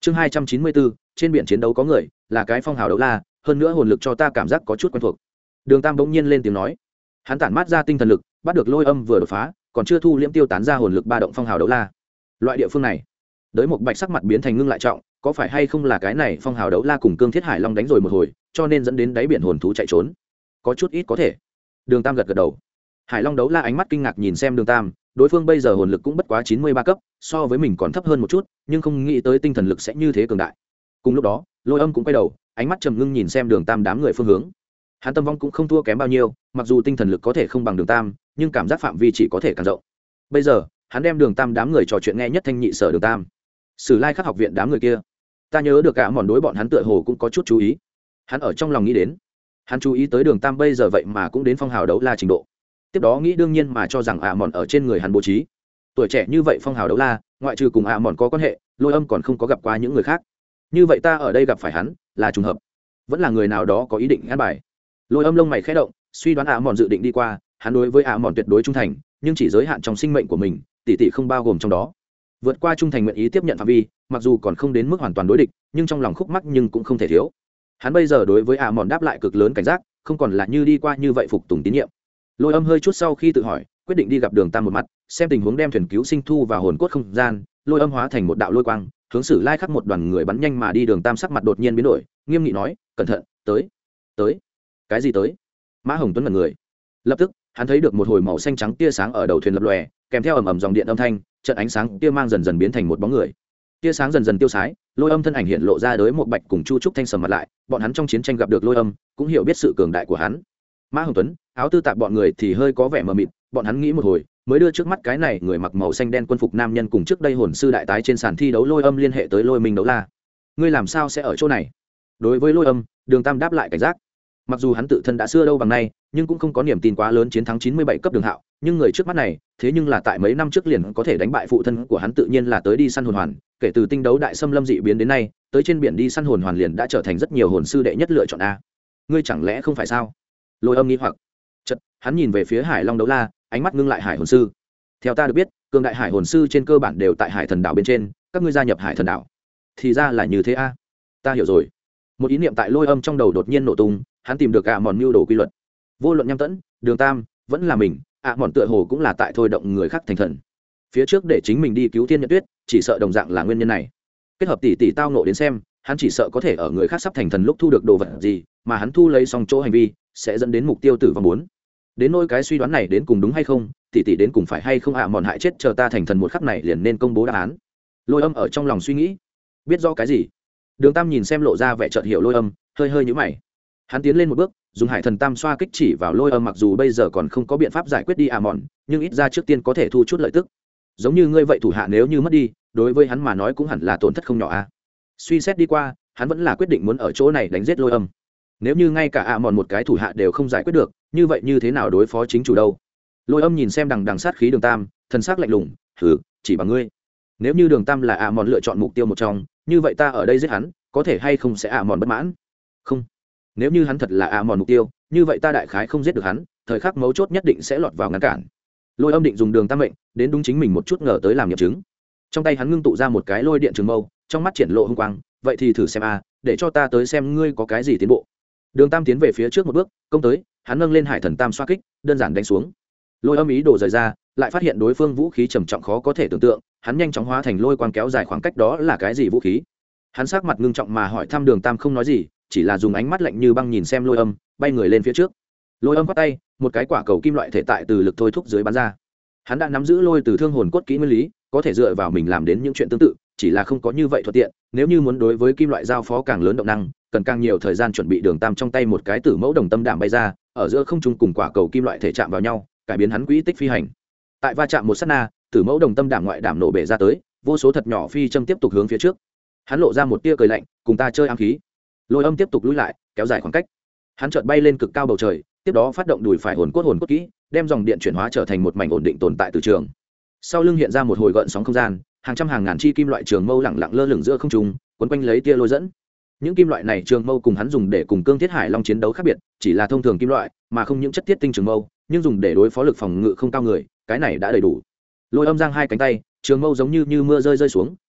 chương 294, trên biển chiến đấu có người, là cái phong hào đấu la, hơn nữa hồn lực cho ta cảm giác có chút quen thuộc. Đường Tam bỗng nhiên lên tiếng nói. Hắn tản mát ra tinh thần lực, bắt được Lôi Âm vừa đột phá, còn chưa thu liễm tiêu tán ra hồn lực ba động phong hào đấu la. Loại địa phương này, Đới Một Bạch sắc mặt biến thành ngưng lại trọng, có phải hay không là cái này phong hào đấu la cùng Cương Thiết Hải Long đánh rồi một hồi, cho nên dẫn đến đáy biển hồn thú chạy trốn? Có chút ít có thể. Đường Tam gật gật đầu. Hải Long đấu la ánh mắt kinh ngạc nhìn xem Đường Tam, đối phương bây giờ hồn lực cũng bất quá 93 cấp, so với mình còn thấp hơn một chút, nhưng không nghĩ tới tinh thần lực sẽ như thế cường đại. Cùng lúc đó, Lôi Âm cũng quay đầu, ánh mắt trầm ngưng nhìn xem Đường Tam đám người phương hướng. Hắn tâm vong cũng không thua kém bao nhiêu, mặc dù tinh thần lực có thể không bằng Đường Tam, nhưng cảm giác phạm vi chỉ có thể càng rộng. Bây giờ, hắn đem Đường Tam đám người trò chuyện nghe nhất thanh nhị sở Đường Tam. Sử Lai Khắc học viện đám người kia, ta nhớ được cả mòn đối bọn hắn tựa hồ cũng có chút chú ý. Hắn ở trong lòng nghĩ đến, hắn chú ý tới Đường Tam bây giờ vậy mà cũng đến phong hào đấu la trình độ. Tiếp đó nghĩ đương nhiên mà cho rằng mòn ở trên người hắn bố trí. Tuổi trẻ như vậy phong hào đấu la, ngoại trừ cùng mòn có quan hệ, Lôi Âm còn không có gặp qua những người khác. Như vậy ta ở đây gặp phải hắn, là trùng hợp, vẫn là người nào đó có ý định ăn bài. Lôi Âm lông mày khẽ động, suy đoán mòn dự định đi qua, hắn đối với mòn tuyệt đối trung thành, nhưng chỉ giới hạn trong sinh mệnh của mình, tỷ tỷ không bao gồm trong đó. Vượt qua trung thành nguyện ý tiếp nhận phạm vi, mặc dù còn không đến mức hoàn toàn đối địch, nhưng trong lòng khúc mắc nhưng cũng không thể thiếu. Hắn bây giờ đối với mòn đáp lại cực lớn cảnh giác, không còn là như đi qua như vậy phục tùng tín nhiệm. Lôi Âm hơi chút sau khi tự hỏi, quyết định đi gặp Đường Tam một mặt, xem tình huống đem thuyền cứu sinh thu vào hồn cốt không gian. Lôi Âm hóa thành một đạo lôi quang, hướng Sử Lai Khắc một đoàn người bắn nhanh mà đi. Đường Tam sắc mặt đột nhiên biến đổi, nghiêm nghị nói, cẩn thận, tới. Cái gì tới? Mã Hồng Tuấn ngẩn người. Lập tức, hắn thấy được một hồi màu xanh trắng tia sáng ở đầu thuyền lập lòe, kèm theo ầm ầm dòng điện âm thanh, trận ánh sáng tia mang dần dần biến thành một bóng người. Tia sáng dần dần tiêu sái, Lôi Âm thân ảnh hiện lộ ra. Đới Một Bạch cùng Chu Trúc Thanh sầm mặt lại, bọn hắn trong chiến tranh gặp được Lôi Âm, cũng hiểu biết sự cường đại của hắn. Mã Hồng Tuấn, áo tư tạp bọn người thì hơi có vẻ mờ mịt, bọn hắn nghĩ một hồi, mới đưa trước mắt cái này người mặc màu xanh đen quân phục nam nhân cùng trước đây hồn sư đại tái trên sàn thi đấu Lôi Âm liên hệ tới Lôi Minh đấu la. Ngươi làm sao sẽ ở chỗ này? Đối với Lôi Âm, Đường Tam đáp lại cảnh giác. Mặc dù hắn tự thân đã xưa đâu bằng nay, nhưng cũng không có niềm tin quá lớn chiến thắng 97 cấp Đường Hạo, nhưng người trước mắt này, thế nhưng là tại mấy năm trước liền có thể đánh bại phụ thân của hắn, tự nhiên là tới đi săn hồn hoàn, kể từ tinh đấu đại xâm lâm dị biến đến nay, tới trên biển đi săn hồn hoàn liền đã trở thành rất nhiều hồn sư đệ nhất lựa chọn a. Ngươi chẳng lẽ không phải sao? Lôi Âm nghi hoặc. Chợt, hắn nhìn về phía Hải Long đấu la, ánh mắt ngưng lại hải hồn sư. Theo ta được biết, cường đại hải hồn sư trên cơ bản đều tại Hải Thần đảo bên trên, các ngươi gia nhập Hải Thần đảo. Thì ra là như thế a. Ta hiểu rồi. Một ý niệm tại Lôi Âm trong đầu đột nhiên nổ tung, hắn tìm được mòn mưu đồ quy luật. Vô luận Nham Tẫn, Đường Tam, vẫn là mình, mòn tựa hồ cũng là tại thôi động người khác thành thần. Phía trước để chính mình đi cứu Thiên Nhật Tuyết, chỉ sợ đồng dạng là nguyên nhân này. Kết hợp tỷ tao nộ đến xem, hắn chỉ sợ có thể ở người khác sắp thành thần lúc thu được đồ vật gì, mà hắn thu lấy xong chỗ hành vi, sẽ dẫn đến mục tiêu tử vong muốn. Đến nỗi cái suy đoán này đến cùng đúng hay không, tỷ đến cùng phải hay không mòn hại chết chờ ta thành thần một khắc này liền nên công bố đáp án. Lôi Âm ở trong lòng suy nghĩ, biết rõ cái gì. Đường Tam nhìn xem lộ ra vẻ chợt hiểu Lôi Âm, hơi nhíu mày. Hắn tiến lên một bước, dùng Hải Thần Tam xoa kích chỉ vào Lôi Âm, mặc dù bây giờ còn không có biện pháp giải quyết đi mòn, nhưng ít ra trước tiên có thể thu chút lợi tức. Giống như ngươi vậy thủ hạ nếu như mất đi, đối với hắn mà nói cũng hẳn là tổn thất không nhỏ a. Suy xét đi qua, hắn vẫn là quyết định muốn ở chỗ này đánh giết Lôi Âm. Nếu như ngay cả mòn một cái thủ hạ đều không giải quyết được, như vậy như thế nào đối phó chính chủ đâu? Lôi Âm nhìn xem đằng sát khí Đường Tam, thần sắc lạnh lùng, "Hừ, chỉ bằng ngươi. Nếu như Đường Tam là mòn lựa chọn mục tiêu một trong, như vậy ta ở đây giết hắn, có thể hay không sẽ mòn bất mãn? Không. Nếu như hắn thật là mòn mục tiêu, như vậy ta đại khái không giết được hắn, thời khắc mấu chốt nhất định sẽ lọt vào ngăn cản." Lôi Âm định dùng Đường Tam mệnh, đến đúng chính mình một chút ngờ tới làm nghiệm chứng. Trong tay hắn ngưng tụ ra một cái lôi điện trường mâu, trong mắt triển lộ hung quang, "Vậy thì thử xem để cho ta tới xem ngươi có cái gì tiến bộ." Đường Tam tiến về phía trước một bước, công tới, hắn nâng lên Hải Thần Tam xoa kích, đơn giản đánh xuống. Lôi Âm ý đồ rời ra, lại phát hiện đối phương vũ khí trầm trọng khó có thể tưởng tượng, hắn nhanh chóng hóa thành lôi quang kéo dài khoảng cách. Đó là cái gì vũ khí? Hắn sắc mặt ngưng trọng mà hỏi thăm. Đường Tam không nói gì, chỉ là dùng ánh mắt lạnh như băng nhìn xem Lôi Âm, bay người lên phía trước. Lôi Âm quát tay, một cái quả cầu kim loại thể tại từ lực thôi thúc dưới bắn ra. Hắn đã nắm giữ lôi từ thương hồn cốt kỹ nguyên lý, có thể dựa vào mình làm đến những chuyện tương tự, chỉ là không có như vậy thuận tiện. Nếu như muốn đối với kim loại giao phó càng lớn động năng, cần càng nhiều thời gian chuẩn bị. Đường Tam trong tay một cái tử mẫu đồng tâm đạm bay ra, ở giữa không trung cùng quả cầu kim loại thể chạm vào nhau, cải biến hắn quỹ tích phi hành. Tại va chạm một sát na, tử mẫu đồng tâm đạm ngoại đảm nổ bể ra tới, vô số thật nhỏ phi châm tiếp tục hướng phía trước. Hắn lộ ra một tia cười lạnh, "Cùng ta chơi ám khí." Lôi Âm tiếp tục lùi lại, kéo dài khoảng cách. Hắn chợt bay lên cực cao bầu trời, tiếp đó phát động đùi phải hồn cốt kỹ, đem dòng điện chuyển hóa trở thành một mảnh ổn định tồn tại từ trường. Sau lưng hiện ra một hồi gợn sóng không gian, hàng trăm hàng ngàn chi kim loại trường mâu lẳng lặng lơ lửng giữa không trung, quấn quanh lấy tia lôi dẫn. Những kim loại này trường mâu cùng hắn dùng để cùng Cương Thiết Hải Long chiến đấu khác biệt, chỉ là thông thường kim loại, mà không những chất thiết tinh trường mâu, nhưng dùng để đối phó lực phòng ngự không cao người, cái này đã đầy đủ. Lôi Âm giang hai cánh tay, trường mâu giống như mưa rơi xuống,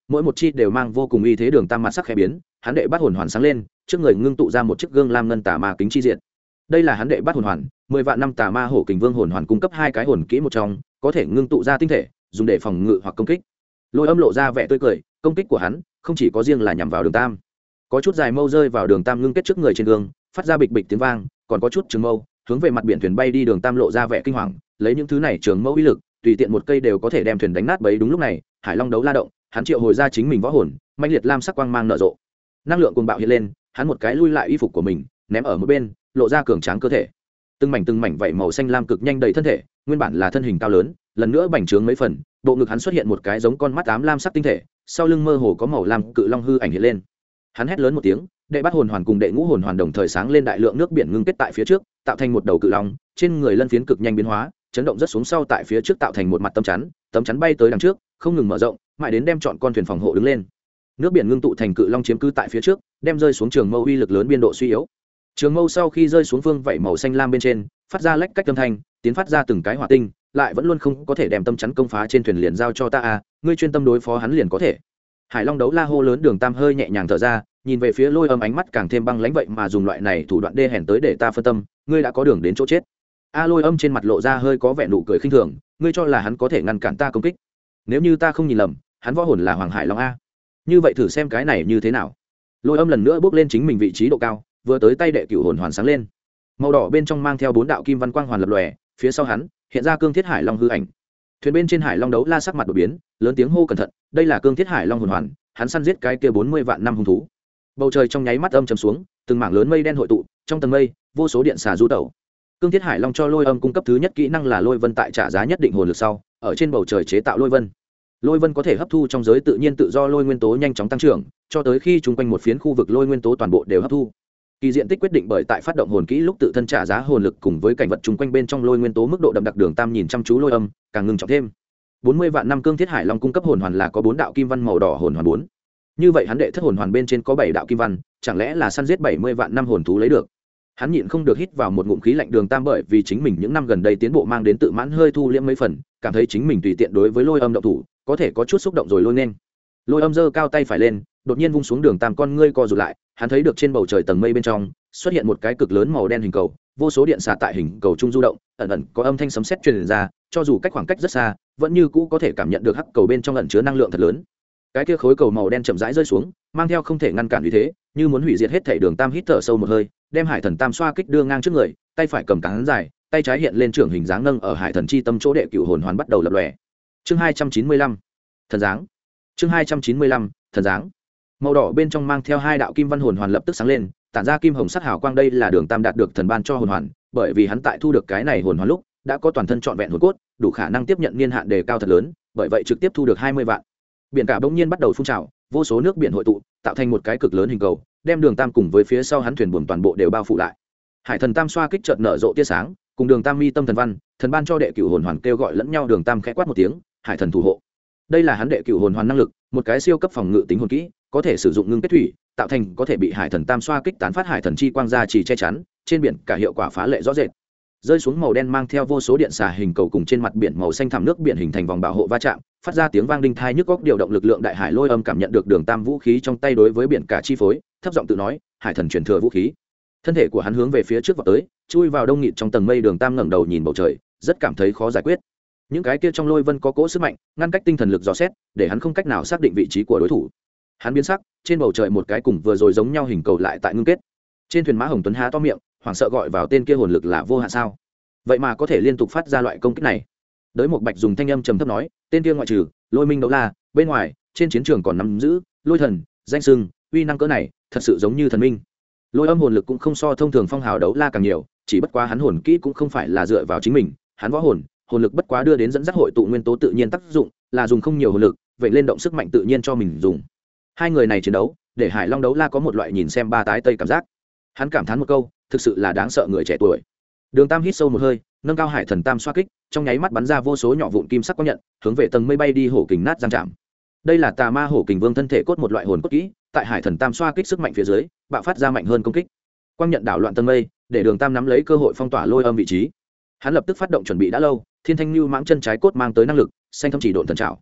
mỗi một chi đều mang vô cùng uy thế. Đường tam mặt sắc khẽ biến, hắn đệ bắt hồn hoàn sáng lên, trước người ngưng tụ ra một chiếc gương lam ngân tà ma kính chi diện. Đây là hắn đệ bắt hồn hoàn, 10 vạn năm tà ma hổ kình vương hồn hoàn cung cấp 2 cái hồn kỹ một trong, có thể ngưng tụ ra tinh thể, dùng để phòng ngự hoặc công kích. Lôi Âm lộ ra vẻ tươi cười, công kích của hắn không chỉ có riêng là nhằm vào Đường Tam, có chút dài mâu rơi vào Đường Tam ngưng kết trước người trên gương, phát ra bịch bịch tiếng vang, còn có chút trường mâu hướng về mặt biển thuyền bay đi. Đường Tam lộ ra vẻ kinh hoàng, lấy những thứ này trường mâu uy lực, tùy tiện một cây đều có thể đem thuyền đánh nát bấy. Đúng lúc này, Hải Long đấu la động, hắn triệu hồi ra chính mình võ hồn, mãnh liệt lam sắc quang mang nở rộ, năng lượng cuồng bạo hiện lên, hắn một cái lui lại y phục của mình, ném ở một bên, lộ ra cường tráng cơ thể. Từng mảnh vảy màu xanh lam cực nhanh đầy thân thể, nguyên bản là thân hình cao lớn, lần nữa bành trướng mấy phần, bộ ngực hắn xuất hiện một cái giống con mắt ám lam sắc tinh thể, sau lưng mơ hồ có màu lam cự long hư ảnh hiện lên. Hắn hét lớn một tiếng, đệ bắt hồn hoàn cùng đệ ngũ hồn hoàn đồng thời sáng lên, đại lượng nước biển ngưng kết tại phía trước, tạo thành một đầu cự long, trên người lân phiến cực nhanh biến hóa, chấn động rất xuống sau, tại phía trước tạo thành một mặt tấm chắn bay tới đằng trước, không ngừng mở rộng, mãi đến đem chọn con thuyền phòng hộ đứng lên. Nước biển ngưng tụ thành cự long chiếm cứ tại phía trước, đem rơi xuống trường mâu uy lực lớn biên độ suy yếu. Trường mâu sau khi rơi xuống phương vảy màu xanh lam bên trên, phát ra lách cách âm thanh, tiến phát ra từng cái hỏa tinh, lại vẫn luôn không có thể đem tâm chắn công phá trên thuyền. Liền giao cho ta à, ngươi chuyên tâm đối phó hắn liền có thể. Hải Long đấu la hô lớn. Đường Tam hơi nhẹ nhàng thở ra, nhìn về phía Lôi Âm, ánh mắt càng thêm băng lãnh. Vậy mà dùng loại này thủ đoạn đê hèn tới để ta phân tâm, ngươi đã có đường đến chỗ chết. Lôi Âm trên mặt lộ ra hơi có vẻ nụ cười khinh thường, ngươi cho là hắn có thể ngăn cản ta công kích? Nếu như ta không nhìn lầm, hắn võ hồn là Hoàng Hải Long a. Như vậy thử xem cái này như thế nào. Lôi Âm lần nữa bước lên chính mình vị trí độ cao, vừa tới tay đệ cửu hồn hoàn sáng lên, màu đỏ bên trong mang theo 4 đạo kim văn quang hoàn lập lòe, phía sau hắn hiện ra Cương Thiết Hải Long hư ảnh. Thuyền bên trên Hải Long đấu la sắc mặt đột biến, lớn tiếng hô cẩn thận, đây là Cương Thiết Hải Long hồn hoàn, hắn săn giết cái kia 40 vạn năm hung thú. Bầu trời trong nháy mắt âm trầm xuống, từng mảng lớn mây đen hội tụ, trong tầng mây vô số điện xà du tẩu. Cương Thiết Hải Long cho Lôi Âm cung cấp thứ nhất kỹ năng là lôi vân, tại trả giá nhất định hồn lực sau, ở trên bầu trời chế tạo lôi vân. Lôi vân có thể hấp thu trong giới tự nhiên tự do lôi nguyên tố, nhanh chóng tăng trưởng, cho tới khi chung quanh một phiến khu vực lôi nguyên tố toàn bộ đều hấp thu. Kỳ diện tích quyết định bởi tại phát động hồn kỹ lúc tự thân trả giá hồn lực cùng với cảnh vật chung quanh bên trong lôi nguyên tố mức độ đậm đặc. Đường Tam nhìn chăm chú Lôi Âm, càng ngưng trọng thêm. 40 vạn năm Cương Thiết Hải Long cung cấp hồn hoàn là có 4 đạo kim văn màu đỏ hồn hoàn 4. Như vậy hắn đệ thất hồn hoàn bên trên có 7 đạo kim văn, chẳng lẽ là săn giết 70 vạn năm hồn thú lấy được? Hắn nhịn không được hít vào một ngụm khí lạnh. Đường Tam bởi vì chính mình những năm gần đây tiến bộ mang đến tự mãn hơi thu liễm mấy phần, cảm thấy chính mình tùy tiện đối với Lôi Âm động thủ, có thể có chút xúc động rồi lôi nên. Lôi Âm giơ cao tay phải lên, đột nhiên vung xuống. Đường Tam con ngươi co rụt lại, hắn thấy được trên bầu trời tầng mây bên trong xuất hiện một cái cực lớn màu đen hình cầu, vô số điện xà tại hình cầu trung du động, ẩn ẩn có âm thanh sấm sét truyền ra, cho dù khoảng cách rất xa, vẫn như cũ có thể cảm nhận được hắc cầu bên trong ẩn chứa năng lượng thật lớn. Cái kia khối cầu màu đen chậm rãi rơi xuống, mang theo không thể ngăn cản uy thế, như muốn hủy diệt hết thảy. Đường Tam hít thở sâu một hơi, đem Hải Thần Tam xoa kích đưa ngang trước người, tay phải cầm cán dài, tay trái hiện lên trưởng hình dáng nâng ở Hải Thần chi tâm chỗ, đệ cửu hồn hoàn bắt đầu lập lòe. Chương 295, thần dáng. Chương 295, thần dáng. Màu đỏ bên trong mang theo 2 đạo kim văn hồn hoàn lập tức sáng lên, tản ra kim hồng sắc hào quang. Đây là Đường Tam đạt được thần ban cho hồn hoàn, bởi vì hắn tại thu được cái này hồn hoàn lúc đã có toàn thân trọn vẹn hồn cốt, đủ khả năng tiếp nhận niên hạn đề cao thật lớn, bởi vậy trực tiếp thu được 20 vạn. Biển cả bỗng nhiên bắt đầu phun trào, vô số nước biển hội tụ, tạo thành một cái cực lớn hình cầu, đem Đường Tam cùng với phía sau hắn thuyền buồm toàn bộ đều bao phủ lại. Hải Thần Tam xoa kích chợt nở rộ tia sáng, cùng Đường Tam mi tâm thần văn, thần ban cho đệ cửu hồn hoàn kêu gọi lẫn nhau. Đường Tam khẽ quát một tiếng, Hải Thần thủ hộ. Đây là hắn đệ cửu hồn hoàn năng lực, một cái siêu cấp phòng ngự tính hồn kỹ, có thể sử dụng ngưng kết thủy, tạo thành có thể bị Hải Thần Tam xoa kích tán phát Hải Thần chi quang ra chỉ che chắn, trên biển cả hiệu quả phá lệ rõ rệt. Rơi xuống màu đen mang theo vô số điện xà hình cầu cùng trên mặt biển màu xanh thẳm nước biển hình thành vòng bảo hộ va chạm, phát ra tiếng vang đinh thai nhức óc, điều động lực lượng đại hải. Lôi Âm cảm nhận được Đường Tam vũ khí trong tay đối với biển cả chi phối, thấp giọng tự nói, Hải Thần truyền thừa vũ khí. Thân thể của hắn hướng về phía trước vọt tới, chui vào đông nghịt trong tầng mây. Đường Tam ngẩng đầu nhìn bầu trời, rất cảm thấy khó giải quyết. Những cái kia trong lôi vân có cỗ sức mạnh ngăn cách tinh thần lực dò xét, để hắn không cách nào xác định vị trí của đối thủ. Hắn biến sắc, trên bầu trời một cái cùng vừa rồi giống nhau hình cầu lại tại ngưng kết. Trên thuyền Mã Hồng Tuấn há to miệng, hoảng sợ gọi vào tên kia hồn lực là vô hạn sao? Vậy mà có thể liên tục phát ra loại công kích này. Đới Một Bạch dùng thanh âm trầm thấp nói, tên kia ngoại trừ Lôi Minh đấu la, bên ngoài trên chiến trường còn nắm giữ Lôi Thần danh sưng, uy năng cỡ này thật sự giống như thần minh. Lôi Âm hồn lực cũng không so thông thường phong hào đấu la càng nhiều, chỉ bất quá hắn hồn kỹ cũng không phải là dựa vào chính mình, hắn võ hồn lực bất quá đưa đến dẫn dắt hội tụ nguyên tố tự nhiên tác dụng, là dùng không nhiều hồn lực, vậy lên động sức mạnh tự nhiên cho mình dùng. Hai người này chiến đấu, để Hải Long đấu la có một loại nhìn xem ba tái tây cảm giác. Hắn cảm thán một câu, thực sự là đáng sợ người trẻ tuổi. Đường Tam hít sâu một hơi, nâng cao Hải Thần Tam xoa kích, trong nháy mắt bắn ra vô số nhỏ vụn kim sắc quang nhận, hướng về tầng mây bay đi. Hổ kình nát giang chạm. Đây là tà ma hổ kình vương thân thể cốt một loại hồn cốt kỹ, tại Hải Thần Tam xoa kích sức mạnh phía dưới, bạo phát ra mạnh hơn công kích. Quang nhận đảo loạn tầng mây, để Đường Tam nắm lấy cơ hội phong tỏa Lôi Âm vị trí. Hắn lập tức phát động chuẩn bị đã lâu, Thiên Thanh Nưu Mãng chân trái cốt mang tới năng lực, xanh thâm chỉ độn thần trảo.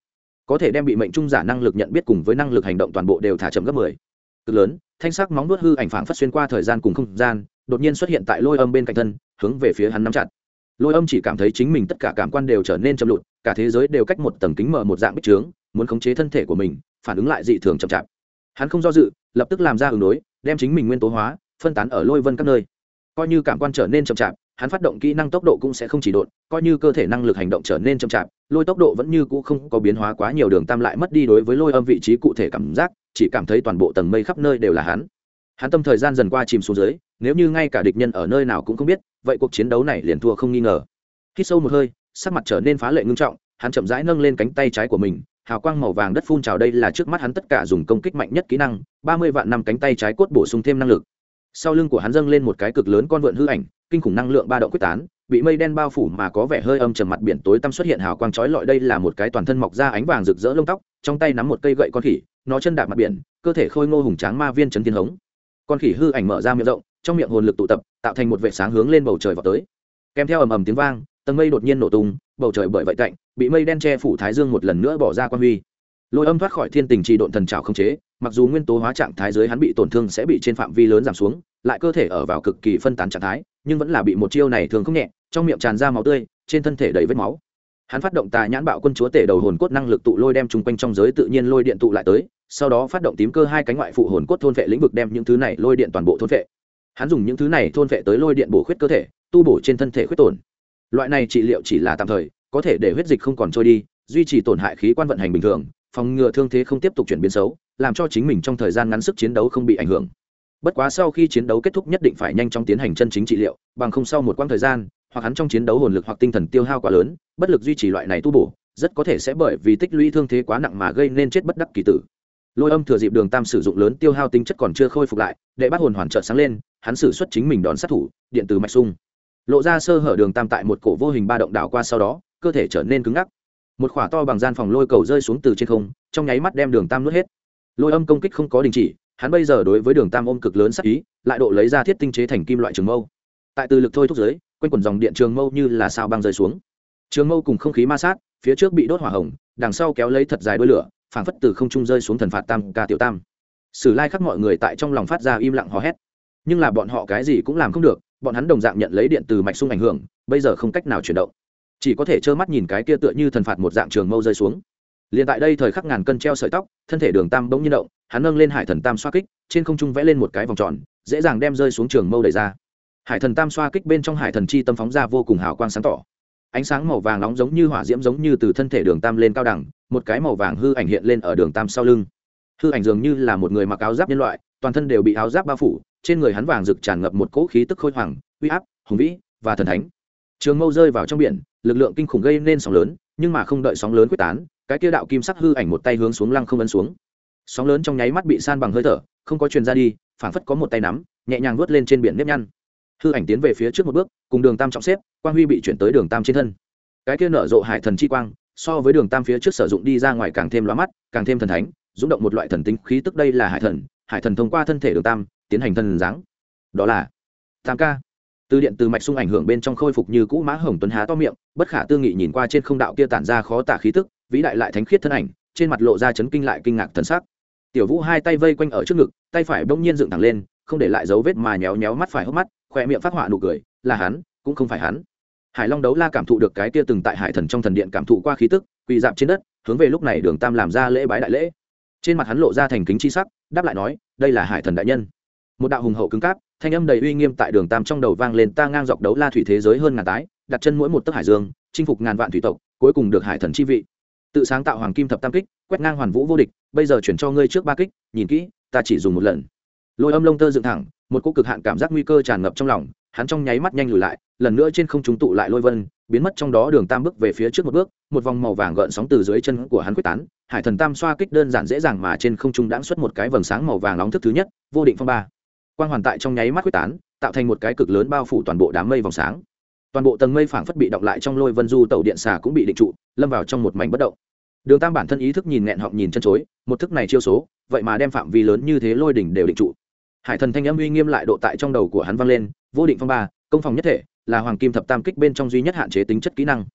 có thể đem bị mệnh trung giả năng lực nhận biết cùng với năng lực hành động toàn bộ đều thả chậm gấp 10. Cực lớn thanh sắc móng vuốt hư ảnh phảng phất xuyên qua thời gian cùng không gian, đột nhiên xuất hiện tại Lôi Âm bên cạnh thân, hướng về phía hắn nắm chặt. Lôi Âm chỉ cảm thấy chính mình tất cả cảm quan đều trở nên chậm lụt, cả thế giới đều cách một tầng kính mở một dạng bích trướng, muốn khống chế thân thể của mình, phản ứng lại dị thường chậm chạp. Hắn không do dự, lập tức làm ra ứng đối, đem chính mình nguyên tố hóa, phân tán ở Lôi Vân các nơi. Coi như cảm quan trở nên chậm chạp, hắn phát động kỹ năng tốc độ cũng sẽ không chỉ độn, coi như cơ thể năng lực hành động trở nên chậm chạp, lôi tốc độ vẫn như cũ không có biến hóa quá nhiều. Đường Tam lại mất đi đối với Lôi Âm vị trí cụ thể cảm giác, chỉ cảm thấy toàn bộ tầng mây khắp nơi đều là hắn. Hắn tâm thời gian dần qua chìm xuống dưới, nếu như ngay cả địch nhân ở nơi nào cũng không biết, vậy cuộc chiến đấu này liền thua không nghi ngờ. Hít sâu một hơi, sắc mặt trở nên phá lệ ngưng trọng, hắn chậm rãi nâng lên cánh tay trái của mình, hào quang màu vàng đất phun trào, đây là trước mắt hắn tất cả dùng công kích mạnh nhất kỹ năng, 30 vạn năm cánh tay trái cốt bổ sung thêm năng lực. Sau lưng của hắn dâng lên một cái cực lớn con vượn hư ảnh, kinh khủng năng lượng ba động quyết tán, bị mây đen bao phủ mà có vẻ hơi âm trầm, mặt biển tối tăm xuất hiện hào quang chói lọi. Đây là một cái toàn thân mọc ra ánh vàng rực rỡ lông tóc, trong tay nắm một cây gậy con khỉ, nó chân đạp mặt biển, cơ thể khôi ngô hùng tráng ma viên chấn thiên hống. Con khỉ hư ảnh mở ra miệng rộng, trong miệng hồn lực tụ tập, tạo thành một vệt sáng hướng lên bầu trời vọt tới. Kèm theo ầm ầm tiếng vang, tầng mây đột nhiên nổ tung, bầu trời bởi vậy cạnh bị mây đen che phủ, thái dương một lần nữa bỏ ra quan huy. Lôi Âm thoát khỏi thiên tình trì độn thần trảo không chế, mặc dù nguyên tố hóa trạng thái dưới hắn bị tổn thương sẽ bị trên phạm vi lớn giảm xuống, lại cơ thể ở vào cực kỳ phân tán trạng thái, nhưng vẫn là bị một chiêu này thường không nhẹ, trong miệng tràn ra máu tươi, trên thân thể đầy vết máu. Hắn phát động Tà Nhãn Bạo Quân Chúa Tể đầu hồn cốt năng lực tụ lôi đem chung quanh trong giới tự nhiên lôi điện tụ lại tới, sau đó phát động tím cơ hai cánh ngoại phụ hồn cốt thôn vệ lĩnh vực đem những thứ này lôi điện toàn bộ thôn vệ. Hắn dùng những thứ này thôn vệ tới lôi điện bổ khuyết cơ thể, tu bổ trên thân thể khuyết tổn. Loại này trị liệu chỉ là tạm thời, có thể để huyết dịch không còn trôi đi, duy trì tổn hại khí quan vận hành bình thường, phòng ngừa thương thế không tiếp tục chuyển biến xấu, làm cho chính mình trong thời gian ngắn sức chiến đấu không bị ảnh hưởng. Bất quá sau khi chiến đấu kết thúc nhất định phải nhanh chóng tiến hành chân chính trị liệu, bằng không sau một quãng thời gian, hoặc hắn trong chiến đấu hồn lực hoặc tinh thần tiêu hao quá lớn, bất lực duy trì loại này tu bổ, rất có thể sẽ bởi vì tích lũy thương thế quá nặng mà gây nên chết bất đắc kỳ tử. Lôi Âm thừa dịp Đường Tam sử dụng lớn tiêu hao tinh chất còn chưa khôi phục lại, đệ bắt hồn hoàn chợt sáng lên, hắn sử xuất chính mình đòn sát thủ, điện từ mạch xung. Lộ ra sơ hở Đường Tam tại một cổ vô hình ba động đảo qua, sau đó, cơ thể trở nên cứng ngắc. Một khỏa to bằng gian phòng lôi cầu rơi xuống từ trên không, trong nháy mắt đem Đường Tam nuốt hết. Lôi Âm công kích không có đình chỉ, hắn bây giờ đối với Đường Tam ôm cực lớn sát ý, lại độ lấy ra thiết tinh chế thành kim loại trường mâu. Tại từ lực thôi thúc giới, quanh quần dòng điện trường mâu như là sao băng rơi xuống. Trường mâu cùng không khí ma sát, phía trước bị đốt hỏa hồng, đằng sau kéo lấy thật dài đuôi lửa, phảng phất từ không trung rơi xuống thần phạt tam ca tiểu tam. Sử Lai khắc mọi người tại trong lòng phát ra im lặng hò hét. Nhưng là bọn họ cái gì cũng làm không được, bọn hắn đồng dạng nhận lấy điện từ mạch xung ảnh hưởng, bây giờ không cách nào chuyển động, chỉ có thể trơ mắt nhìn cái kia tựa như thần phạt một dạng trường mâu rơi xuống. Liên tại đây thời khắc ngàn cân treo sợi tóc, thân thể Đường Tam bỗng nhiên động, hắn nâng lên Hải Thần Tam xoa kích, trên không trung vẽ lên một cái vòng tròn, dễ dàng đem rơi xuống trường mâu đẩy ra. Hải Thần Tam xoa kích bên trong Hải Thần chi tâm phóng ra vô cùng hào quang sáng tỏ. Ánh sáng màu vàng nóng giống như hỏa diễm, giống như từ thân thể Đường Tam lên cao đẳng, một cái màu vàng hư ảnh hiện lên ở Đường Tam sau lưng. Hư ảnh dường như là một người mặc áo giáp nhân loại, toàn thân đều bị áo giáp bao phủ, trên người hắn vàng rực tràn ngập một cỗ khí tức khôi hoàng, uy áp, hùng vĩ và thần thánh. Trường mâu rơi vào trong biển, lực lượng kinh khủng gây nên sóng lớn, nhưng mà không đợi sóng lớn quyết tán, cái kia đạo kim sắc hư ảnh một tay hướng xuống lăng không ấn xuống. Sóng lớn trong nháy mắt bị san bằng hơi thở, không có truyền ra đi, phảng phất có một tay nắm, nhẹ nhàng vớt lên trên biển nếp nhăn. Hư ảnh tiến về phía trước một bước, cùng Đường Tam trọng xếp, quang huy bị chuyển tới Đường Tam trên thân. Cái kia nở rộ Hải Thần chi quang, so với Đường Tam phía trước sử dụng đi ra ngoài càng thêm lóa mắt, càng thêm thần thánh, dũng động một loại thần tính khí tức. Đây là Hải Thần thông qua thân thể Đường Tam tiến hành thần dáng. Đó là Tam ca. Từ điện từ mạch xung ảnh hưởng bên trong khôi phục như cũ, Mã Hồng Tuấn há to miệng, bất khả tư nghị nhìn qua trên không đạo kia tản ra khó tả khí tức, vĩ đại lại thánh khiết thân ảnh, trên mặt lộ ra chấn kinh lại kinh ngạc thần sắc. Tiểu Vũ hai tay vây quanh ở trước ngực, tay phải bỗng nhiên dựng thẳng lên, không để lại dấu vết mà nhéo nhéo mắt phải hốc mắt, khóe miệng phát họa nụ cười, là hắn, cũng không phải hắn. Hải Long Đấu La cảm thụ được cái kia từng tại Hải Thần trong thần điện cảm thụ qua khí tức, quỳ dạp trên đất, hướng về lúc này Đường Tam làm ra lễ bái đại lễ. Trên mặt hắn lộ ra thành kính chi sắc, đáp lại nói, đây là Hải Thần đại nhân. Một đạo hùng hậu cứng cáp, thanh âm đầy uy nghiêm tại Đường Tam trong đầu vang lên, ta ngang dọc đấu la thủy thế giới hơn ngàn tái, đặt chân mỗi một tấc hải dương, chinh phục ngàn vạn thủy tộc, cuối cùng được Hải Thần chi vị. Tự sáng tạo Hoàng Kim Thập Tam kích, quét ngang hoàn vũ vô địch, bây giờ chuyển cho ngươi trước ba kích, nhìn kỹ, ta chỉ dùng một lần. Lôi Âm lông tơ dựng thẳng, một cỗ cực hạn cảm giác nguy cơ tràn ngập trong lòng, hắn trong nháy mắt nhanh lùi lại, lần nữa trên không trung tụ lại lôi vân, biến mất trong đó. Đường Tam bước về phía trước một bước, một vòng màu vàng gợn sóng từ dưới chân của hắn quyết tán, Hải Thần Tam xoa kích đơn giản dễ dàng mà trên không trung đãng xuất một cái vầng sáng màu vàng nóng thức thứ nhất, vô định phong ba. Quang hoàn tại trong nháy mắt quyết tán, tạo thành một cái cực lớn bao phủ toàn bộ đám mây vòng sáng. Toàn bộ tầng mây phảng phất bị động lại trong lôi vân, du tẩu điện xà cũng bị định trụ, lâm vào trong một mảnh bất động. Đường Tam bản thân ý thức nhìn nghẹn họng nhìn chân chối, một thức này chiêu số, vậy mà đem phạm vi lớn như thế lôi đỉnh đều định trụ. Hải Thần thanh âm uy nghiêm lại độ tại trong đầu của hắn vang lên, vô định phong ba, công phòng nhất thể, là Hoàng Kim Thập Tam kích bên trong duy nhất hạn chế tính chất kỹ năng.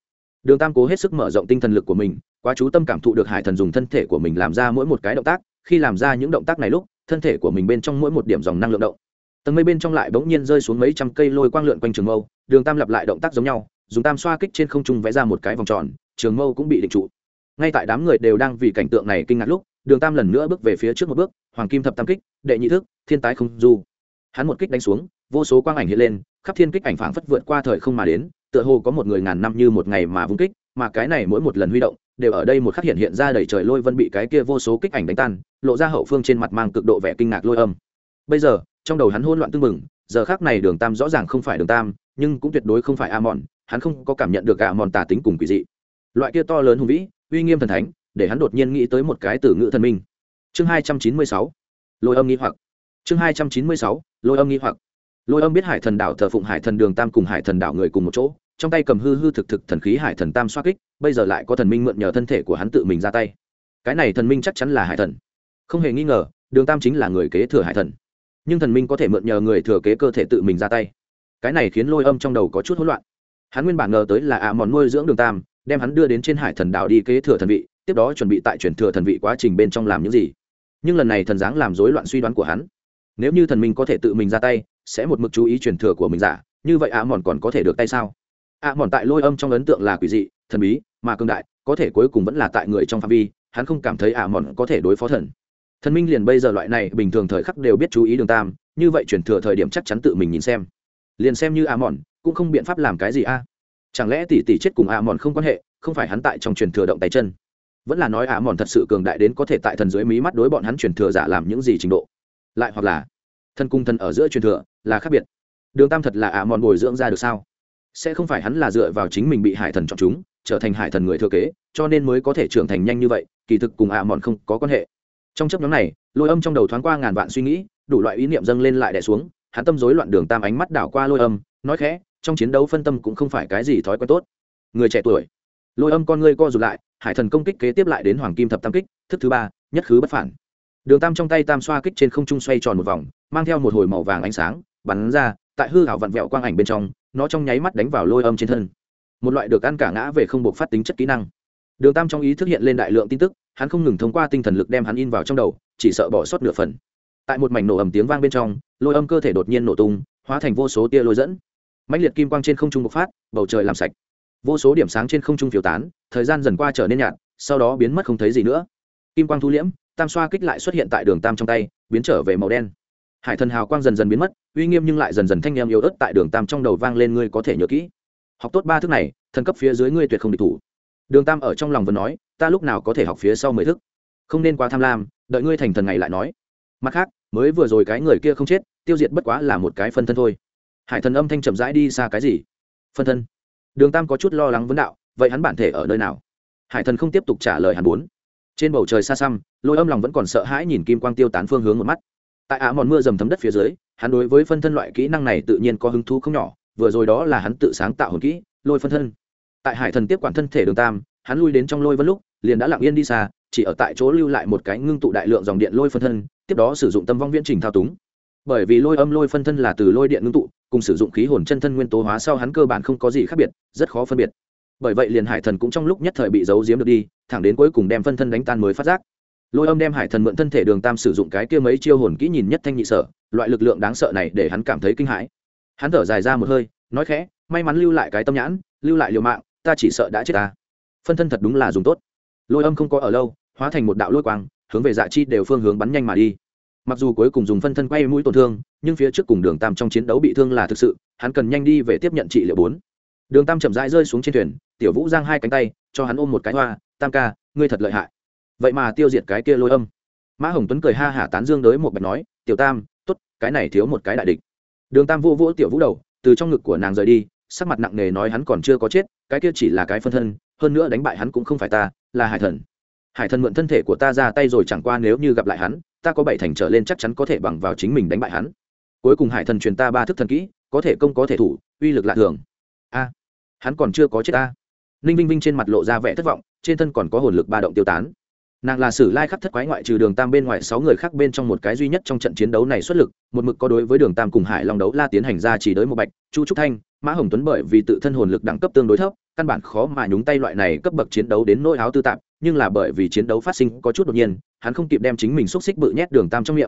Đường Tam cố hết sức mở rộng tinh thần lực của mình, quá chú tâm cảm thụ được hải thần dùng thân thể của mình làm ra mỗi một cái động tác, khi làm ra những động tác này lúc thân thể của mình bên trong mỗi một điểm dòng năng lượng động, tầng mây bên trong lại bỗng nhiên rơi xuống mấy trăm cây lôi quang lượn quanh trường mâu. Đường Tam lặp lại động tác giống nhau, dùng tam xoa kích trên không trung vẽ ra một cái vòng tròn, trường mâu cũng bị định trụ. Ngay tại đám người đều đang vì cảnh tượng này kinh ngạc lúc, Đường Tam lần nữa bước về phía trước một bước, hoàng kim thập tam kích, đệ nhị thức, thiên tái không du. Hắn một kích đánh xuống, vô số quang ảnh hiện lên, khắp thiên kích ảnh phảng phất vượt qua thời không mà đến, tựa hồ có một người ngàn năm như một ngày mà vung kích, mà cái này mỗi một lần huy động đều ở đây một khắc hiện ra đầy trời lôi vân bị cái kia vô số kích ảnh đánh tan, lộ ra hậu phương trên mặt mang cực độ vẻ kinh ngạc Lôi Âm. Bây giờ trong đầu hắn hỗn loạn tưng bừng, giờ khắc này Đường Tam rõ ràng không phải Đường Tam, nhưng cũng tuyệt đối không phải Amon, hắn không có cảm nhận được Amon tà tính cùng quỷ dị, loại kia to lớn hùng vĩ uy nghiêm thần thánh, để hắn đột nhiên nghĩ tới một cái từ ngữ thần minh. Chương 296, Lôi Âm nghi hoặc. Chương 296, Lôi Âm nghi hoặc. Lôi Âm biết Hải Thần Đảo thờ phụng Hải Thần Đường Tam cùng Hải Thần Đảo người cùng một chỗ, trong tay cầm hư hư thực thực thần khí Hải Thần Tam xoa kích, bây giờ lại có thần minh mượn nhờ thân thể của hắn tự mình ra tay. Cái này thần minh chắc chắn là Hải Thần. Không hề nghi ngờ, Đường Tam chính là người kế thừa Hải Thần. Nhưng thần minh có thể mượn nhờ người thừa kế cơ thể tự mình ra tay. Cái này khiến Lôi Âm trong đầu có chút hỗn loạn. Hắn nguyên bản ngờ tới là Amon nuôi dưỡng Đường Tam, đem hắn đưa đến trên Hải Thần Đảo đi kế thừa thần vị, tiếp đó chuẩn bị tại chuyển thừa thần vị quá trình bên trong làm những gì. Nhưng lần này thần dáng làm rối loạn suy đoán của hắn. Nếu như thần minh có thể tự mình ra tay, sẽ một mực chú ý chuyển thừa của mình giả, như vậy Amon còn có thể được tay sao? Amon tại Lôi Âm trong ấn tượng là quỷ dị, thần bí, mà cường đại, có thể cuối cùng vẫn là tại người trong phạm vi, hắn không cảm thấy Amon có thể đối phó thần. Thần minh liền bây giờ loại này bình thường thời khắc đều biết chú ý Đường Tam, như vậy chuyển thừa thời điểm chắc chắn tự mình nhìn xem. Liền xem như Amon, cũng không biện pháp làm cái gì a? Chẳng lẽ tỷ tỷ chết cùng Amon không quan hệ, không phải hắn tại trong chuyển thừa động tay chân? Vẫn là nói Amon thật sự cường đại đến có thể tại thần dưới mí mắt đối bọn hắn chuyển thừa giả làm những gì trình độ? Lại hoặc là thần cung thần ở giữa truyền thừa là khác biệt. Đường Tam thật là Amon bồi dưỡng ra được sao? Sẽ không phải hắn là dựa vào chính mình bị Hải Thần chọn chúng, trở thành Hải Thần người thừa kế, cho nên mới có thể trưởng thành nhanh như vậy, kỳ thực cùng Amon không có quan hệ. Trong chấp nhóm này, Lôi Âm trong đầu thoáng qua ngàn vạn suy nghĩ, đủ loại ý niệm dâng lên lại đè xuống, hắn tâm rối loạn. Đường Tam ánh mắt đảo qua Lôi Âm, nói khẽ, trong chiến đấu phân tâm cũng không phải cái gì thói quen tốt. Người trẻ tuổi. Lôi Âm con ngươi co rụt lại, Hải Thần công kích kế tiếp lại đến hoàng kim thập tam kích, thức thứ ba, nhất khứ bất phản. Đường Tam trong tay tam xoa kích trên không trung xoay tròn một vòng, mang theo một hồi màu vàng ánh sáng bắn ra, tại hư ảo vặn vẹo quang ảnh bên trong, nó trong nháy mắt đánh vào Lôi Âm trên thân. Một loại được ăn cả ngã về không buộc phát tính chất kỹ năng. Đường Tam trong ý thức hiện lên đại lượng tin tức, hắn không ngừng thông qua tinh thần lực đem hắn in vào trong đầu, chỉ sợ bỏ sót nửa phần. Tại một mảnh nổ ầm tiếng vang bên trong, Lôi Âm cơ thể đột nhiên nổ tung, hóa thành vô số tia lôi dẫn. Mãnh liệt kim quang trên không trung bộc phát, bầu trời làm sạch. Vô số điểm sáng trên không trung phiêu tán, thời gian dần qua trở nên nhạt, sau đó biến mất không thấy gì nữa. Kim quang thu liễm, tam xoa kích lại xuất hiện tại Đường Tam trong tay, biến trở về màu đen. Hải Thần hào quang dần dần biến mất, uy nghiêm nhưng lại dần dần thanh em yếu ớt tại Đường Tam trong đầu vang lên, ngươi có thể nhớ kỹ. Học tốt ba thức này, thần cấp phía dưới ngươi tuyệt không địch thủ. Đường Tam ở trong lòng vẫn nói, ta lúc nào có thể học phía sau 10 thức, không nên quá tham lam, đợi ngươi thành thần ngày lại nói. Mặt khác, mới vừa rồi cái người kia không chết, tiêu diệt bất quá là một cái phân thân thôi. Hải Thần âm thanh chậm rãi đi xa, cái gì phân thân? Đường Tam có chút lo lắng vấn đạo, vậy hắn bản thể ở nơi nào? Hải Thần không tiếp tục trả lời hắn. Bốn trên bầu trời xa xăm, Lôi Âm lòng vẫn còn sợ hãi nhìn kim quang tiêu tán phương hướng một mắt. Tại Amon mưa dầm thấm đất phía dưới, hắn đối với phân thân loại kỹ năng này tự nhiên có hứng thú không nhỏ, vừa rồi đó là hắn tự sáng tạo hồn kỹ lôi phân thân. Tại Hải Thần tiếp quản thân thể Đường Tam, hắn lui đến trong lôi vân lúc liền đã lặng yên đi xa, chỉ ở tại chỗ lưu lại một cái ngưng tụ đại lượng dòng điện lôi phân thân, tiếp đó sử dụng tâm vong viễn trình thao túng. Bởi vì Lôi Âm lôi phân thân là từ lôi điện ngưng tụ, cùng sử dụng khí hồn chân thân nguyên tố hóa sau hắn cơ bản không có gì khác biệt, rất khó phân biệt. Bởi vậy liền Hải Thần cũng trong lúc nhất thời bị giấu giếm được đi, thẳng đến cuối cùng đem phân thân đánh tan mới phát giác. Lôi Âm đem Hải Thần mượn thân thể Đường Tam sử dụng cái kia mấy chiêu hồn kỹ nhìn nhất thanh nhị sở, loại lực lượng đáng sợ này để hắn cảm thấy kinh hãi. Hắn thở dài ra một hơi, nói khẽ, may mắn lưu lại cái tâm nhãn, lưu lại liều mạng, ta chỉ sợ đã chết ta. Phân thân thật đúng là dùng tốt. Lôi Âm không có ở lâu, hóa thành một đạo lôi quang, hướng về Dạ Chi đều phương hướng bắn nhanh mà đi. Mặc dù cuối cùng dùng phân thân quay mũi tổn thương, nhưng phía trước cùng Đường Tam trong chiến đấu bị thương là thực sự, hắn cần nhanh đi về tiếp nhận trị liệu. 4 Đường Tam chậm rãi rơi xuống trên thuyền, Tiểu Vũ giang hai cánh tay, cho hắn ôm một cái hoa, Tam ca, ngươi thật lợi hại. Vậy mà tiêu diệt cái kia Lôi Âm. Mã Hồng Tuấn cười ha hả tán dương đối một bạch nói, Tiểu Tam, tốt, cái này thiếu một cái đại địch. Đường Tam vô vỗ Tiểu Vũ đầu, từ trong ngực của nàng rời đi, sắc mặt nặng nề nói, hắn còn chưa có chết, cái kia chỉ là cái phân thân, hơn nữa đánh bại hắn cũng không phải ta, là Hải Thần. Hải Thần mượn thân thể của ta ra tay rồi, chẳng qua nếu như gặp lại hắn, ta có 7 thành trở lên chắc chắn có thể bằng vào chính mình đánh bại hắn. Cuối cùng Hải Thần truyền ta 3 thức thần kỹ, có thể công có thể thủ, uy lực lạ thường. A, hắn còn chưa có chết ta. Ninh Vinh Vinh trên mặt lộ ra vẻ thất vọng, trên thân còn có hồn lực ba động tiêu tán. Nàng là Sử Lai Khắc thất quái ngoại trừ Đường Tam bên ngoài 6 người khác bên trong một cái duy nhất trong trận chiến đấu này xuất lực, một mực có đối với Đường Tam cùng Hải Long đấu la tiến hành ra chỉ đối một bạch, Chu Trúc Thanh, Mã Hồng Tuấn bởi vì tự thân hồn lực đẳng cấp tương đối thấp, căn bản khó mà nhúng tay loại này cấp bậc chiến đấu đến nỗi áo tư tạp, nhưng là bởi vì chiến đấu phát sinh có chút đột nhiên, hắn không kịp đem chính mình xúc xích bự nhét Đường Tam trong miệng.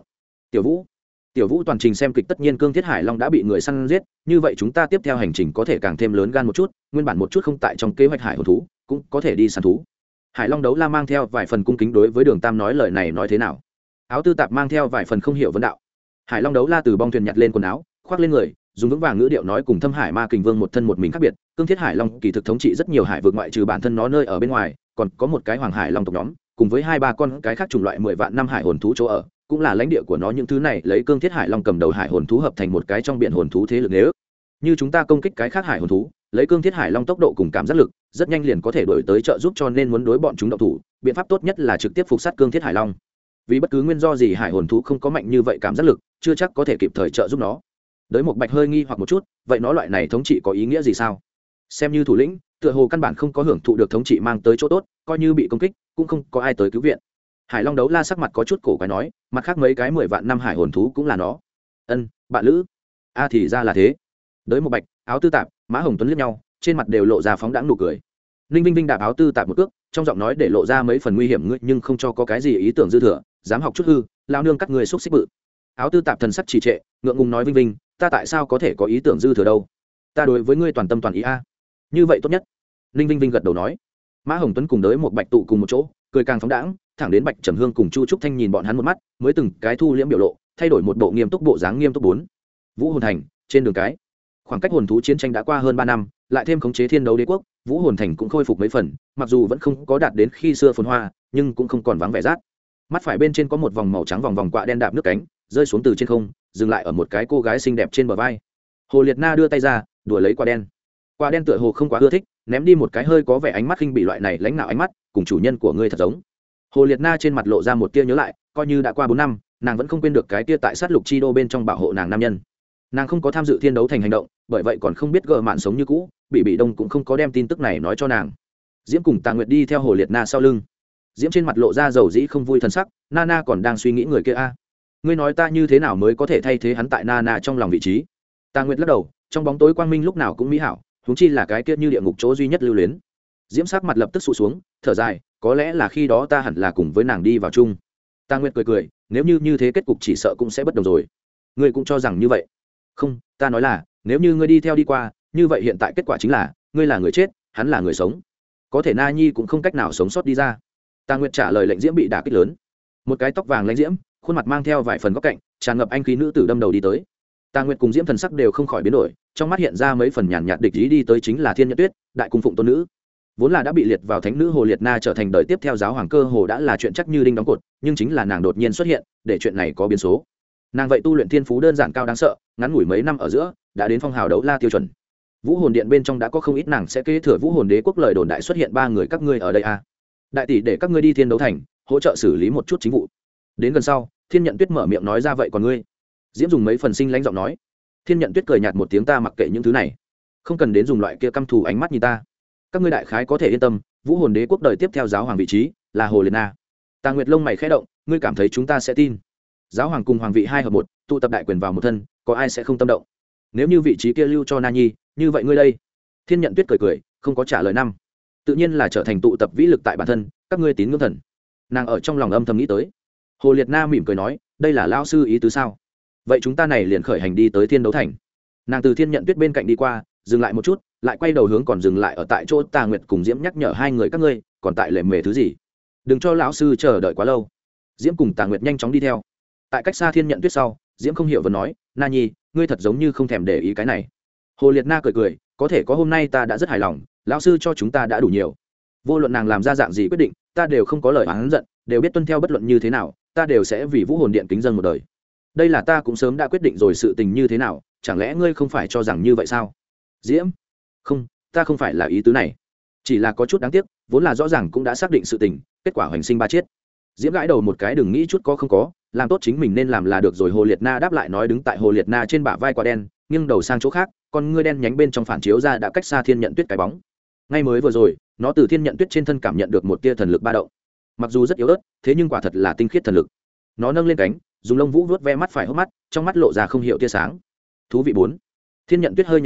Tiểu Vũ toàn trình xem kịch, tất nhiên Cương Thiết Hải Long đã bị người săn giết, như vậy chúng ta tiếp theo hành trình có thể càng thêm lớn gan một chút, nguyên bản một chút không tại trong kế hoạch hải hồn thú, cũng có thể đi săn thú. Hải Long Đấu La mang theo vài phần cung kính đối với Đường Tam nói lời này nói thế nào. Áo tư tạp mang theo vài phần không hiểu vấn đạo. Hải Long Đấu La từ bong thuyền nhặt lên quần áo, khoác lên người, dùng vững vàng ngữ điệu nói cùng Thâm Hải Ma Kình Vương một thân một mình khác biệt. Cương Thiết Hải Long kỳ thực thống trị rất nhiều hải vực ngoại trừ bản thân nó nơi ở bên ngoài, còn có một cái Hoàng Hải Long tộc nhóm, cùng với 2-3 con cái khác chủng loại 10 vạn năm hải hồn thú chỗ ở, cũng là lãnh địa của nó. Những thứ này lấy Cương Thiết Hải Long cầm đầu hải hồn thú hợp thành một cái trong biển hồn thú thế lực. Nếu như chúng ta công kích cái khác hải hồn thú, lấy Cương Thiết Hải Long tốc độ cùng cảm giác lực, rất nhanh liền có thể đuổi tới trợ giúp, cho nên muốn đối bọn chúng động thủ, biện pháp tốt nhất là trực tiếp phục sát Cương Thiết Hải Long. Vì bất cứ nguyên do gì hải hồn thú không có mạnh như vậy cảm giác lực, chưa chắc có thể kịp thời trợ giúp nó. Đới Một Bạch hơi nghi hoặc một chút, vậy nó loại này thống trị có ý nghĩa gì sao? Xem như thủ lĩnh, tựa hồ căn bản không có hưởng thụ được thống trị mang tới chỗ tốt, coi như bị công kích cũng không có ai tới cứu viện. Hải Long Đấu La sắc mặt có chút cổ quái nói, mặt khác mấy cái 10 vạn năm hải hồn thú cũng là nó. Bạn lữ. Thì ra là thế. Đới Một Bạch, Áo Tư Tạp, Mã Hồng Tuấn liếc nhau, trên mặt đều lộ ra phóng đãng nụ cười. Ninh Vinh Vinh đạp Áo Tư Tạp một cước, trong giọng nói để lộ ra mấy phần nguy hiểm, ngươi nhưng không cho có cái gì ý tưởng dư thừa, dám học chút hư, lao nương cắt người xúc xích bự. Áo Tư Tạp thần sắc trì trệ, ngượng ngùng nói, Vinh Vinh, ta tại sao có thể có ý tưởng dư thừa đâu? Ta đối với ngươi toàn tâm toàn ý a. Như vậy tốt nhất. Ninh Vinh Vinh gật đầu nói. Mã Hồng Tuấn cùng Đới Một Bạch tụ cùng một chỗ, cười càng phóng đãng, thẳng đến Bạch Trầm Hương cùng Chu Trúc Thanh nhìn bọn hắn một mắt, mới từng cái thu liễm biểu lộ, thay đổi một bộ nghiêm túc bộ dáng nghiêm túc. 4. Vũ Hồn Thành, trên đường cái. Khoảng cách hồn thú chiến tranh đã qua hơn 3 năm, lại thêm khống chế Thiên Đấu Đế quốc, Vũ Hồn Thành cũng khôi phục mấy phần, mặc dù vẫn không có đạt đến khi xưa phồn hoa, nhưng cũng không còn vắng vẻ rát. Mắt phải bên trên có một vòng màu trắng vòng vòng quạ đen đạp nước cánh, rơi xuống từ trên không, dừng lại ở một cái cô gái xinh đẹp trên bờ vai. Hồ Liệt Na đưa tay ra, đùa lấy quạ đen. Quạ đen tựa hồ không quá ưa thích, ném đi một cái hơi có vẻ ánh mắt khinh bị, loại này lãnh nạo ánh mắt, cùng chủ nhân của ngươi thật giống. Hồ Liệt Na trên mặt lộ ra một tia nhớ lại, coi như đã qua 4 năm, nàng vẫn không quên được cái tia tại sát lục chi đô bên trong bảo hộ nàng nam nhân. Nàng không có tham dự Thiên Đấu Thành hành động, bởi vậy còn không biết gờ mạn sống như cũ, bị đông cũng không có đem tin tức này nói cho nàng. Diễm cùng Tà Nguyệt đi theo Hồ Liệt Na sau lưng. Diễm trên mặt lộ ra dầu dĩ không vui thần sắc, Nana còn đang suy nghĩ người kia a. Ngươi nói ta như thế nào mới có thể thay thế hắn tại Nana trong lòng vị trí? Tà Nguyệt lắc đầu, trong bóng tối quang minh lúc nào cũng mỹ hảo, huống chi là cái kia như địa ngục chỗ duy nhất lưu luyến. Diễm sắc mặt lập tức sụ xuống, thở dài, có lẽ là khi đó ta hẳn là cùng với nàng đi vào chung. Tà Nguyệt cười cười, nếu như thế kết cục chỉ sợ cũng sẽ bất đồng rồi. Ngươi cũng cho rằng như vậy? Không, ta nói là, nếu như ngươi đi theo đi qua, như vậy hiện tại kết quả chính là, ngươi là người chết, hắn là người sống. Có thể Na Nhi cũng không cách nào sống sót đi ra. Tà Nguyệt trả lời lệnh Diễm bị đả kích lớn. Một cái tóc vàng lãnh diễm, khuôn mặt mang theo vài phần góc cạnh, tràn ngập anh khí nữ tử đâm đầu đi tới. Tà Nguyệt cùng Diễm thần sắc đều không khỏi biến đổi, trong mắt hiện ra mấy phần nhàn nhạt địch ý, đi tới chính là Thiên Nhận Tuyết, đại cung phụng tôn nữ. Vốn là đã bị liệt vào thánh nữ Hồ Liệt Na trở thành đời tiếp theo giáo hoàng cơ hồ đã là chuyện chắc như đinh đóng cột, nhưng chính là nàng đột nhiên xuất hiện, để chuyện này có biến số. Nàng vậy tu luyện thiên phú đơn giản cao đáng sợ, ngắn ngủi mấy năm ở giữa đã đến phong hào đấu la tiêu chuẩn. Vũ Hồn Điện bên trong đã có không ít nàng sẽ kế thừa Vũ Hồn Đế quốc lời đồn đại xuất hiện, 3 người các ngươi ở đây à? Đại tỷ để các ngươi đi Thiên Đấu Thành, hỗ trợ xử lý một chút chính vụ. Đến gần sau, Thiên Nhận Tuyết mở miệng nói ra, vậy còn ngươi? Diễm dùng mấy phần sinh lãnh giọng nói. Thiên Nhận Tuyết cười nhạt một tiếng, ta mặc kệ những thứ này, không cần đến dùng loại kia căm thù ánh mắt nhìn ta. Các ngươi đại khái có thể yên tâm, Vũ Hồn Đế quốc đời tiếp theo giáo hoàng vị trí là Hồ Liệt Na. Tà Nguyệt lông mày khẽ động, ngươi cảm thấy chúng ta sẽ tin? Giáo hoàng cùng hoàng vị 2 hợp 1, tụ tập đại quyền vào một thân, có ai sẽ không tâm động? Nếu như vị trí kia lưu cho Na Nhi, như vậy ngươi đây? Thiên Nhận Tuyết cười cười, không có trả lời. Năm, tự nhiên là trở thành tụ tập vĩ lực tại bản thân, các ngươi tín ngưỡng thần. Nàng ở trong lòng âm thầm nghĩ tới. Hồ Liệt Na mỉm cười nói, đây là lão sư ý tứ sao? Vậy chúng ta này liền khởi hành đi tới Thiên Đấu Thành. Nàng từ Thiên Nhận Tuyết bên cạnh đi qua, dừng lại một chút, lại quay đầu hướng còn dừng lại ở tại chỗ Tà Nguyệt cùng Diễm, nhắc nhở 2 người các ngươi còn tại lề mề thứ gì, đừng cho lão sư chờ đợi quá lâu. Diễm cùng Tà Nguyệt nhanh chóng đi theo. Tại cách xa Thiên Nhận Tuyết sau, Diễm không hiểu và nói, Na Nhi, ngươi thật giống như không thèm để ý cái này. Hồ Liệt Na cười cười, có thể có hôm nay ta đã rất hài lòng, lão sư cho chúng ta đã đủ nhiều. Vô luận nàng làm ra dạng gì quyết định, ta đều không có lời oán giận, đều biết tuân theo, bất luận như thế nào, ta đều sẽ vì Vũ Hồn Điện kính dâng một đời. Đây là ta cũng sớm đã quyết định rồi, sự tình như thế nào, chẳng lẽ ngươi không phải cho rằng như vậy sao? Diễm, không, ta không phải là ý tứ này, chỉ là có chút đáng tiếc, vốn là rõ ràng cũng đã xác định sự tình, kết quả hoành sinh ba chết. Diễm gãi đầu một cái, đừng nghĩ chút có không có, làm tốt chính mình nên làm là được rồi. Hồ Liệt Na đáp lại nói, đứng tại Hồ Liệt Na trên bả vai quả đen, nghiêng đầu sang chỗ khác, con ngươi đen nhánh bên trong phản chiếu ra đã cách xa Thiên Nhận Tuyết cái bóng. Ngay mới vừa rồi, nó từ Thiên Nhận Tuyết trên thân cảm nhận được một tia thần lực ba động, mặc dù rất yếu ớt, thế nhưng quả thật là tinh khiết thần lực. Nó nâng lên cánh, dùng lông vũ vuốt ve mắt phải hốc mắt, trong mắt lộ ra không hiểu tia sáng. Thú vị. 4. Thiên Nhận Tuyết hơi nhíu mày,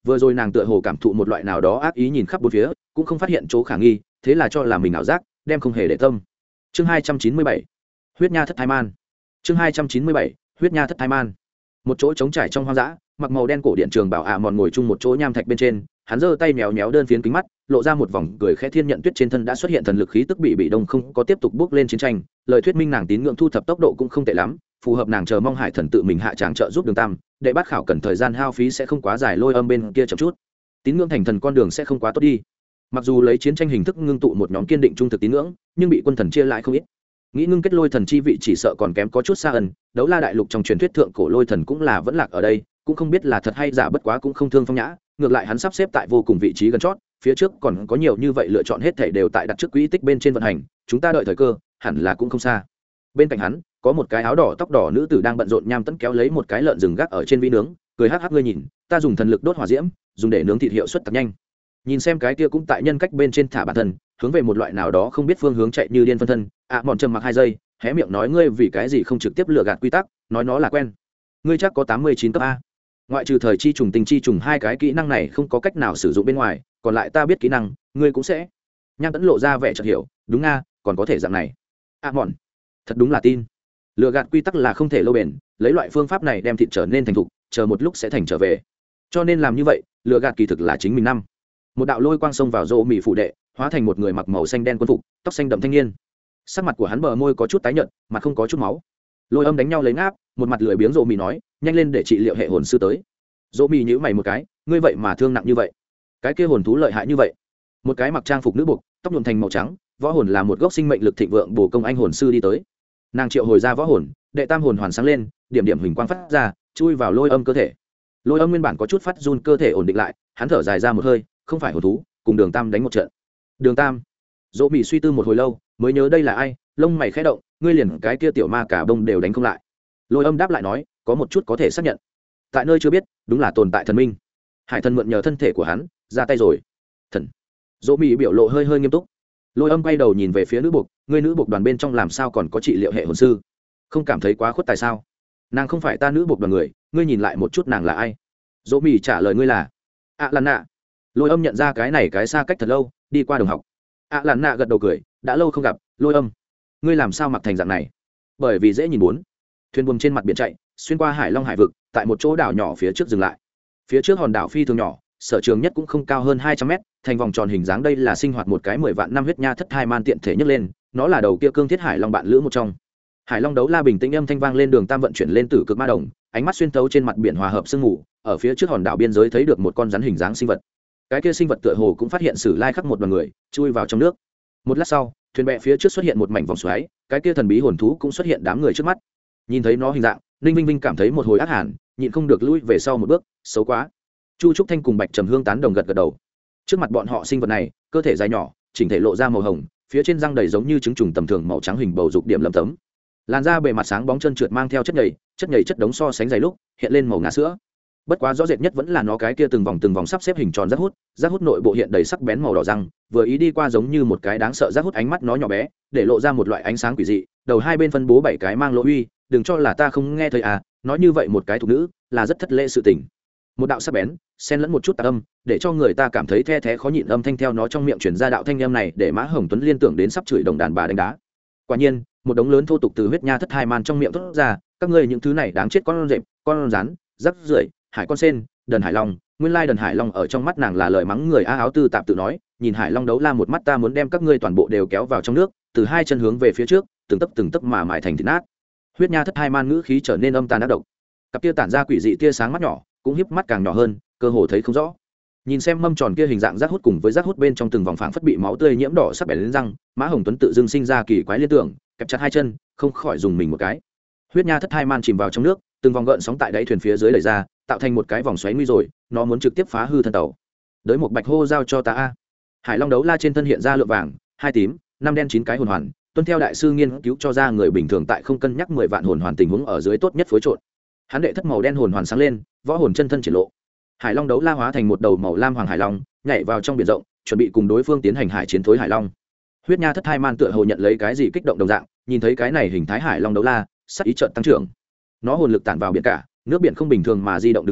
vừa rồi nàng tựa hồ cảm thụ một loại nào đó ác ý nhìn khắp bốn phía cũng không phát hiện chỗ khả nghi, thế là cho là mình ảo giác, đem không hề để tâm. Chương 297, huyết nha thất thai man. Chương 297, huyết nha thất thai man. Một chỗ trống trải trong hoang dã, mặc màu đen cổ điện trường bảo ạ mòn ngồi chung một chỗ nham thạch bên trên, hắn giơ tay méo méo đơn phiến kính mắt, lộ ra một vòng cười khẽ. Thiên nhận tuyết trên thân đã xuất hiện thần lực khí tức bị đông không có tiếp tục bước lên chiến tranh, lời thuyết minh nàng tín ngưỡng thu thập tốc độ cũng không tệ lắm, phù hợp nàng chờ mong hải thần tự mình hạ tràng trợ giúp Đường Tam, để bắt khảo cần thời gian hao phí sẽ không quá dài. Lôi Âm bên kia chậm chút, tín ngưỡng thành thần con đường sẽ không quá tốt đi. Mặc dù lấy chiến tranh hình thức ngưng tụ một nhóm kiên định trung thực tín ngưỡng, nhưng bị quân thần chia lại không ít. Nghĩ ngưng kết lôi thần chi vị chỉ sợ còn kém có chút xa ẩn. Đấu La đại lục trong truyền thuyết thượng cổ lôi thần cũng là vẫn lạc ở đây, cũng không biết là thật hay giả, bất quá cũng không thương phong nhã, ngược lại hắn sắp xếp tại vô cùng vị trí gần chót, phía trước còn có nhiều như vậy lựa chọn, hết thảy đều tại đặt trước quỹ tích bên trên vận hành, chúng ta đợi thời cơ hẳn là cũng không xa. Bên cạnh hắn có một cái áo đỏ tóc đỏ nữ tử đang bận rộn nham tấn kéo lấy một cái lợn rừng gác ở trên vĩ nướng, cười hắc hắc, ngươi nhìn ta dùng thần lực đốt hỏa diễm, dùng để nướng thịt hiệu suất thật nhanh. Nhìn xem cái kia cũng tại nhân cách bên trên thả bản thân, hướng về một loại nào đó không biết phương hướng chạy như điên phân thân. Mòn trầm mặc 2 giây, hé miệng nói, ngươi vì cái gì không trực tiếp lừa gạt quy tắc, nói nó là quen. Ngươi chắc có 89 cấp a. Ngoại trừ thời chi trùng tinh chi trùng 2 cái kỹ năng này không có cách nào sử dụng bên ngoài, còn lại ta biết kỹ năng, ngươi cũng sẽ. Nham tấn lộ ra vẻ chợt hiểu, đúng nga, còn có thể dạng này. Mòn thật đúng là tin. Lừa gạt quy tắc là không thể lâu bền, lấy loại phương pháp này đem thịt trở nên thành thục, chờ một lúc sẽ thành trở về. Cho nên làm như vậy, lừa gạt kỳ thực là chính mình năm. Một đạo lôi quang xông vào rô mì phủ đệ, hóa thành một người mặc màu xanh đen quân phục, tóc xanh đậm thanh niên. Sắc mặt của hắn bờ môi có chút tái nhợt, mặt không có chút máu. Lôi Âm đánh nhau lấy ngáp, một mặt lười biếng rô mì nói, nhanh lên để trị liệu hệ hồn sư tới. Rô mì nhíu mày một cái, ngươi vậy mà thương nặng như vậy? Cái kia hồn thú lợi hại như vậy? Một cái mặc trang phục nữ buộc, tóc nhuộm thành màu trắng, võ hồn là một gốc sinh mệnh lực thịnh vượng bổ công anh hồn sư đi tới. Nàng triệu hồi ra võ hồn, đệ tam hồn hoàn sáng lên, điểm điểm huỳnh quang phát ra, chui vào Lôi Âm cơ thể. Lôi Âm nguyên bản có chút phát run, cơ thể ổn định lại, hắn thở dài ra một hơi, không phải hồn thú, cùng Đường Tam đánh một trận. Đường Tam. Dỗ Mị suy tư một hồi lâu, mới nhớ đây là ai, lông mày khẽ động, ngươi liền cái kia tiểu ma cả bông đều đánh không lại. Lôi Âm đáp lại nói, có một chút có thể xác nhận. Tại nơi chưa biết, đúng là tồn tại thần minh. Hải thần mượn nhờ thân thể của hắn, ra tay rồi. Thần. Dỗ Mị biểu lộ hơi hơi nghiêm túc. Lôi Âm quay đầu nhìn về phía nữ buộc, ngươi nữ buộc đoàn bên trong làm sao còn có trị liệu hệ hồn sư? Không cảm thấy quá khuất tại sao? Nàng không phải ta nữ buộc đoàn người, ngươi nhìn lại một chút nàng là ai? Dỗ Mị trả lời, ngươi là Lan nạ. Lôi Âm nhận ra cái này cái xa cách thật lâu, đi qua đồng học. Lan nạ gật đầu cười, đã lâu không gặp. Lôi Âm, ngươi làm sao mặc thành dạng này? Bởi vì dễ nhìn. Bốn thuyền buồm trên mặt biển chạy, xuyên qua hải long hải vực, tại một chỗ đảo nhỏ phía trước dừng lại. Phía trước hòn đảo phi thường nhỏ, sở trường nhất cũng không cao hơn 200 mét, thành vòng tròn hình dáng. Đây là sinh hoạt một cái 10 vạn năm huyết nha thất thai man tiện thể nhấc lên, nó là đầu kia cương thiết hải long bạn lữ một trong. Hải long đấu la bình tĩnh âm thanh vang lên, Đường Tam vận chuyển lên tử cực ma đồng, ánh mắt xuyên thấu trên mặt biển hòa hợp sương mù, ở phía trước hòn đảo biên giới thấy được một con rắn hình dáng sinh vật. Cái kia sinh vật tựa hồ cũng phát hiện Sử Lai khắc một đoàn người, chui vào trong nước. Một lát sau, thuyền bè phía trước xuất hiện một mảnh vòng xoáy, cái kia thần bí hồn thú cũng xuất hiện đám người trước mắt. Nhìn thấy nó hình dạng, Ninh Vinh Vinh cảm thấy một hồi ác hàn, nhịn không được lui về sau một bước, xấu quá. Chu Trúc Thanh cùng Bạch Trầm Hương tán đồng gật gật đầu. Trước mặt bọn họ sinh vật này, cơ thể dài nhỏ, chỉnh thể lộ ra màu hồng, phía trên răng đầy giống như trứng trùng tầm thường màu trắng hình bầu dục điểm lấm tấm. Làn da bề mặt sáng bóng trơn trượt mang theo chất nhầy chất đống so sánh dày lúc, hiện lên màu ngà sữa. Bất quá rõ rệt nhất vẫn là nó cái kia từng vòng sắp xếp hình tròn rác hút nội bộ hiện đầy sắc bén màu đỏ răng, vừa ý đi qua giống như một cái đáng sợ rác hút, ánh mắt nó nhỏ bé, để lộ ra một loại ánh sáng quỷ dị, đầu hai bên phân bố 7 cái mang lỗ uy, đừng cho là ta không nghe thấy à, nói như vậy một cái thuộc nữ là rất thất lễ sự tình. Một đạo sắc bén, xen lẫn một chút tà âm, để cho người ta cảm thấy the thé khó nhịn âm thanh theo nó trong miệng truyền ra. Đạo thanh âm này để Mã Hồng Tuấn liên tưởng đến sắp chửi đồng đàn bà đánh đá. Quả nhiên, một đống lớn thô tục từ huyết nha thất thai man trong miệng thốt ra, các ngươi những thứ này đáng chết, con rệp, con rắn, rắc rưởi, hải con sen, đần hải long. Nguyên lai đần hải long ở trong mắt nàng là lời mắng người. Áo tư tạp tự nói, nhìn hải long đấu la một mắt, ta muốn đem các ngươi toàn bộ đều kéo vào trong nước, từ hai chân hướng về phía trước, từng tấc mà mài thành thịt nát. Huyết nha thất thai man ngữ khí trở nên âm tàn ác độc, cặp kia tản ra quỷ dị tia sáng mắt nhỏ cũng hiếp mắt càng nhỏ hơn, cơ hồ thấy không rõ. Nhìn xem mâm tròn kia hình dạng rác hút cùng với rác hút bên trong từng vòng phảng phất bị máu tươi nhiễm đỏ sắc bẻ lên răng, Mã Hồng Tuấn tự dưng sinh ra kỳ quái liên tưởng, kẹp chặt hai chân, không khỏi dùng mình một cái. Huyết nha thất thai man chìm vào trong nước, từng vòng gợn sóng tại đáy thuyền phía dưới đẩy ra, tạo thành một cái vòng xoáy nguy rồi, nó muốn trực tiếp phá hư thân tàu. Đới một bạch hô, giao cho ta a. Hải long đấu la trên thân hiện ra lượng vàng, 2 tím, 5 đen 9 cái hồn hoàn, tuân theo đại sư nghiên cứu cho ra người bình thường tại không cân nhắc 10 vạn hồn hoàn tình huống ở dưới tốt nhất phối trộn. Hắn đệ thất màu đen hồn hoàn sáng lên, võ hồn chân thân triển lộ. Hải long đấu la hóa thành một đầu màu lam hoàng hải long, nhảy vào trong biển rộng, chuẩn bị cùng đối phương tiến hành hải chiến thối hải long. Huyết nha thất thai man tựa hồ nhận lấy cái gì kích động đồng dạng, nhìn thấy cái này hình thái hải long đấu la, sắc ý chợt tăng trưởng. Nó hồn lực tản vào biển cả, nước biển không bình thường mà di động đứng lên,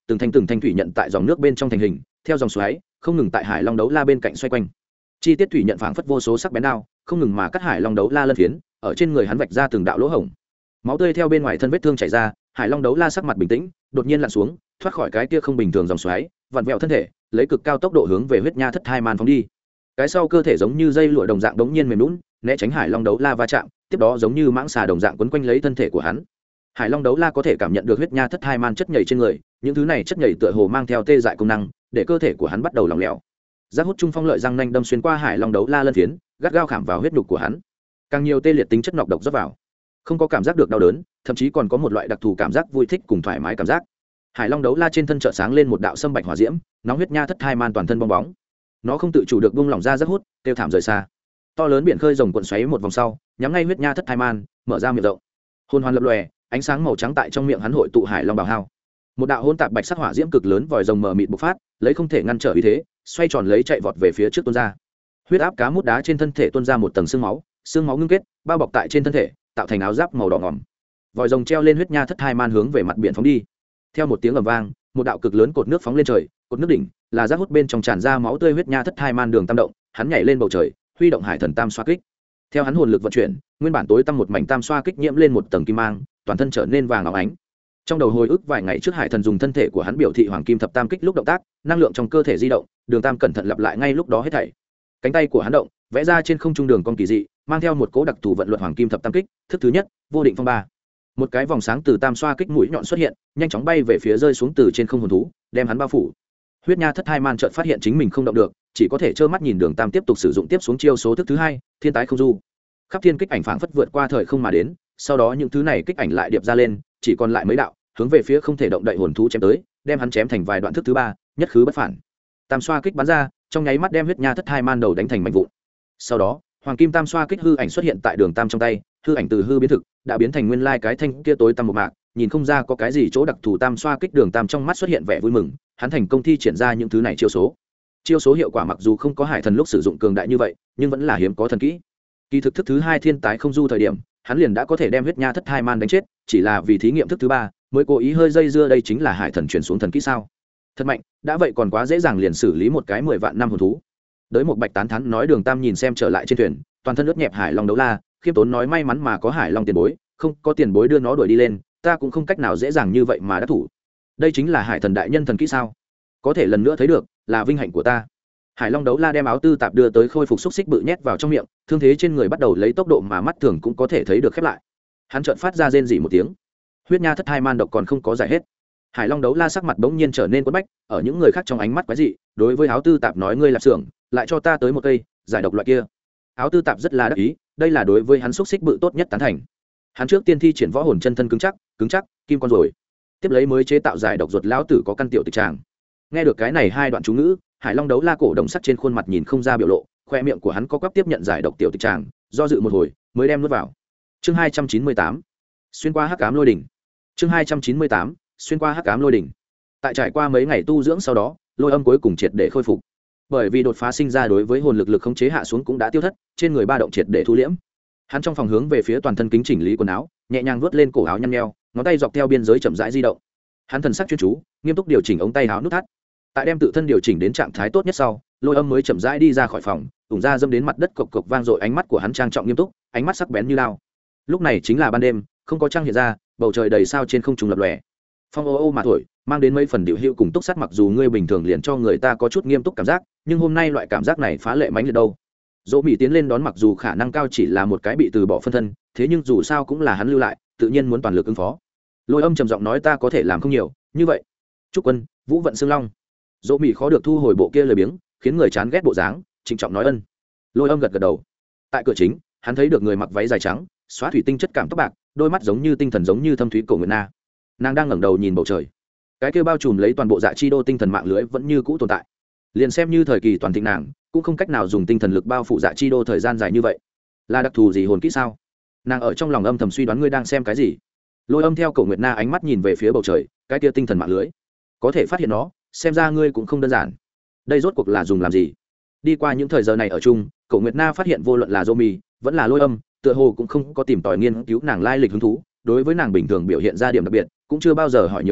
từng thanh thủy nhận tại dòng nước bên trong thành hình theo dòng xoáy không ngừng tại hải long đấu la bên cạnh xoay quanh. Chi tiết thủy nhận phảng phất vô số sắc bén đao không ngừng mà cắt hải long đấu la lân phiến, ở trên người hắn vạch ra từng đạo lỗ hổng, máu tươi theo bên ngoài thân vết thương chảy ra. Hải long đấu la sắc mặt bình tĩnh, đột nhiên lặn xuống, thoát khỏi cái kia không bình thường dòng xoáy, vặn vẹo thân thể, lấy cực cao tốc độ hướng về huyết nha thất thai man phóng đi. Cái sau cơ thể giống như dây lụa đồng dạng đống nhiên mềm lún, né tránh hải long đấu la va chạm, tiếp đó giống như mãng xà đồng dạng quấn quanh lấy thân thể của hắn. Hải long đấu la có thể cảm nhận được huyết nha thất thai man chất nhảy trên người, những thứ này chất nhảy tựa hồ mang theo tê dại công năng, để cơ thể của hắn bắt đầu lỏng lẻo. Giác hút trung phong lợi răng nanh đâm xuyên qua hải long đấu la lân phiến, gắt gao khảm vào huyết nhục của hắn. Càng nhiều tê liệt tính chất nọc độc rót vào, không có cảm giác được đau đớn, thậm chí còn có một loại đặc thù cảm giác vui thích cùng thoải mái cảm giác. Hải long đấu la trên thân chợt sáng lên một đạo sâm bạch hỏa diễm, nóng huyết nha thất thai man toàn thân bong bóng, nó không tự chủ được buông lỏng ra rất hút, tiêu thảm rời xa. To lớn biển khơi rồng cuộn xoáy một vòng sau, nhắm ngay huyết nha thất thai man, mở ra miệng rộng, hồn hoàn lập lòe, ánh sáng màu trắng tại trong miệng hắn hội tụ hải long bào hao. Một đạo hỗn tạp bạch sắc hỏa diễm cực lớn vòi rồng mờ mịt bộc phát, lấy không thể ngăn trở uy thế, xoay tròn lấy chạy vọt về phía trước tuôn ra. Huyết áp cá mút đá trên thân thể tuôn ra một tầng xương máu ngưng kết, bao bọc tại trên thân thể, tạo thành áo giáp màu đỏ ngòm. Vòi rồng treo lên huyết nha thất thai man hướng về mặt biển phóng đi. Theo một tiếng ầm vang, một đạo cực lớn cột nước phóng lên trời, cột nước đỉnh là rác hút bên trong tràn ra máu tươi huyết nha thất thai man đường tam động, hắn nhảy lên bầu trời, huy động hải thần tam xoa kích. Theo hắn hồn lực vận chuyển, nguyên bản tối tăm một mảnh tam xoa kích nhiễm lên một tầng kim mang, toàn thân trở nên vàng óng ánh. Trong đầu hồi ức vài ngày trước hải thần dùng thân thể của hắn biểu thị hoàng kim thập tam kích lúc động tác, năng lượng trong cơ thể di động, đường tam cẩn thận lặp lại ngay lúc đó hết thảy. Cánh tay của hắn động, vẽ ra trên không trung đường cong kỳ dị, mang theo một cỗ đặc thù vận luật hoàng kim thập tam kích. Thức thứ nhất, vô định phong ba. Một cái vòng sáng từ tam xoa kích mũi nhọn xuất hiện, nhanh chóng bay về phía rơi xuống từ trên không hồn thú, đem hắn bao phủ. Huyết nha thất thai man chợt phát hiện chính mình không động được, chỉ có thể trơ mắt nhìn đường tam tiếp tục sử dụng tiếp xuống chiêu số thức thứ hai, thiên tái không du. Khắp thiên kích ảnh phảng phất vượt qua thời không mà đến, sau đó những thứ này kích ảnh lại điệp ra lên, chỉ còn lại mấy đạo, hướng về phía không thể động đậy hồn thú chém tới, đem hắn chém thành vài đoạn. Thức thứ ba, nhất khứ bất phản. Tam xoa kích bắn ra, trong nháy mắt đem huyết nha thất thai man đầu đánh thành mảnh vụn. Sau đó, hoàng kim tam xoa kích hư ảnh xuất hiện tại đường tam trong tay, hư ảnh từ hư biến thực, đã biến thành nguyên lai cái thanh kia tối tăm một mạc, nhìn không ra có cái gì chỗ đặc thù. Tam xoa kích đường tam trong mắt xuất hiện vẻ vui mừng, hắn thành công thi triển ra những thứ này chiêu số hiệu quả mặc dù không có hải thần lúc sử dụng cường đại như vậy, nhưng vẫn là hiếm có thần kỹ. Kỳ thực thức thứ hai thiên tái không du thời điểm, hắn liền đã có thể đem huyết nha thất thai man đánh chết, chỉ là vì thí nghiệm thức thứ ba mới cố ý hơi dây dưa. Đây chính là hải thần truyền xuống thần kỹ sao? Thật mạnh, đã vậy còn quá dễ dàng liền xử lý một cái 10 vạn năm hồn thú. Đới một bạch tán thán nói. Đường tam nhìn xem trở lại trên thuyền, toàn thân ướt nhẹp hải long đấu la, khiêm tốn nói may mắn mà có hải long tiền bối, không có tiền bối đưa nó đuổi đi lên, ta cũng không cách nào dễ dàng như vậy mà đắc thủ. Đây chính là hải thần đại nhân thần kỹ sao? Có thể lần nữa thấy được, là vinh hạnh của ta. Hải long đấu la đem áo tư tạp đưa tới khôi phục xúc xích bự nhét vào trong miệng, thương thế trên người bắt đầu lấy tốc độ mà mắt thường cũng có thể thấy được khép lại. Hắn chợt phát ra rên rỉ một tiếng. Huyết nha thất thai man độc còn không có giải hết. Hải long đấu la sắc mặt bỗng nhiên trở nên quất bách, ở những người khác trong ánh mắt quái dị, đối với áo tư tạp nói ngươi lạp xưởng, lại cho ta tới một cây giải độc loại kia. Áo tư tạp rất là đắc ý, đây là đối với hắn xúc xích bự tốt nhất tán thành. Hắn trước tiên thi triển võ hồn chân thân cứng chắc kim con rồi, tiếp lấy mới chế tạo giải độc ruột lão tử có căn tiểu tịch tràng. Nghe được cái này hai đoạn chú ngữ, hải long đấu la cổ đồng sắt trên khuôn mặt nhìn không ra biểu lộ, khoe miệng của hắn có quắp tiếp nhận giải độc tiểu tịch tràng, do dự một hồi mới đem nuốt vào. Chương 298, xuyên qua hắc ám lôi đỉnh. Chương 298, xuyên qua hắc ám lôi đỉnh. Tại trải qua mấy ngày tu dưỡng sau đó, lôi âm cuối cùng triệt để khôi phục. Bởi vì đột phá sinh ra đối với hồn lực khống chế hạ xuống cũng đã tiêu thất, trên người ba động triệt để thu liễm. Hắn trong phòng hướng về phía toàn thân kính chỉnh lý quần áo, nhẹ nhàng vuốt lên cổ áo nhăn nheo, ngón tay dọc theo biên giới chậm rãi di động. Hắn thần sắc chuyên chú, nghiêm túc điều chỉnh ống tay áo nút thắt. Tại đem tự thân điều chỉnh đến trạng thái tốt nhất sau, lôi âm mới chậm rãi đi ra khỏi phòng, ủng ra dâm đến mặt đất cộc cộc vang dội. Ánh mắt của hắn trang trọng nghiêm túc, ánh mắt sắc bén như lao. Lúc này chính là ban đêm, không có trăng hiện ra, bầu trời đầy sao trên không trung lập lòe. Phong ô ô mà thổi, mang đến mấy phần điệu hữu cùng túc sát. Mặc dù ngươi bình thường liền cho người ta có chút nghiêm túc cảm giác, nhưng hôm nay loại cảm giác này phá lệ mãnh liệt đâu. Dỗ Mỹ tiến lên đón, mặc dù khả năng cao chỉ là một cái bị từ bỏ phân thân, thế nhưng dù sao cũng là hắn lưu lại, tự nhiên muốn toàn lực ứng phó. Lôi âm trầm giọng nói ta có thể làm không nhiều, như vậy. Trúc Quân, Vũ Vận Xương Long. Dỗ Mỹ khó được thu hồi bộ kia lời biếng, khiến người chán ghét bộ dáng, trịnh trọng nói ân. Lôi âm gật gật đầu. Tại cửa chính, hắn thấy được người mặc váy dài trắng, xóa thủy tinh chất cảm tóc bạc, đôi mắt giống như tinh thần giống như thâm thúy cổ nguyệt na. Nàng đang ngẩng đầu nhìn bầu trời, cái kia bao trùm lấy toàn bộ dạ chi đô tinh thần mạng lưới vẫn như cũ tồn tại. Liền xem như thời kỳ toàn thịnh nàng cũng không cách nào dùng tinh thần lực bao phủ dạ chi đô thời gian dài như vậy. Là đặc thù gì hồn kỹ sao? Nàng ở trong lòng âm thầm suy đoán. Ngươi đang xem cái gì? Lôi âm theo cổ nguyệt na ánh mắt nhìn về phía bầu trời, cái kia tinh thần mạng lưới, có thể phát hiện nó, xem ra ngươi cũng không đơn giản. Đây rốt cuộc là dùng làm gì? Đi qua những thời giờ này ở chung, cổ nguyệt na phát hiện vô luận là Zomi vẫn là lôi âm, tựa hồ cũng không có tìm tòi nghiên cứu nàng lai lịch hứng thú. Đối với nàng bình thường biểu hiện ra điểm đặc biệt, cũng chưa bao giờ hỏi nhiều qua,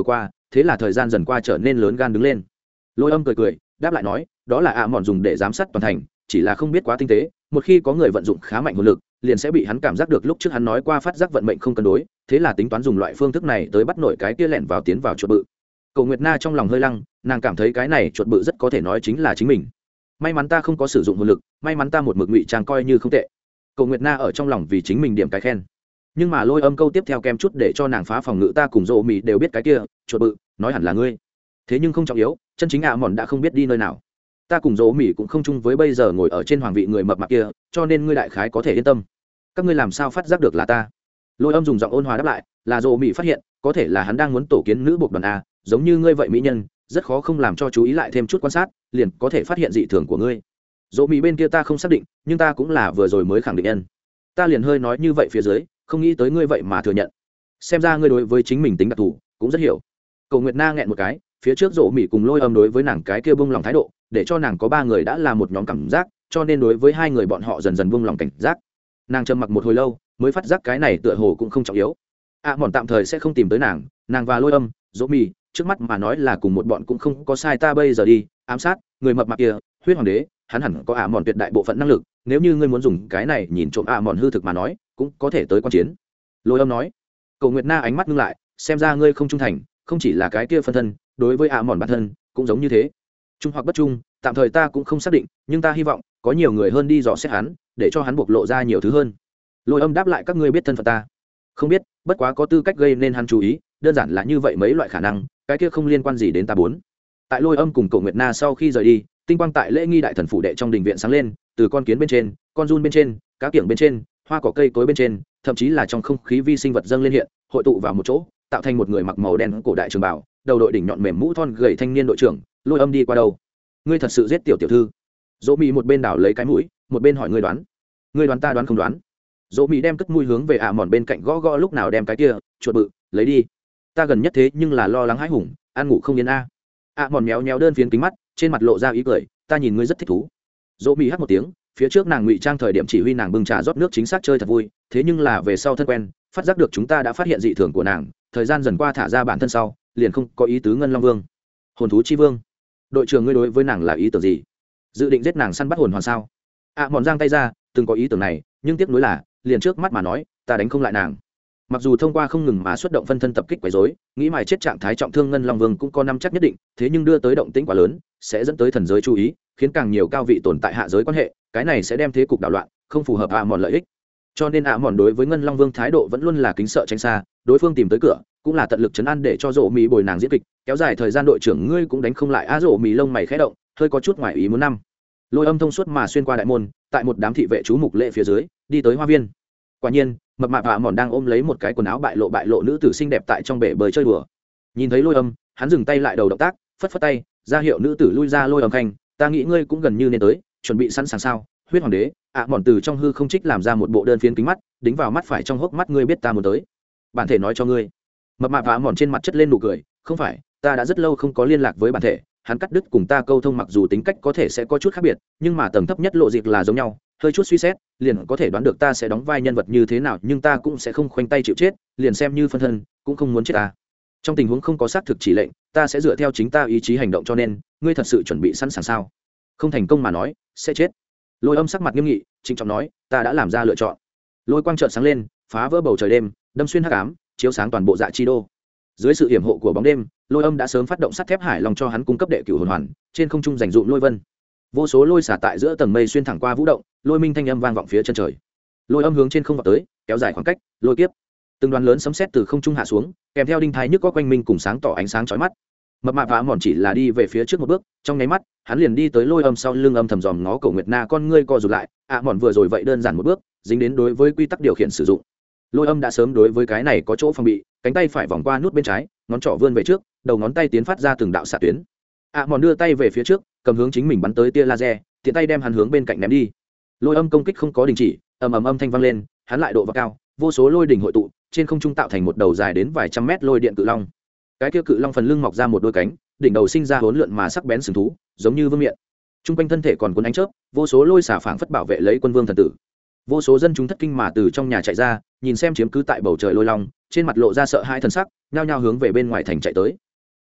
thế là thời gian dần qua trở nên lớn gan đứng lên. Lôi Âm cười cười đáp lại nói, đó là ạ mòn dùng để giám sát toàn thành, chỉ là không biết quá tinh tế, một khi có người vận dụng khá mạnh hồn lực liền sẽ bị hắn cảm giác được. Lúc trước hắn nói qua phát giác vận mệnh không cân đối, thế là tính toán dùng loại phương thức này tới bắt nổi cái kia lẻn vào tiến vào chuột bự. Cổ Nguyệt Na trong lòng hơi lăng, nàng cảm thấy cái này chuột bự rất có thể nói chính là chính mình. May mắn ta không có sử dụng hồn lực, may mắn ta một mực ngụy trang coi như không tệ. Cổ Nguyệt Na ở trong lòng vì chính mình điểm cái khen. Nhưng mà Lôi Âm câu tiếp theo kem chút để cho nàng phá phòng ngự, ta cùng Dỗ Mị đều biết cái kia chuột bự nói hẳn là ngươi. Thế nhưng không trọng yếu, chân chính ạ mòn đã không biết đi nơi nào. Ta cùng Dỗ Mị cũng không chung với bây giờ ngồi ở trên hoàng vị người mập mạp kia, cho nên ngươi đại khái có thể yên tâm. Các ngươi làm sao phát giác được là ta? Lôi Âm dùng giọng ôn hòa đáp lại, là Dỗ Mị phát hiện, có thể là hắn đang muốn tổ kiến nữ buộc đoàn a, giống như ngươi vậy mỹ nhân, rất khó không làm cho chú ý lại thêm chút quan sát, liền có thể phát hiện dị thường của ngươi. Dỗ Mị bên kia ta không xác định, nhưng ta cũng là vừa rồi mới khẳng định nhân. Ta liền hơi nói như vậy phía dưới, không nghĩ tới ngươi vậy mà thừa nhận. Xem ra ngươi đối với chính mình tính đặc thù cũng rất hiểu. Cầu Nguyệt Na nghẹn một cái, phía trước Dỗ Mị cùng Lôi Âm đối với nàng cái kia buông lòng thái độ, để cho nàng có ba người đã là một nhóm cảm giác, cho nên đối với hai người bọn họ dần dần buông lòng cảnh giác. Nàng trầm mặc một hồi lâu, mới phát giác cái này tựa hồ cũng không trọng yếu. Mòn tạm thời sẽ không tìm tới nàng, nàng và Lôi Âm, Dỗ Mị, trước mắt mà nói là cùng một bọn cũng không có sai. Ta bây giờ đi ám sát người mập mạp kia, huyết hoàng đế, hắn hẳn có mòn tuyệt đại bộ phận năng lực, nếu như ngươi muốn dùng cái này nhìn trộm mòn hư thực mà nói, cũng có thể tới quan chiến. Lôi Âm nói. Cầu Nguyệt Na ánh mắt ngưng lại, xem ra ngươi không trung thành, không chỉ là cái kia phân thân, đối với mòn bản thân cũng giống như thế. Trung hoặc bất trung, tạm thời ta cũng không xác định, nhưng ta hy vọng có nhiều người hơn đi dò xét hắn, để cho hắn bộc lộ ra nhiều thứ hơn. Lôi Âm đáp lại, các ngươi biết thân phận ta? Không biết, bất quá có tư cách gây nên hắn chú ý, đơn giản là như vậy mấy loại khả năng, cái kia không liên quan gì đến ta bốn. Tại Lôi Âm cùng Cổ Nguyệt Na sau khi rời đi, tinh quang tại lễ nghi đại thần phủ đệ trong đình viện sáng lên, từ con kiến bên trên, con giun bên trên, cá kiểng bên trên, hoa cỏ cây cối bên trên, thậm chí là trong không khí vi sinh vật dâng lên hiện, hội tụ vào một chỗ, tạo thành một người mặc màu đen cổ đại trường bào, đầu đội đỉnh nhọn mềm mũ thon gầy thanh niên đội trưởng. Lôi Âm đi qua đâu? Ngươi thật sự giết tiểu tiểu thư? Dỗ Mị một bên đảo lấy cái mũi, một bên hỏi, ngươi đoán ta đoán không đoán? Dỗ Mị đem cất mũi hướng về mòn bên cạnh gõ gõ, lúc nào đem cái kia chuột bự lấy đi. Ta gần nhất thế nhưng là lo lắng hãi hùng, ăn ngủ không yên mòn méo méo đơn phiến kính mắt, trên mặt lộ ra ý cười, ta nhìn ngươi rất thích thú. Dỗ Mị hắt một tiếng, phía trước nàng ngụy trang thời điểm chỉ huy nàng bưng trà rót nước chính xác chơi thật vui, thế nhưng là về sau thân quen, phát giác được chúng ta đã phát hiện dị thường của nàng, thời gian dần qua thả ra bản thân sau, liền không có ý tứ. Ngân Long Vương, hồn thú chi vương, đội trưởng ngươi đối với nàng là ý tưởng gì? Dự định giết nàng săn bắt hồn hoàn sao? Mòn giang tay ra, từng có ý tưởng này, nhưng tiếc nuối là liền trước mắt mà nói, ta đánh không lại nàng. Mặc dù thông qua không ngừng mà xuất động phân thân tập kích quấy rối, nghĩ mài chết trạng thái trọng thương Ngân Long Vương cũng có năm chắc nhất định, thế nhưng đưa tới động tĩnh quá lớn, sẽ dẫn tới thần giới chú ý, khiến càng nhiều cao vị tồn tại hạ giới quan hệ, cái này sẽ đem thế cục đảo loạn, không phù hợp mòn lợi ích. Cho nên mòn đối với Ngân Long Vương thái độ vẫn luôn là kính sợ tránh xa, đối phương tìm tới cửa, cũng là tận lực trấn an để cho Dỗ Mị bồi nàng diễn kịch, kéo dài thời gian. Đội trưởng ngươi cũng đánh không lại Dỗ Mị lông mày khẽ động, hơi có chút ngoài ý muốn. Năm Lôi Âm thông suốt mà xuyên qua đại môn, tại một đám thị vệ chú mục lễ phía dưới, đi tới hoa viên. Quả nhiên, mập mạp mòn đang ôm lấy một cái quần áo bại lộ nữ tử xinh đẹp tại trong bể bơi chơi đùa. Nhìn thấy Lôi Âm, hắn dừng tay lại đầu động tác, phất phất tay ra hiệu nữ tử lui ra. Lôi Âm khanh, ta nghĩ ngươi cũng gần như nên tới, chuẩn bị sẵn sàng sao? Huyết hoàng đế mòn từ trong hư không trích làm ra một bộ đơn phiến kính mắt, đính vào mắt phải trong hốc mắt, ngươi biết ta muốn tới. Bản thể nói cho ngươi. Mập mạp mòn trên mặt chất lên nụ cười, không phải, ta đã rất lâu không có liên lạc với bản thể, hắn cắt đứt cùng ta câu thông, mặc dù tính cách có thể sẽ có chút khác biệt, nhưng mà tầng thấp nhất lộ dịp là giống nhau, hơi chút suy xét liền có thể đoán được ta sẽ đóng vai nhân vật như thế nào, nhưng ta cũng sẽ không khoanh tay chịu chết, liền xem như phân thân cũng không muốn chết ta. Trong tình huống không có xác thực chỉ lệnh, ta sẽ dựa theo chính ta ý chí hành động, cho nên ngươi thật sự chuẩn bị sẵn sàng sao? Không thành công mà nói sẽ chết. Lôi Âm sắc mặt nghiêm nghị, trịnh trọng nói, ta đã làm ra lựa chọn. Lôi quang trợn sáng lên, phá vỡ bầu trời đêm, đâm xuyên hắc ám, chiếu sáng toàn bộ Dạ Chi Đô. Dưới sự hiểm hộ của bóng đêm, Lôi Âm đã sớm phát động sắt thép hải long cho hắn cung cấp đệ cửu hồn hoàn, trên không trung rành rụm lôi vân. Vô số lôi xả tại giữa tầng mây xuyên thẳng qua vũ động, lôi minh thanh âm vang vọng phía chân trời. Lôi Âm hướng trên không vọt tới, kéo dài khoảng cách, lôi kiếp. Từng đoàn lớn sấm sét từ không trung hạ xuống, kèm theo đinh thái nhức có quanh minh cùng sáng tỏ ánh sáng chói mắt. Mập mạp mòn chỉ là đi về phía trước một bước, trong nháy mắt hắn liền đi tới Lôi Âm sau lưng, âm thầm dòm ngó Cổ Nguyệt Na, con ngươi co rụt lại. Mòn vừa rồi vậy đơn giản một bước, dính đến đối với quy tắc điều khiển sử dụng. Lôi Âm đã sớm đối với cái này có chỗ phòng bị, cánh tay phải vòng qua nút bên trái, ngón trỏ vươn về trước, đầu ngón tay tiến phát ra từng đạo xạ tuyến. Mòn đưa tay về phía trước, cầm hướng chính mình bắn tới tia laser, tiện tay đem hắn hướng bên cạnh ném đi. Lôi Âm công kích không có đình chỉ, ầm ầm âm thanh vang lên, hắn lại độ vào cao, vô số lôi đỉnh hội tụ, trên không trung tạo thành một đầu dài đến vài trăm mét lôi điện cự long. Cái kia cự long phần lưng mọc ra một đôi cánh, đỉnh đầu sinh ra hỗn lượn mà sắc bén sừng thú, giống như vương miện. Trung quanh thân thể còn cuốn ánh chớp, vô số lôi xả phảng phất bảo vệ lấy quân vương thần tử. Vô số dân chúng thất kinh mà từ trong nhà chạy ra, nhìn xem chiếm cứ tại bầu trời lôi long, trên mặt lộ ra sợ hãi thần sắc, nhao nhao hướng về bên ngoài thành chạy tới.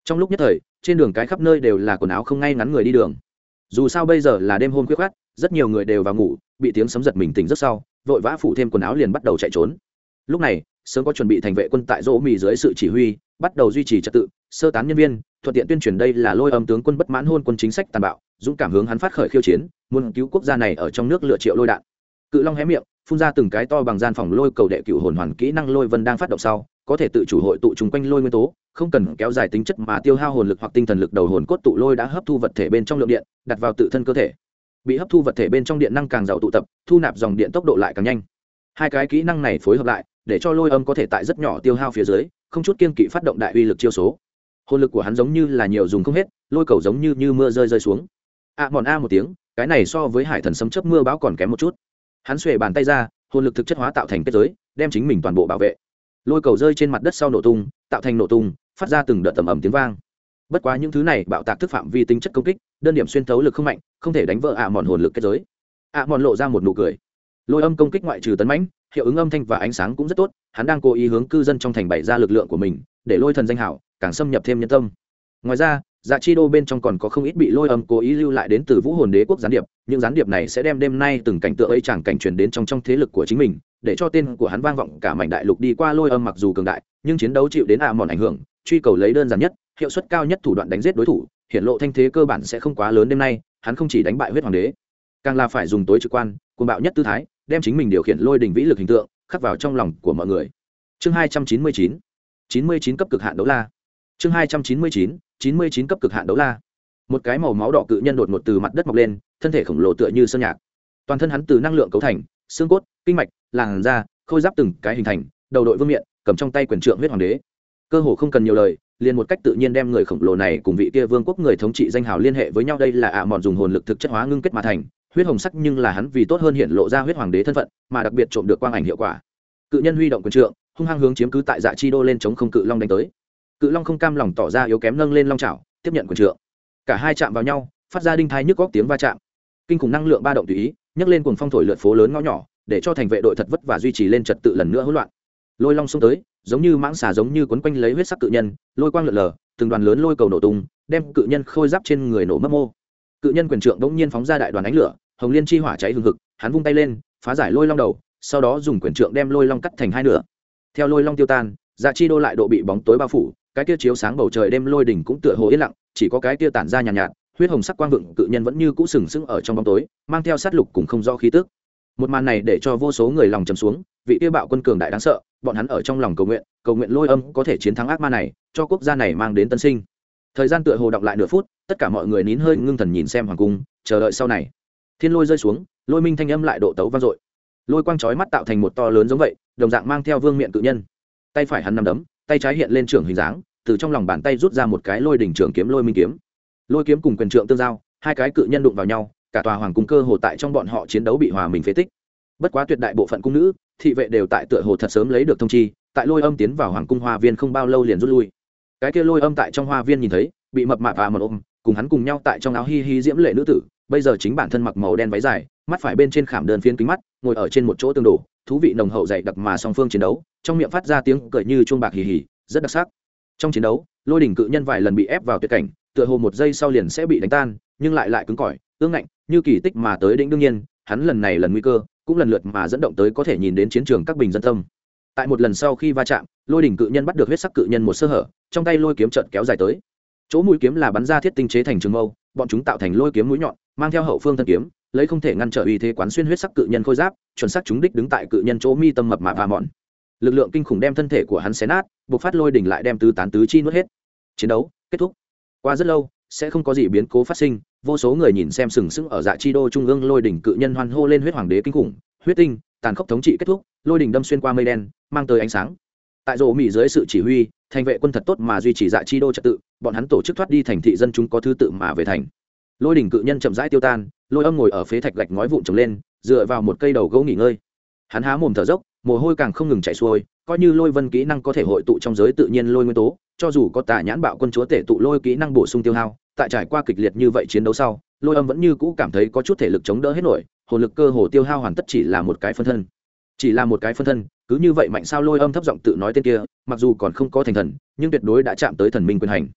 Trong lúc nhất thời trên đường cái khắp nơi đều là quần áo không ngay ngắn người đi đường. Dù sao bây giờ là đêm hôm khuya khoắt, rất nhiều người đều vào ngủ, bị tiếng sấm giật mình tỉnh rất sau, vội vã phủ thêm quần áo liền bắt đầu chạy trốn. Lúc này sớm có chuẩn bị thành vệ quân tại Dỗ Mì dưới sự chỉ huy bắt đầu duy trì trật tự, sơ tán nhân viên, thuận tiện tuyên truyền đây là Lôi Âm tướng quân bất mãn hôn quân chính sách tàn bạo, dũng cảm hướng hắn phát khởi khiêu chiến, muốn cứu quốc gia này ở trong nước lựa triệu lôi đạn. Cự Long hé miệng phun ra từng cái to bằng gian phòng lôi cầu đệ cửu hồn hoàn kỹ năng lôi vân đang phát động sau, có thể tự chủ hội tụ trùng quanh lôi nguyên tố, không cần kéo dài tính chất mà tiêu hao hồn lực hoặc tinh thần lực. Đầu hồn cốt tụ lôi đã hấp thu vật thể bên trong lượng điện, đặt vào tự thân cơ thể. Bị hấp thu vật thể bên trong điện năng càng giàu tụ tập, thu nạp dòng điện tốc độ lại càng nhanh. Hai cái kỹ năng này phối hợp lại, để cho Lôi Âm có thể tại rất nhỏ tiêu hao phía dưới, không chút kiên kỵ phát động đại uy lực chiêu số. Hồn lực của hắn giống như là nhiều dùng không hết, lôi cầu giống như mưa rơi xuống. Mòn a một tiếng, cái này so với hải thần sấm chớp mưa bão còn kém một chút. Hắn xuề bàn tay ra, hồn lực thực chất hóa tạo thành kết giới, đem chính mình toàn bộ bảo vệ. Lôi cầu rơi trên mặt đất sau nổ tung, tạo thành nổ tung, phát ra từng đợt tầm ầm tiếng vang. Bất quá những thứ này bạo tạc thức phạm vi tính chất công kích, đơn điểm xuyên thấu lực không mạnh, không thể đánh vỡ mòn hồn lực kết giới. Mòn lộ ra một nụ cười. Lôi Âm công kích ngoại trừ tấn mãnh, hiệu ứng âm thanh và ánh sáng cũng rất tốt, hắn đang cố ý hướng cư dân trong thành bày ra lực lượng của mình, để Lôi Thần danh hảo càng xâm nhập thêm nhân tâm. Ngoài ra, Dạ Chi Đô bên trong còn có không ít bị Lôi Âm cố ý lưu lại đến từ Vũ Hồn Đế quốc gián điệp, những gián điệp này sẽ đem đêm nay từng cảnh tượng ấy chẳng cảnh truyền đến trong thế lực của chính mình, để cho tên của hắn vang vọng cả mảnh đại lục. Đi qua Lôi Âm mặc dù cường đại, nhưng chiến đấu chịu đến mòn ảnh hưởng, truy cầu lấy đơn giản nhất, hiệu suất cao nhất thủ đoạn đánh giết đối thủ, hiện lộ thanh thế cơ bản sẽ không quá lớn. Đêm nay, hắn không chỉ đánh bại huyết hoàng đế, càng là phải dùng tối trực quan, cuồng bạo nhất tư thái, đem chính mình điều khiển lôi đỉnh vĩ lực hình tượng khắc vào trong lòng của mọi người. Chương 299, 99 cấp cực hạn đấu la. Chương 299, 99 cấp cực hạn đấu la. Một cái màu máu đỏ cự nhân đột ngột từ mặt đất mọc lên, thân thể khổng lồ tựa như sơn nhạc. Toàn thân hắn từ năng lượng cấu thành, xương cốt, kinh mạch, làn da, khôi giáp từng cái hình thành, đầu đội vương miện, cầm trong tay quyền trượng huyết hoàng đế. Cơ hồ không cần nhiều lời, liền một cách tự nhiên đem người khổng lồ này cùng vị kia vương quốc người thống trị danh hào liên hệ với nhau. Đây là mòn dùng hồn lực thực chất hóa ngưng kết mà thành, huyết hồng sắc, nhưng là hắn vì tốt hơn hiện lộ ra huyết hoàng đế thân phận, mà đặc biệt trộm được quang ảnh hiệu quả. Cự nhân huy động quyền trượng, hung hăng hướng chiếm cứ tại Dạ Chi Đô lên chống không cự long đánh tới. Cự long không cam lòng tỏ ra yếu kém, nâng lên long chảo tiếp nhận quyền trượng. Cả hai chạm vào nhau, phát ra đinh thai nhức góc tiếng va chạm. Kinh khủng năng lượng ba động tùy ý nhấc lên cuồng phong thổi lượn phố lớn ngõ nhỏ, để cho thành vệ đội thật vất vả duy trì lên trật tự lần nữa hỗn loạn. Lôi long xông tới, giống như mãng xà giống như quấn quanh lấy huyết sắc cự nhân, lôi quang lượn lờ, từng đoàn lớn lôi cầu nổ tung, đem cự nhân khôi giáp trên người nổ mất mô. Cự nhân quyền trượng bỗng nhiên phóng ra đại đoàn ánh lửa, hồng liên chi hỏa cháy hừng hực, hắn vung tay lên phá giải lôi long đầu, sau đó dùng quyền trượng đem lôi long cắt thành hai nửa. Theo lôi long tiêu tan, Dạ Chi Đô lại độ bị bóng tối bao phủ, cái kia chiếu sáng bầu trời đêm lôi đỉnh cũng tựa hồ yên lặng, chỉ có cái kia tản ra nhàn nhạt, huyết hồng sắc quang vượng cự nhân vẫn như cũ sừng sững ở trong bóng tối, mang theo sát lục cùng không rõ khí tức. Một màn này để cho vô số người lòng trầm xuống, vị kia bạo quân cường đại đáng sợ, bọn hắn ở trong lòng cầu nguyện Lôi Âm có thể chiến thắng ác ma này, cho quốc gia này mang đến tân sinh. Thời gian tựa hồ đọng lại nửa phút, tất cả mọi người nín hơi ngưng thần nhìn xem hoàng cung, chờ đợi sau này. Thiên lôi rơi xuống, lôi minh thanh âm lại độ tấu vang dội. Lôi quang chói mắt tạo thành một to lớn giống vậy, đồng dạng mang theo vương miện cự nhân. Tay phải hắn nắm đấm, tay trái hiện lên trưởng hình dáng, từ trong lòng bàn tay rút ra một cái lôi đỉnh trường kiếm lôi minh kiếm. Lôi kiếm cùng quyền trượng tương giao, hai cái cự nhân đụng vào nhau, cả tòa hoàng cung cơ hồ tại trong bọn họ chiến đấu bị hòa mình phế tích. Bất quá tuyệt đại bộ phận cung nữ, thị vệ đều tại tựa hồ thật sớm lấy được thông chi, tại Lôi Âm tiến vào hoàng cung hoa viên không bao lâu liền rút lui. Cái kia Lôi Âm tại trong hoa viên nhìn thấy, bị mập mạp một ôm, cùng hắn cùng nhau tại trong áo hi hi diễm lệ nữ tử, bây giờ chính bản thân mặc màu đen váy dài, mắt phải bên trên khảm đơn phiến kính mắt, ngồi ở trên một chỗ tương đổ, thú vị nồng hậu dày đặc mà song phương chiến đấu, trong miệng phát ra tiếng cười như chuông bạc hì hì, rất đặc sắc. Trong chiến đấu, Lôi đỉnh cự nhân vài lần bị ép vào tuyệt cảnh, tựa hồ một giây sau liền sẽ bị đánh tan, nhưng lại cứng cỏi, ương ngạnh, như kỳ tích mà tới đỉnh. Đương nhiên, hắn lần này lần nguy cơ, cũng lần lượt mà dẫn động tới có thể nhìn đến chiến trường các bình dân tâm. Tại một lần sau khi va chạm, Lôi đỉnh cự nhân bắt được huyết sắc cự nhân một sơ hở, trong tay lôi kiếm chợt kéo dài tới. Chỗ mũi kiếm là bắn ra thiết tinh chế thành trường mâu, bọn chúng tạo thành lôi kiếm mũi nhọn, mang theo hậu phương thân kiếm, lấy không thể ngăn trở uy thế quán xuyên huyết sắc cự nhân khôi giáp, chuẩn xác trúng đích đứng tại cự nhân chỗ mi tâm mập mạp và mọn. Lực lượng kinh khủng đem thân thể của hắn xé nát, bộc phát lôi đỉnh lại đem tứ tán tứ chi nuốt hết. Chiến đấu kết thúc. Qua rất lâu, sẽ không có gì biến cố phát sinh, vô số người nhìn xem sừng sững ở Dạ Chi Đô trung ương lôi đỉnh cự nhân hoan hô lên huyết hoàng đế kinh khủng, huyết tinh, tàn khốc thống trị kết thúc, lôi đỉnh đâm xuyên qua mây đen, mang tới ánh sáng. Tại rổ mỹ dưới sự chỉ huy, thành vệ quân thật tốt mà duy trì Dạ Chi Đô trật tự, bọn hắn tổ chức thoát đi thành thị dân chúng có thứ tự mà về thành. Lôi đỉnh cự nhân chậm rãi tiêu tan, Lôi Âm ngồi ở phế thạch gạch ngói vụn trồng lên, dựa vào một cây đầu gỗ nghỉ ngơi. Hắn há mồm thở dốc, mồ hôi càng không ngừng chảy xuôi, coi như lôi vân kỹ năng có thể hội tụ trong giới tự nhiên lôi nguyên tố, cho dù có Tà Nhãn Bạo Quân chúa tể tụ lôi kỹ năng bổ sung tiêu hao, tại trải qua kịch liệt như vậy chiến đấu sau, Lôi Âm vẫn như cũ cảm thấy có chút thể lực chống đỡ hết nổi, hồn lực cơ hồ tiêu hao hoàn tất, chỉ là một cái phân thân. Chỉ là một cái phân thân, cứ như vậy mạnh sao? Lôi Âm thấp giọng tự nói tên kia, mặc dù còn không có thành thần, nhưng tuyệt đối đã chạm tới thần minh quyền hành.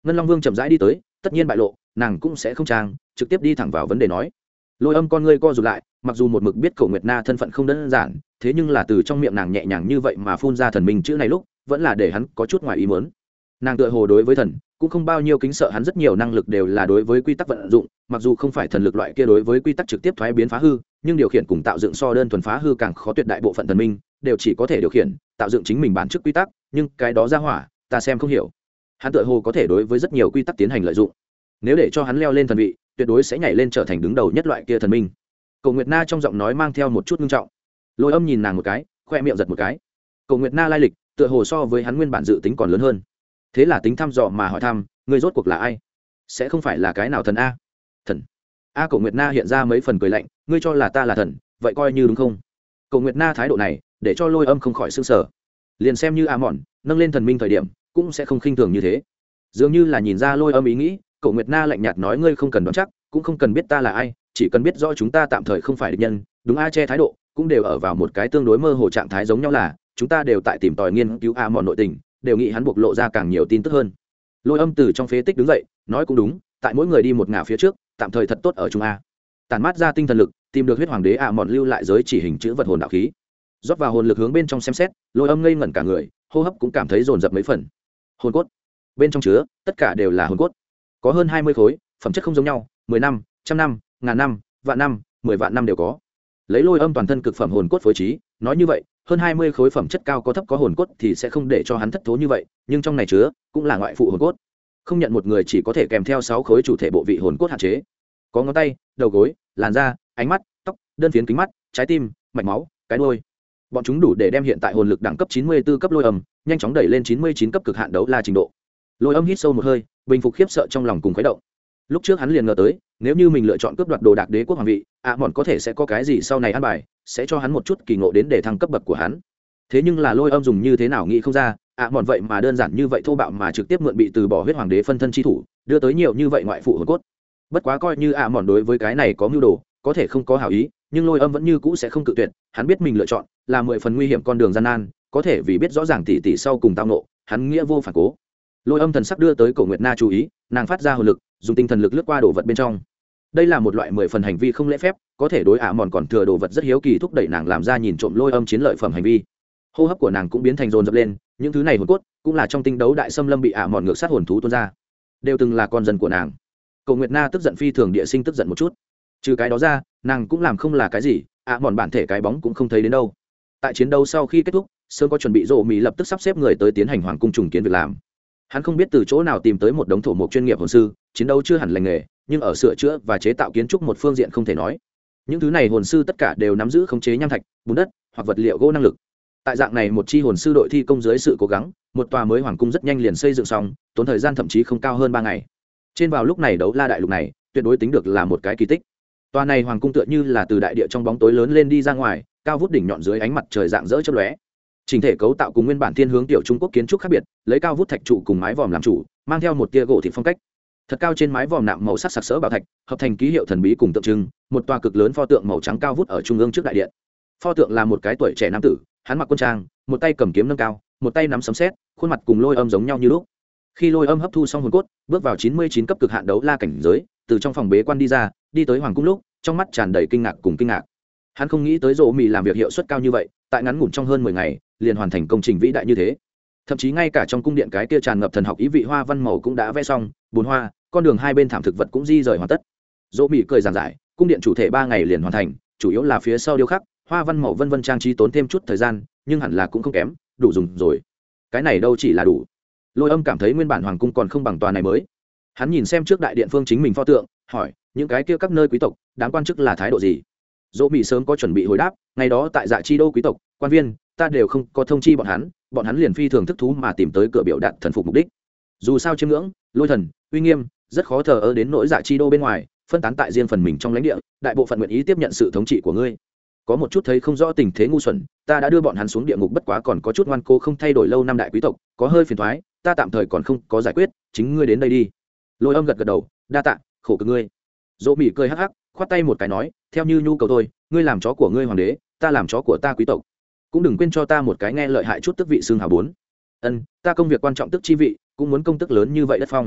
Ngân Long Vương chậm rãi đi tới, tất nhiên bại lộ, nàng cũng sẽ không trang, trực tiếp đi thẳng vào vấn đề nói. Lôi Âm con ngươi co rụt lại, mặc dù một mực biết Cổ Nguyệt Na thân phận không đơn giản, thế nhưng là từ trong miệng nàng nhẹ nhàng như vậy mà phun ra thần minh chữ này lúc, vẫn là để hắn có chút ngoài ý muốn. Nàng tựa hồ đối với thần cũng không bao nhiêu kính sợ, hắn rất nhiều năng lực đều là đối với quy tắc vận dụng, mặc dù không phải thần lực loại kia đối với quy tắc trực tiếp thoái biến phá hư, nhưng điều khiển cùng tạo dựng so đơn thuần phá hư càng khó, tuyệt đại bộ phận thần minh đều chỉ có thể điều khiển tạo dựng chính mình bản chức quy tắc, nhưng cái đó ra hỏa ta xem không hiểu. Hắn tựa hồ có thể đối với rất nhiều quy tắc tiến hành lợi dụng, nếu để cho hắn leo lên thần vị, tuyệt đối sẽ nhảy lên trở thành đứng đầu nhất loại kia thần minh. Cổ Nguyệt Na trong giọng nói mang theo một chút nghiêm trọng. Lôi Âm nhìn nàng một cái, khoe miệng giật một cái. Cổ Nguyệt Na lai lịch tựa hồ so với hắn nguyên bản dự tính còn lớn hơn, thế là tính thăm dò mà hỏi thăm, ngươi rốt cuộc là ai? Sẽ không phải là cái nào thần a? Thần a? Cổ Nguyệt Na hiện ra mấy phần cười lạnh, ngươi cho là ta là thần, vậy coi như đúng không? Cổ Nguyệt Na thái độ này để cho Lôi Âm không khỏi sửng sở. Liền xem như a mòn nâng lên thần minh thời điểm cũng sẽ không khinh thường như thế, dường như là nhìn ra Lôi Âm ý nghĩ. Cổ Nguyệt Na lạnh nhạt nói, ngươi không cần đoán chắc, cũng không cần biết ta là ai, chỉ cần biết rõ chúng ta tạm thời không phải địch nhân. Đúng a? Che thái độ cũng đều ở vào một cái tương đối mơ hồ trạng thái, giống nhau là chúng ta đều tại tìm tòi nghiên cứu a mòn nội tình, đều nghĩ hắn bộc lộ ra càng nhiều tin tức hơn. Lôi Âm từ trong phế tích đứng dậy, nói cũng đúng, tại mỗi người đi một ngả phía trước, tạm thời thật tốt ở chung a. Tản mát ra tinh thần lực, tìm được huyết hoàng đế a mòn lưu lại giới chỉ hình chữ vật hồn đạo khí, rót vào hồn lực hướng bên trong xem xét. Lôi Âm ngây ngẩn cả người, hô hấp cũng cảm thấy dồn dập mấy phần. Hồn cốt bên trong chứa tất cả đều là hồn cốt, có hơn 20 khối, phẩm chất không giống nhau, 10 năm, trăm năm, ngàn năm, vạn năm, 10 vạn năm đều có. Lấy Lôi Âm toàn thân cực phẩm hồn cốt phối trí, nói như vậy hơn 20 khối phẩm chất cao có thấp có hồn cốt thì sẽ không để cho hắn thất thố như vậy, nhưng trong này chứa cũng là ngoại phụ hồn cốt, không nhận một người chỉ có thể kèm theo 6 khối chủ thể bộ vị hồn cốt hạn chế, có ngón tay, đầu gối, làn da, ánh mắt, tóc, đơn phiến kính mắt, trái tim, mạch máu, cái đuôi. Bọn chúng đủ để đem hiện tại hồn lực đẳng cấp 94 cấp Lôi Âm nhanh chóng đẩy lên 99 cấp cực hạn đấu la trình độ. Lôi Âm hít sâu một hơi, bình phục khiếp sợ trong lòng cùng khuấy động. Lúc trước hắn liền ngờ tới, nếu như mình lựa chọn cướp đoạt đồ đạc đế quốc hoàng vị, mòn có thể sẽ có cái gì sau này ăn bài, sẽ cho hắn một chút kỳ ngộ đến để thăng cấp bậc của hắn. Thế nhưng là Lôi Âm dùng như thế nào nghĩ không ra, mòn vậy mà đơn giản như vậy thô bạo mà trực tiếp mượn bị từ bỏ huyết hoàng đế phân thân chi thủ, đưa tới nhiều như vậy ngoại phụ hồn cốt. Bất quá coi như mòn đối với cái này có mưu đồ, có thể không có hảo ý, nhưng Lôi Âm vẫn như cũ sẽ không cự tuyệt. Hắn biết mình lựa chọn là 10 phần nguy hiểm con đường gian nan, có thể vì biết rõ ràng tỉ tỉ sau cùng tao nộ, hắn nghĩa vô phản cố. Lôi Âm thần sắc đưa tới Cổ Nguyệt Na chú ý, nàng phát ra hồn lực, dùng tinh thần lực lướt qua đồ vật bên trong. Đây là một loại 10 phần hành vi không lễ phép, có thể đối mòn còn thừa đồ vật rất hiếu kỳ, thúc đẩy nàng làm ra nhìn trộm Lôi Âm chiến lợi phẩm hành vi. Hô hấp của nàng cũng biến thành dồn dập lên, những thứ này hồn cốt cũng là trong tinh đấu đại xâm lâm bị mòn ngược sát hồn thú tuôn ra, đều từng là con dân của nàng. Cổ Nguyệt Na tức giận phi thường địa sinh tức giận một chút. Trừ cái đó ra, nàng cũng làm không là cái gì, mòn bản thể cái bóng cũng không thấy đến đâu. Tại chiến đấu sau khi kết thúc, sớm có chuẩn bị, Rộ Mỹ lập tức sắp xếp người tới tiến hành hoàng cung trùng kiến việc làm. Hắn không biết từ chỗ nào tìm tới một đống thổ mộc chuyên nghiệp hồn sư, chiến đấu chưa hẳn lành nghề, nhưng ở sửa chữa và chế tạo kiến trúc một phương diện không thể nói. Những thứ này hồn sư tất cả đều nắm giữ khống chế nham thạch, bùn đất hoặc vật liệu gỗ năng lực. Tại dạng này một chi hồn sư đội thi công dưới sự cố gắng, một tòa mới hoàng cung rất nhanh liền xây dựng xong, tốn thời gian thậm chí không cao hơn 3 ngày. Trên vào lúc này đấu la đại lục này, tuyệt đối tính được là một cái kỳ tích. Tòa này hoàng cung tựa như là từ đại địa trong bóng tối lớn lên đi ra ngoài, cao vút đỉnh nhọn dưới ánh mặt trời rạng rỡ chớp lóe. Trình thể cấu tạo cùng nguyên bản thiên hướng tiểu Trung Quốc kiến trúc khác biệt, lấy cao vút thạch trụ cùng mái vòm làm chủ, mang theo một tia gỗ thịt phong cách. Thật cao trên mái vòm nạm màu sắc sặc sỡ bảo thạch, hợp thành ký hiệu thần bí cùng tượng trưng, một tòa cực lớn pho tượng màu trắng cao vút ở trung ương trước đại điện. Pho tượng là một cái tuổi trẻ nam tử, hắn mặc quân trang, một tay cầm kiếm nâng cao, một tay nắm sấm sét, khuôn mặt cùng Lôi Âm giống nhau như lúc. Khi Lôi Âm hấp thu xong hồn cốt, bước vào 99 cấp cực hạn đấu la cảnh giới, từ trong phòng bế quan đi ra, đi tới hoàng cung lúc, trong mắt tràn đầy kinh ngạc cùng kinh ngạc. Hắn không nghĩ tới Rộ Mỹ làm việc hiệu suất cao như vậy, tại ngắn ngủn trong hơn 10 ngày, liền hoàn thành công trình vĩ đại như thế. Thậm chí ngay cả trong cung điện cái kia tràn ngập thần học ý vị hoa văn màu cũng đã vẽ xong, bốn hoa, con đường hai bên thảm thực vật cũng di rời hoàn tất. Rộ Mỹ cười giảng giải, cung điện chủ thể 3 ngày liền hoàn thành, chủ yếu là phía sau điêu khắc, hoa văn màu vân vân trang trí tốn thêm chút thời gian, nhưng hẳn là cũng không kém, đủ dùng rồi. Cái này đâu chỉ là đủ. Lôi Âm cảm thấy nguyên bản hoàng cung còn không bằng tòa này mới. Hắn nhìn xem trước đại điện phương chính mình pho tượng, hỏi, những cái kia các nơi quý tộc, đám quan chức là thái độ gì? Dỗ Mỹ sớm có chuẩn bị hồi đáp, ngày đó tại Dạ Chi đô quý tộc, quan viên, ta đều không có thông chi bọn hắn liền phi thường thức thú mà tìm tới cửa biểu đạt thần phục mục đích. Dù sao chiêm ngưỡng, lôi thần, uy nghiêm, rất khó thờ ơ đến nỗi Dạ Chi đô bên ngoài, phân tán tại riêng phần mình trong lãnh địa, đại bộ phận nguyện ý tiếp nhận sự thống trị của ngươi. Có một chút thấy không rõ tình thế ngu xuẩn, ta đã đưa bọn hắn xuống địa ngục, bất quá còn có chút ngoan cố không thay đổi lâu năm đại quý tộc, có hơi phiền toái, ta tạm thời còn không có giải quyết, chính ngươi đến đây đi. Lôi Âm gật gật đầu, đa tạ, khổ cực ngươi. Dỗ Mỹ cười hắc hắc, khoát tay một cái nói, theo như nhu cầu tôi, ngươi làm chó của ngươi hoàng đế, ta làm chó của ta quý tộc, cũng đừng quên cho ta một cái nghe lợi hại chút tức vị xương hào bốn. Ân, ta công việc quan trọng tức chi vị, cũng muốn công tức lớn như vậy đất phong.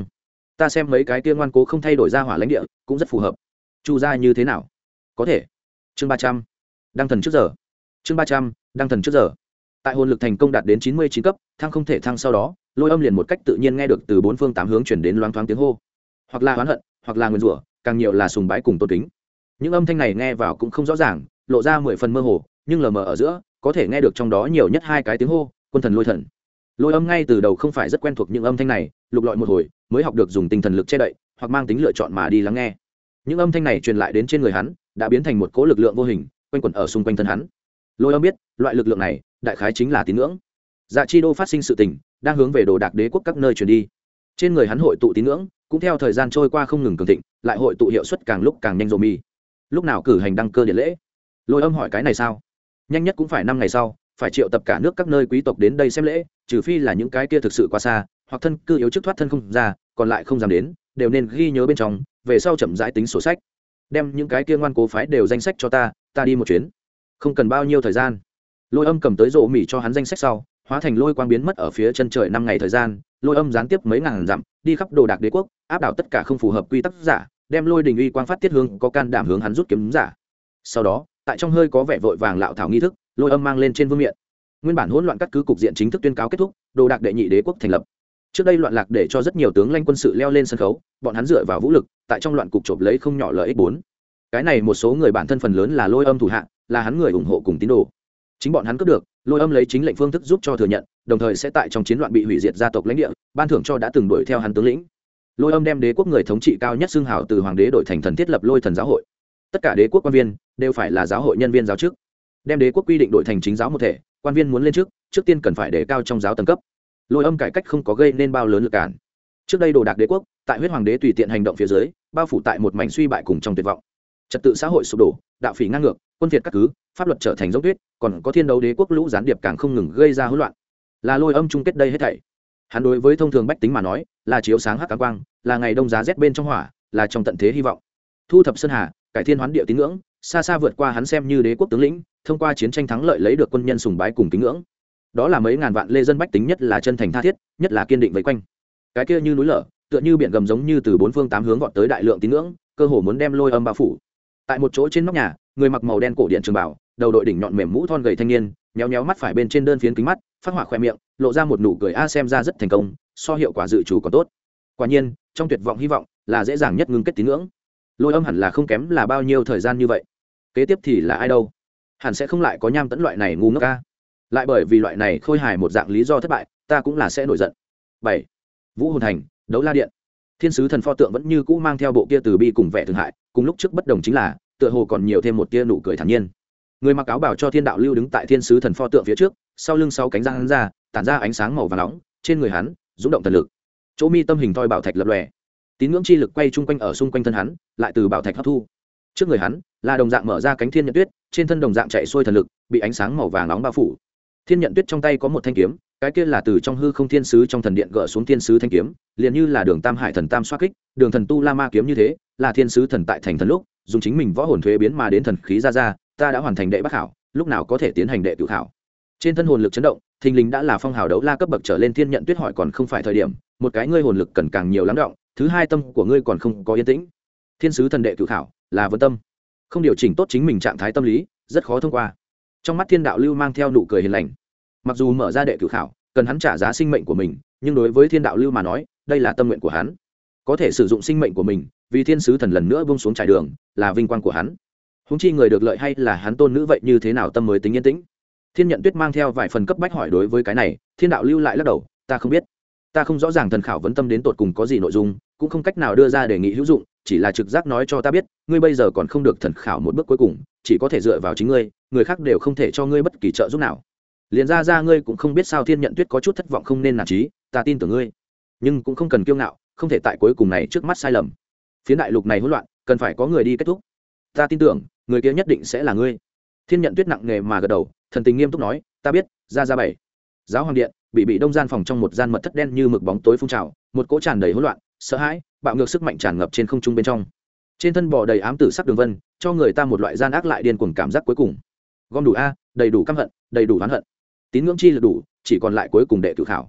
ta xem mấy cái kia ngoan cố không thay đổi ra hỏa lãnh địa cũng rất phù hợp. Chu gia như thế nào? Có thể. Chương 300. Đăng thần trước giờ. Chương 300. Đăng thần trước giờ. Tại hồn lực thành công đạt đến 99 cấp, thăng không thể thăng sau đó, Lôi Âm liền một cách tự nhiên nghe được từ bốn phương tám hướng truyền đến loáng thoáng tiếng hô, hoặc là oán hận, hoặc là nguyền rủa, càng nhiều là sùng bái cùng tôn kính. Những âm thanh này nghe vào cũng không rõ ràng, lộ ra 10 phần mơ hồ, nhưng lờ mờ ở giữa, có thể nghe được trong đó nhiều nhất hai cái tiếng hô, quân thần lôi thần. Lôi Âm ngay từ đầu không phải rất quen thuộc những âm thanh này, lục lọi một hồi, mới học được dùng tinh thần lực che đậy, hoặc mang tính lựa chọn mà đi lắng nghe. Những âm thanh này truyền lại đến trên người hắn, đã biến thành một cỗ lực lượng vô hình, quanh quẩn ở xung quanh thân hắn. Lôi Âm biết, loại lực lượng này, đại khái chính là tín ngưỡng. Dạ Chi Đô phát sinh sự tình, đang hướng về Đồ Đạc Đế quốc các nơi truyền đi. Trên người hắn hội tụ tín ngưỡng, cũng theo thời gian trôi qua không ngừng cường thịnh, lại hội tụ hiệu suất càng lúc càng nhanh rồi mi. Lúc nào cử hành đăng cơ điện lễ? Lôi Âm hỏi cái này sao? Nhanh nhất cũng phải 5 ngày sau, phải triệu tập cả nước các nơi quý tộc đến đây xem lễ, trừ phi là những cái kia thực sự quá xa, hoặc thân cư yếu chức thoát thân không ra, còn lại không dám đến, đều nên ghi nhớ bên trong, về sau chậm rãi tính sổ sách. Đem những cái kia ngoan cố phái đều danh sách cho ta đi một chuyến. Không cần bao nhiêu thời gian. Lôi Âm cầm tới rộ mỉ cho hắn danh sách sau, hóa thành lôi quang biến mất ở phía chân trời 5 ngày thời gian. Lôi Âm gián tiếp mấy ngàn dặm, đi khắp Đồ Đạc Đế quốc, áp đảo tất cả không phù hợp quy tắc giả, đem lôi đình uy quang phát tiết hướng có can đảm hướng hắn rút kiếm giả. Sau đó, tại trong hơi có vẻ vội vàng lạo thảo nghi thức, Lôi Âm mang lên trên vương miện. Nguyên bản hỗn loạn cắt cứ cục diện chính thức tuyên cáo kết thúc, Đồ Đạc đệ nhị đế quốc thành lập. Trước đây loạn lạc để cho rất nhiều tướng lãnh quân sự leo lên sân khấu, bọn hắn dựa vào vũ lực, tại trong loạn cục chộp lấy không nhỏ lợi ích bốn. Cái này một số người bản thân phần lớn là Lôi Âm thủ hạ, là hắn người ủng hộ cùng tín đồ. Chính bọn hắn cướp được, Lôi Âm lấy chính lệnh phương thức giúp cho thừa nhận, đồng thời sẽ tại trong chiến loạn bị hủy diệt gia tộc lãnh địa, ban thưởng cho đã từng đuổi theo hắn tướng lĩnh. Lôi Âm đem đế quốc người thống trị cao nhất xưng hào từ hoàng đế đổi thành thần thiết lập Lôi Thần giáo hội. Tất cả đế quốc quan viên đều phải là giáo hội nhân viên giáo chức. Đem đế quốc quy định đổi thành chính giáo một thể, quan viên muốn lên trước tiên cần phải đề cao trong giáo tầng cấp. Lôi Âm cải cách không có gây nên bao lớn lực cản. Trước đây Đồ Đạc Đế quốc, tại huyết hoàng đế tùy tiện hành động phía dưới, bao phủ tại một mảnh suy bại cùng trong tuyệt vọng. Trật tự xã hội sụp đổ, đạo phỉ ngang ngược, quân phiệt cắt cứ, pháp luật trở thành dốc tuyết, còn có thiên đấu đế quốc lũ gián điệp càng không ngừng gây ra hỗn loạn. Là Lôi Âm chung kết đây hết thảy. Hắn đối với thông thường bách tính mà nói, là chiếu sáng hắc ám quang, là ngày đông giá rét bên trong hỏa, là trong tận thế hy vọng. Thu thập sơn hà, cải thiên hoán địa tín ngưỡng, xa xa vượt qua hắn xem như đế quốc tướng lĩnh, thông qua chiến tranh thắng lợi lấy được quân nhân sùng bái cùng kính ngưỡng. Đó là mấy ngàn vạn lê dân bách tính nhất là chân thành tha thiết, nhất là kiên định vây quanh. Cái kia như núi lở, tựa như biển gầm giống như từ bốn phương tám hướng vọt tới đại lượng tín ngưỡng, cơ hồ muốn đem Lôi Âm bao phủ. Tại một chỗ trên nóc nhà, người mặc màu đen cổ điện trường bảo, đầu đội đỉnh nhọn mềm mũ thon gầy thanh niên, nhéo nhéo mắt phải bên trên đơn phiến kính mắt, phát họa khỏe miệng, lộ ra một nụ cười xem ra rất thành công, so hiệu quả dự trù còn tốt. Quả nhiên, trong tuyệt vọng hy vọng là dễ dàng nhất ngưng kết tín ngưỡng. Lôi Âm hẳn là không kém là bao nhiêu thời gian như vậy. Kế tiếp thì là ai đâu? Hẳn sẽ không lại có Nham Tẫn loại này ngu ngốc ca. Lại bởi vì loại này khôi hài một dạng lý do thất bại, ta cũng là sẽ nổi giận. 7. Vũ Hồn Thành, Đấu La Điện. Thiên sứ thần pho tượng vẫn như cũ mang theo bộ kia từ bi cùng vẻ thương hại, cùng lúc trước bất đồng chính là, tựa hồ còn nhiều thêm một tia nụ cười thản nhiên. Người mặc áo bào cho Thiên Đạo Lưu đứng tại thiên sứ thần pho tượng phía trước, sau lưng sáu cánh răng hắn ra, tản ra ánh sáng màu vàng nóng, trên người hắn, dũng động thần lực. Chỗ mi tâm hình thoi bảo thạch lập lòe. Tín ngưỡng chi lực quay chung quanh ở xung quanh thân hắn, lại từ bảo thạch hấp thu. Trước người hắn, là đồng dạng mở ra cánh thiên nhận tuyết, trên thân đồng dạng chạy xuôi thần lực, bị ánh sáng màu vàng nóng bao phủ. Thiên nhận tuyết trong tay có một thanh kiếm, cái kia là từ trong hư không thiên sứ trong thần điện gỡ xuống thiên sứ thanh kiếm, liền như là Đường Tam Hải thần tam xoa kích, Đường thần tu la ma kiếm như thế, là thiên sứ thần tại thành thần lúc, dùng chính mình võ hồn thuế biến mà đến thần khí ra, ta đã hoàn thành đệ bát khảo, lúc nào có thể tiến hành đệ cửu khảo. Trên thân hồn lực chấn động, thình lình đã là phong hào đấu la cấp bậc trở lên. Thiên nhận tuyết hỏi còn không phải thời điểm, một cái ngươi hồn lực cần càng nhiều lắng động, thứ hai tâm của ngươi còn không có yên tĩnh. Thiên sứ thần đệ cửu khảo là vấn tâm, không điều chỉnh tốt chính mình trạng thái tâm lý, rất khó thông qua. Trong mắt Thiên Đạo Lưu mang theo nụ cười hiền lành. Mặc dù mở ra đệ cửu khảo cần hắn trả giá sinh mệnh của mình, nhưng đối với Thiên Đạo Lưu mà nói, đây là tâm nguyện của hắn. Có thể sử dụng sinh mệnh của mình vì thiên sứ thần lần nữa buông xuống trải đường, là vinh quang của hắn. Huống chi người được lợi hay là hắn tôn nữ, vậy như thế nào tâm mới tính yên tĩnh? Thiên nhận tuyết mang theo vài phần cấp bách hỏi. Đối với cái này, Thiên Đạo Lưu lại lắc đầu, ta không biết, ta không rõ ràng thần khảo vấn tâm đến tột cùng có gì nội dung, cũng không cách nào đưa ra đề nghị hữu dụng, chỉ là trực giác nói cho ta biết, ngươi bây giờ còn không được thần khảo một bước cuối cùng, chỉ có thể dựa vào chính ngươi, người khác đều không thể cho ngươi bất kỳ trợ giúp nào. Liền ra ngươi cũng không biết sao? Thiên nhận tuyết có chút thất vọng, không nên nản chí, ta tin tưởng ngươi, nhưng cũng không cần kiêu ngạo, không thể tại cuối cùng này trước mắt sai lầm. Phiến đại lục này hỗn loạn, cần phải có người đi kết thúc. Ta tin tưởng, người kia nhất định sẽ là ngươi. Thiên nhận tuyết nặng nề mà gật đầu, thần tình nghiêm túc nói, ta biết. Ra 7. Giáo hoàng điện, bị đông gian phòng trong một gian mật thất đen như mực bóng tối phun trào, một cỗ tràn đầy hỗn loạn, sợ hãi, bạo ngược sức mạnh tràn ngập trên không trung bên trong. Trên thân bò đầy ám tử sắc đường vân, cho người ta một loại gian ác lại điên cuồng cảm giác cuối cùng. Gom đủ đầy đủ căm hận, đầy đủ oán hận. Tín ngưỡng chi lực đủ, chỉ còn lại cuối cùng đệ cửu khảo.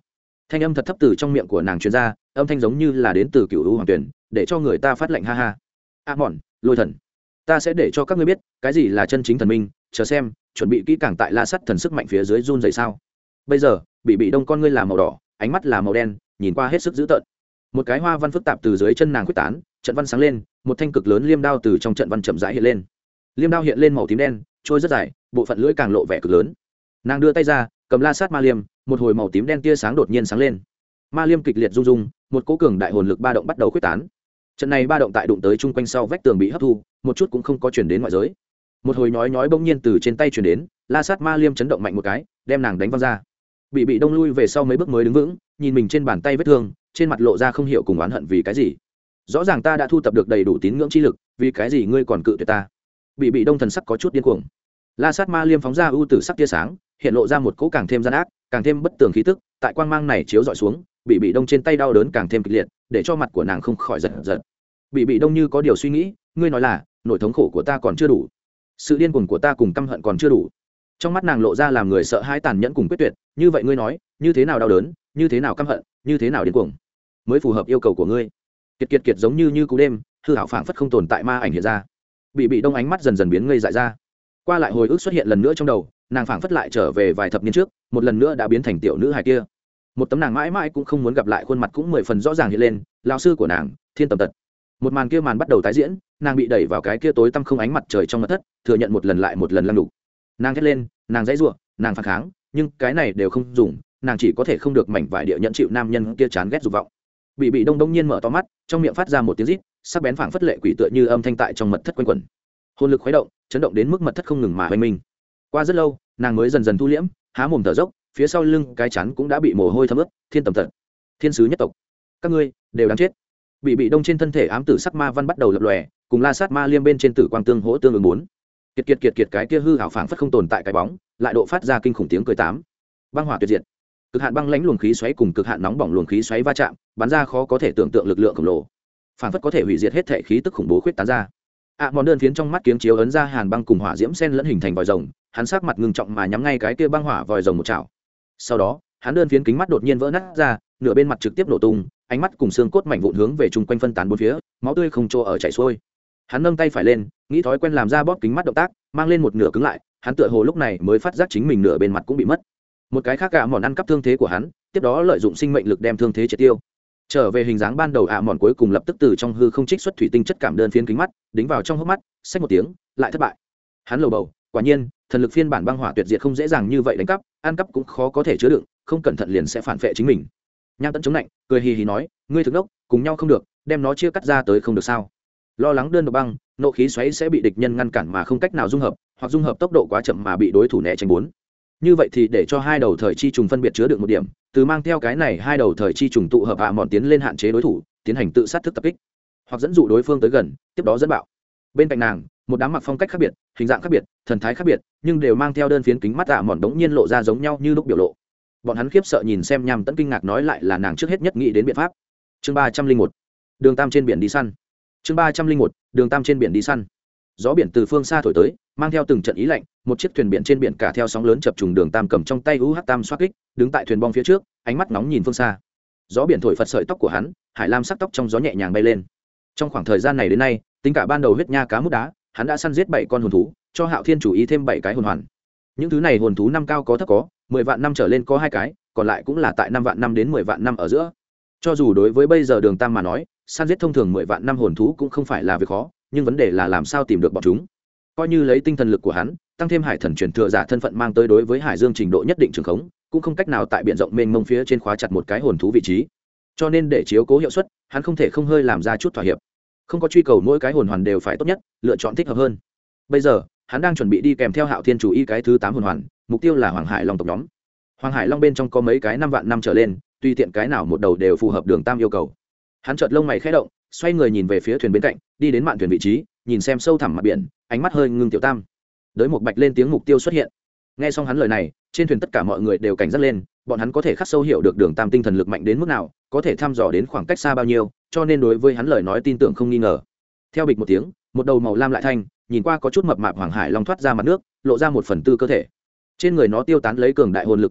thanh âm thật thấp từ trong miệng của nàng truyền ra, âm thanh giống như là đến từ cựu u hoàng tuyển, để cho người ta phát lệnh ha ha. Mòn, lôi thần, ta sẽ để cho các ngươi biết cái gì là chân chính thần minh, chờ xem, chuẩn bị kỹ càng tại La Sắt thần sức mạnh phía dưới run rẩy sao. Bây giờ bị đông con ngươi là màu đỏ, ánh mắt là màu đen, nhìn qua hết sức dữ tợn. Một cái hoa văn phức tạp từ dưới chân nàng quyết tán, trận văn sáng lên, một thanh cực lớn liêm đao từ trong trận văn chậm rãi hiện lên. Liêm đao hiện lên màu tím đen, trôi rất dài, bộ phận lưỡi càng lộ vẻ cực lớn. Nàng đưa tay ra, cầm La Sát ma liêm, một hồi màu tím đen tia sáng đột nhiên sáng lên. Ma liêm kịch liệt rung rung, một cỗ cường đại hồn lực ba động bắt đầu quyết tán. Trận này ba động tại đụng tới chung quanh sau vách tường bị hấp thu, một chút cũng không có chuyển đến ngoại giới. Một hồi nhói bỗng nhiên từ trên tay chuyển đến, La Sát ma liêm chấn động mạnh một cái, đem nàng đánh văng ra. Bị đông lui về sau mấy bước mới đứng vững, nhìn mình trên bàn tay vết thương, trên mặt lộ ra không hiểu cùng oán hận vì cái gì. Rõ ràng ta đã thu tập được đầy đủ tín ngưỡng chi lực, vì cái gì ngươi còn cự tuyệt ta? Bị đông thần sắc có chút điên cuồng. La Sát ma liêm phóng ra ưu tử sắc tia sáng, hiện lộ ra một cỗ càng thêm gian ác, càng thêm bất tường khí tức, tại quang mang này chiếu dọi xuống, bị đông trên tay đau đớn càng thêm kịch liệt, để cho mặt của nàng không khỏi giật giật. Bị đông như có điều suy nghĩ, ngươi nói là nỗi thống khổ của ta còn chưa đủ, sự điên cuồng của ta cùng căm hận còn chưa đủ. Trong mắt nàng lộ ra làm người sợ hãi tàn nhẫn cùng quyết tuyệt, như vậy ngươi nói, như thế nào đau đớn, như thế nào căm hận, như thế nào điên cuồng mới phù hợp yêu cầu của ngươi? Kiệt giống như cú đêm, hư hảo phảng phất không tồn tại ma ảnh hiện ra. Bị đông ánh mắt dần dần biến ngây dại ra. Qua lại hồi ức xuất hiện lần nữa trong đầu, nàng phảng phất lại trở về vài thập niên trước, một lần nữa đã biến thành tiểu nữ hài kia. Một tấm nàng mãi mãi cũng không muốn gặp lại khuôn mặt cũng 10 phần rõ ràng hiện lên, lão sư của nàng, Thiên Tầm Tật. Một màn kia màn bắt đầu tái diễn, nàng bị đẩy vào cái kia tối tăm không ánh mặt trời trong mật thất, thừa nhận một lần lại một lần lăng đục. Nàng thét lên, nàng dãy rủa, nàng phản kháng, nhưng cái này đều không dùng, nàng chỉ có thể không được mảnh vải địa nhận chịu nam nhân kia chán ghét dục vọng. Bị đông nhiên mở to mắt, trong miệng phát ra một tiếng rít, sắc bén phảng phất lệ quỷ tựa như âm thanh tại trong mật thất quanh quẩn. Hồn lực khuấy động, chấn động đến mức mật thất không ngừng mà hoành minh. Qua rất lâu, nàng mới dần dần thu liễm, há mồm thở dốc, phía sau lưng cái chắn cũng đã bị mồ hôi thấm ướt. Thiên Tầm Tật, thiên sứ nhất tộc, các ngươi đều đáng chết. Bị đông trên thân thể ám tử sắc ma văn bắt đầu lập lòe, cùng La Sát ma liêm bên trên tử quang tương hỗ tương ứng bốn. Kiệt cái kia hư hảo phảng phất không tồn tại cái bóng, lại độ phát ra kinh khủng tiếng cười tám. Băng hỏa tuyệt diệt, cực hạn băng lãnh luồng khí xoáy cùng cực hạn nóng bỏng luồng khí xoáy va chạm, bắn ra khó có thể tưởng tượng lực lượng khổng lồ, phảng phất có thể hủy diệt hết thể khí tức khủng bố khuyết tán ra. Món đơn phiến trong mắt kiếng chiếu ấn ra hàn băng cùng hỏa diễm xen lẫn hình thành vòi rồng, hắn sắc mặt ngưng trọng mà nhắm ngay cái kia băng hỏa vòi rồng một chảo. Sau đó, hắn đơn phiến kính mắt đột nhiên vỡ nát ra, nửa bên mặt trực tiếp nổ tung, ánh mắt cùng xương cốt mảnh vụn hướng về chung quanh phân tán bốn phía, máu tươi không chỗ ở chảy xuôi. Hắn nâng tay phải lên, nghĩ thói quen làm ra bóp kính mắt động tác, mang lên một nửa cứng lại, hắn tựa hồ lúc này mới phát giác chính mình nửa bên mặt cũng bị mất. Một cái khác cả mòn ăn cắp thương thế của hắn, tiếp đó lợi dụng sinh mệnh lực đem thương thế triệt tiêu. Trở về hình dáng ban đầu mòn cuối cùng lập tức từ trong hư không trích xuất thủy tinh chất cảm đơn phiến kính mắt, đính vào trong hốc mắt, xách một tiếng, lại thất bại. Hắn lầu bầu, quả nhiên, thần lực phiên bản băng hỏa tuyệt diệt không dễ dàng như vậy đánh cắp, ăn cắp cũng khó có thể chứa đựng, không cẩn thận liền sẽ phản phệ chính mình. Nham Tẫn chống lạnh, cười hì hì nói, ngươi thực đốc, cùng nhau không được, đem nó chia cắt ra tới không được sao? Lo lắng đơn độc băng, nộ khí xoáy sẽ bị địch nhân ngăn cản mà không cách nào dung hợp, hoặc dung hợp tốc độ quá chậm mà bị đối thủ né tránh bốn. Như vậy thì để cho hai đầu thời chi trùng phân biệt chứa được một điểm, từ mang theo cái này hai đầu thời chi trùng tụ hợp mòn tiến lên hạn chế đối thủ, tiến hành tự sát thức tập kích, hoặc dẫn dụ đối phương tới gần, tiếp đó dẫn bạo. Bên cạnh nàng, một đám mặc phong cách khác biệt, hình dạng khác biệt, thần thái khác biệt, nhưng đều mang theo đơn phiến kính mắt mòn đống nhiên lộ ra giống nhau như lúc biểu lộ. Bọn hắn khiếp sợ nhìn xem Nham Tẫn kinh ngạc nói lại là nàng trước hết nhất nghĩ đến biện pháp. Chương 301, đường tam trên biển đi săn. Chương 301, đường tam trên biển đi săn. Gió biển từ phương xa thổi tới, mang theo từng trận ý lạnh, một chiếc thuyền biển trên biển cả theo sóng lớn chập trùng, đường tam cầm trong tay tam xoát kích, đứng tại thuyền bong phía trước, ánh mắt nóng nhìn phương xa. Gió biển thổi phật sợi tóc của hắn, hải lam sắc tóc trong gió nhẹ nhàng bay lên. Trong khoảng thời gian này đến nay, tính cả ban đầu huyết nha cá mút đá, hắn đã săn giết 7 con hồn thú, cho Hạo Thiên chủ ý thêm 7 cái hồn hoàn. Những thứ này hồn thú năm cao có thấp có, 10 vạn năm trở lên có 2 cái, còn lại cũng là tại 5 vạn năm đến 10 vạn năm ở giữa. Cho dù đối với bây giờ Đường Tam mà nói, săn giết thông thường 10 vạn năm hồn thú cũng không phải là việc khó, nhưng vấn đề là làm sao tìm được bọn chúng. Coi như lấy tinh thần lực của hắn, tăng thêm hải thần truyền thừa giả thân phận mang tới đối với hải dương trình độ nhất định trường khống, cũng không cách nào tại biển rộng mênh mông phía trên khóa chặt một cái hồn thú vị trí. Cho nên để chiếu cố hiệu suất, hắn không thể không hơi làm ra chút thỏa hiệp. Không có truy cầu mỗi cái hồn hoàn đều phải tốt nhất, lựa chọn thích hợp hơn. Bây giờ, hắn đang chuẩn bị đi kèm theo Hạo Thiên chủ y cái thứ 8 hồn hoàn, mục tiêu là Hoàng Hải Long tộc nhóm. Hoàng Hải Long bên trong có mấy cái 5 vạn năm trở lên, tùy tiện cái nào một đầu đều phù hợp Đường Tam yêu cầu. Hắn chợt lông mày khẽ động, xoay người nhìn về phía thuyền bên cạnh, đi đến mạn thuyền vị trí, nhìn xem sâu thẳm mặt biển, ánh mắt hơi ngưng Tiểu Tam. Đới một bạch lên tiếng mục tiêu xuất hiện. Nghe xong hắn lời này, trên thuyền tất cả mọi người đều cảnh giác lên, bọn hắn có thể khắc sâu hiểu được Đường Tam tinh thần lực mạnh đến mức nào, có thể thăm dò đến khoảng cách xa bao nhiêu, cho nên đối với hắn lời nói tin tưởng không nghi ngờ. Theo bịch một tiếng, một đầu màu lam lại thanh, nhìn qua có chút mập mạp Hoàng Hải Long thoát ra mặt nước, lộ ra 1/4 cơ thể. Trên người nó tiêu tán lấy cường đại hồn lực ba động,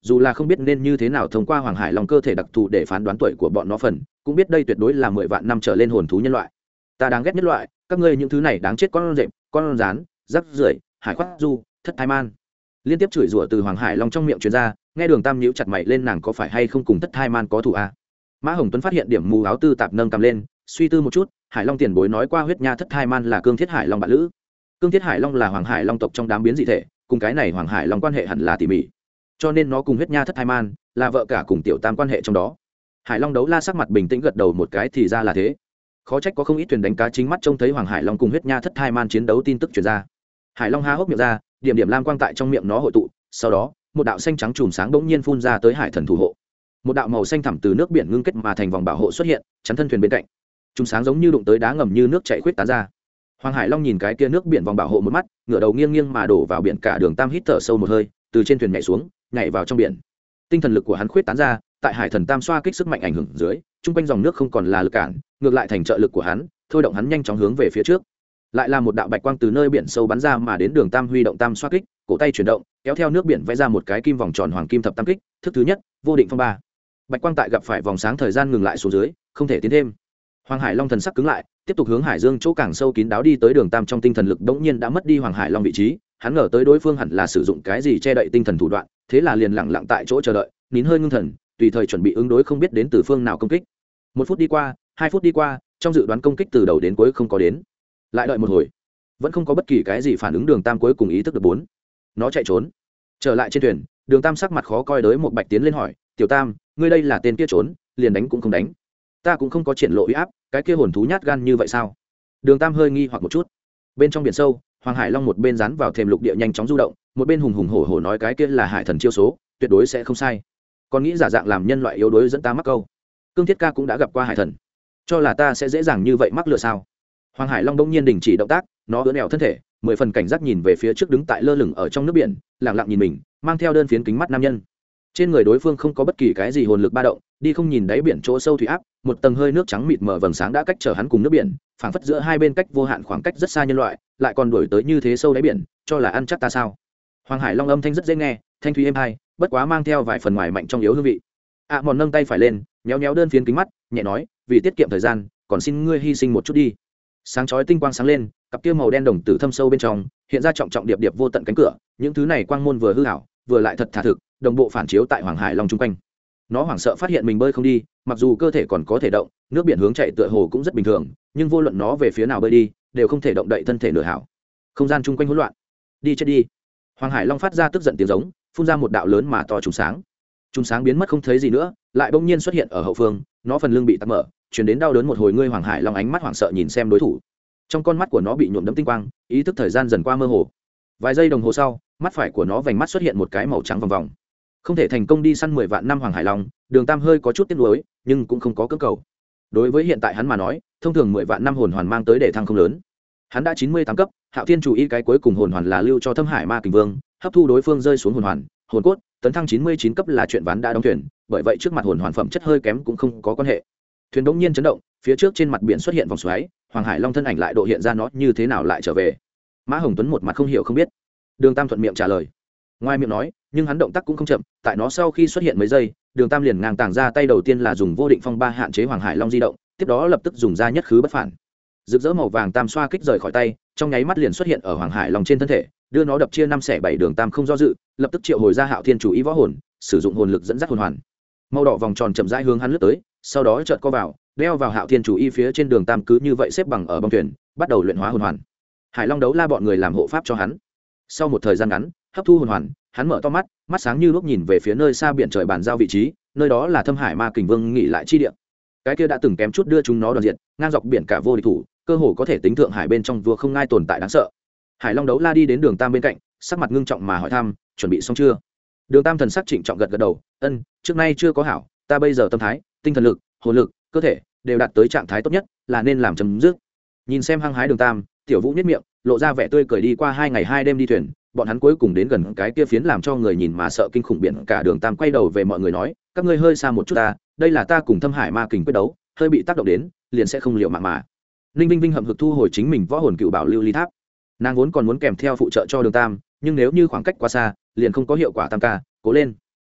dù là không biết nên như thế nào thông qua Hoàng Hải Long cơ thể đặc thù để phán đoán tuổi của bọn nó phần, cũng biết đây tuyệt đối là 10 vạn năm trở lên hồn thú nhân loại. Ta đáng ghét nhất loại, các ngươi những thứ này đáng chết, con rệp, con rán, rắc rưởi, hải khoát du, thất thai man. Liên tiếp chửi rủa từ Hoàng Hải Long trong miệng truyền ra, nghe Đường Tam nhíu chặt mày lên, nàng có phải hay không cùng thất thai man có thù a? Mã Hồng Tuấn phát hiện điểm mù áo tư tạp, nâng cầm lên, suy tư một chút, Hải Long tiền bối nói qua huyết nha thất thai man là Cương Thiết Hải Long bạn lữ. Cương Thiết Hải Long là Hoàng Hải Long tộc trong đám biến dị thể, cùng cái này Hoàng Hải Long quan hệ hẳn là tỉ mỉ, cho nên nó cùng huyết nha thất thai man là vợ cả cùng tiểu tam quan hệ trong đó. Hải Long đấu la sắc mặt bình tĩnh gật đầu một cái, thì ra là thế. Khó trách có không ít thuyền đánh cá chính mắt trông thấy Hoàng Hải Long cùng huyết nha thất thai man chiến đấu tin tức truyền ra. Hải Long há hốc miệng ra, điểm điểm lam quang tại trong miệng nó hội tụ, sau đó một đạo xanh trắng chùm sáng bỗng nhiên phun ra tới hải thần thủ hộ. Một đạo màu xanh thẳm từ nước biển ngưng kết mà thành vòng bảo hộ xuất hiện, chắn thân thuyền bên cạnh. Chùm sáng giống như đụng tới đá ngầm như nước chảy khuyết tán ra. Hoàng Hải Long nhìn cái kia nước biển vòng bảo hộ một mắt, ngửa đầu nghiêng nghiêng mà đổ vào biển cả. Đường Tam hít thở sâu một hơi, từ trên thuyền nhảy xuống, nhảy vào trong biển. Tinh thần lực của hắn khuyết tán ra, tại hải thần tam xoa kích sức mạnh ảnh hưởng dưới, trung quanh dòng nước không còn là lực cản, ngược lại thành trợ lực của hắn, thôi động hắn nhanh chóng hướng về phía trước. Lại là một đạo bạch quang từ nơi biển sâu bắn ra mà đến. Đường Tam huy động tam xoa kích, cổ tay chuyển động, kéo theo nước biển vẽ ra một cái kim vòng tròn hoàng kim thập tam kích, thức thứ nhất, vô định phong ba. Bạch quang tại gặp phải vòng sáng thời gian ngừng lại xuống dưới, không thể tiến thêm. Hoàng Hải Long thần sắc cứng lại, tiếp tục hướng hải dương chỗ càng sâu kín đáo đi tới. Đường Tam trong tinh thần lực đống nhiên đã mất đi Hoàng Hải Long vị trí, hắn ngờ tới đối phương hẳn là sử dụng cái gì che đậy tinh thần thủ đoạn, thế là liền lặng lặng tại chỗ chờ đợi, nín hơi ngưng thần, tùy thời chuẩn bị ứng đối không biết đến từ phương nào công kích. 1 phút đi qua, 2 phút đi qua, trong dự đoán công kích từ đầu đến cuối không có đến. Lại đợi một hồi, vẫn không có bất kỳ cái gì phản ứng. Đường Tam cuối cùng ý thức được bốn, nó chạy trốn. Trở lại trên thuyền, Đường Tam sắc mặt khó coi, đới một bạch tiến lên hỏi, tiểu Tam, ngươi đây là tên kia trốn, liền đánh cũng không đánh, ta cũng không có triển lộ uy áp, cái kia hồn thú nhát gan như vậy sao? Đường Tam hơi nghi hoặc một chút. Bên trong biển sâu, Hoàng Hải Long một bên dán vào thềm lục địa nhanh chóng du động, một bên hùng hùng hổ hổ nói, cái kia là hải thần chiêu số, tuyệt đối sẽ không sai. Còn nghĩ giả dạng làm nhân loại yếu đuối dẫn ta mắc câu. Cương Thiết ca cũng đã gặp qua hải thần, cho là ta sẽ dễ dàng như vậy mắc lừa sao? Hoàng Hải Long đông nhiên đình chỉ động tác, nó ưỡn ẹo thân thể, 10 phần cảnh giác nhìn về phía trước đứng tại lơ lửng ở trong nước biển, lặng lặng nhìn mình, mang theo đơn phiến kính mắt nam nhân. Trên người đối phương không có bất kỳ cái gì hồn lực ba động, đi không nhìn đáy biển chỗ sâu thủy áp, một tầng hơi nước trắng mịt mờ vầng sáng đã cách trở hắn cùng nước biển, phảng phất giữa hai bên cách vô hạn khoảng cách rất xa nhân loại, lại còn đuổi tới như thế sâu đáy biển, cho là ăn chắc ta sao? Hoàng Hải Long âm thanh rất dễ nghe, thanh thúy êm hai, bất quá mang theo vài phần ngoài mạnh trong yếu hương vị. Mòn nâng tay phải lên, nhéo nhéo đơn phiến kính mắt, nhẹ nói, vì tiết kiệm thời gian, còn xin ngươi hy sinh một chút đi. Sáng chói tinh quang sáng lên, cặp kia màu đen đồng tử thâm sâu bên trong, hiện ra trọng trọng điệp điệp vô tận cánh cửa, những thứ này quang môn vừa hư ảo, vừa lại thật thà thực, đồng bộ phản chiếu tại Hoàng Hải Long trung quanh. Nó hoảng sợ phát hiện mình bơi không đi, mặc dù cơ thể còn có thể động, nước biển hướng chạy tựa hồ cũng rất bình thường, nhưng vô luận nó về phía nào bơi đi, đều không thể động đậy thân thể nửa hảo. Không gian trung quanh hỗn loạn. Đi chết đi. Hoàng Hải Long phát ra tức giận tiếng giống, phun ra một đạo lớn mà to trùng sáng. Trùng sáng biến mất không thấy gì nữa, lại bỗng nhiên xuất hiện ở hậu phương, nó phần lưng bị tắc mở, truyền đến đau đớn một hồi. Ngươi Hoàng Hải Long ánh mắt hoảng sợ nhìn xem đối thủ. Trong con mắt của nó bị nhuộm đẫm tinh quang, ý thức thời gian dần qua mơ hồ. Vài giây đồng hồ sau, mắt phải của nó vành mắt xuất hiện một cái màu trắng vòng vòng. Không thể thành công đi săn 10 vạn năm Hoàng Hải Long, Đường Tam hơi có chút tiếc nuối, nhưng cũng không có cưỡng cầu. Đối với hiện tại hắn mà nói, thông thường 10 vạn năm hồn hoàn mang tới để thăng không lớn. Hắn đã 98 cấp, Hạo Thiên chủ y cái cuối cùng hồn hoàn là lưu cho Thâm Hải Ma Kình Vương, hấp thu đối phương rơi xuống hồn hoàn, hồn cốt, tấn thăng 99 cấp là chuyện ván đã đóng thuyền, bởi vậy trước mặt hồn hoàn phẩm chất hơi kém cũng không có quan hệ. Thuyền đống nhiên chấn động, phía trước trên mặt biển xuất hiện vòng xoáy, Hoàng Hải Long thân ảnh lại độ hiện ra, nó như thế nào lại trở về? Mã Hồng Tuấn một mặt không hiểu không biết. Đường Tam thuận miệng trả lời. Ngoài miệng nói, nhưng hắn động tác cũng không chậm, tại nó sau khi xuất hiện mấy giây, Đường Tam liền ngang tàng ra tay, đầu tiên là dùng vô định phong ba hạn chế Hoàng Hải Long di động, tiếp đó lập tức dùng ra nhất khứ bất phản. Rực rỡ màu vàng tam xoa kích rời khỏi tay, trong nháy mắt liền xuất hiện ở Hoàng Hải Long trên thân thể, đưa nó đập chia 5 xẻ 7. Đường Tam không do dự, lập tức triệu hồi ra Hạo Thiên chủ ý võ hồn, sử dụng hồn lực dẫn dắt hồn hoàn. Màu đỏ vòng tròn chậm rãi hướng hắn lướt tới, sau đó chợt co vào, đeo vào Hạo Thiên chủ y phía trên. Đường Tam cứ như vậy xếp bằng ở bong thuyền, bắt đầu luyện hóa hồn hoàn. Hải Long đấu la bọn người làm hộ pháp cho hắn. Sau một thời gian ngắn, hấp thu hồn hoàn, hắn mở to mắt, mắt sáng như lúc nhìn về phía nơi xa biển trời bàn giao vị trí, nơi đó là Thâm Hải Ma Kình Vương nghỉ lại chi địa. Cái kia đã từng kém chút đưa chúng nó đoàn diệt, ngang dọc biển cả vô địch thủ, cơ hồ có thể tính thượng hải bên trong vua không ngai tồn tại đáng sợ. Hải Long đấu la đi đến Đường Tam bên cạnh, sắc mặt ngưng trọng mà hỏi thăm, chuẩn bị xong chưa? Đường Tam thần sắc trịnh trọng gật gật đầu, ân, trước nay chưa có hảo, ta bây giờ tâm thái, tinh thần lực, hồn lực, cơ thể đều đạt tới trạng thái tốt nhất, là nên làm chấm dứt. Nhìn xem hăng hái Đường Tam, Tiểu Vũ nhếch miệng, lộ ra vẻ tươi cười. Đi qua 2 ngày 2 đêm đi thuyền, bọn hắn cuối cùng đến gần cái kia phiến làm cho người nhìn mà sợ kinh khủng biển cả. Đường Tam quay đầu về mọi người nói, các ngươi hơi xa một chút ta, đây là ta cùng Thâm Hải Ma Kình quyết đấu, hơi bị tác động đến, liền sẽ không liệu mạng mà. Ninh Vinh Vinh hậm hực thu hồi chính mình võ hồn cựu bảo lưu ly tháp, nàng vốn còn muốn kèm theo phụ trợ cho Đường Tam, nhưng nếu như khoảng cách quá xa, liền không có hiệu quả. Tam ca, cố lên.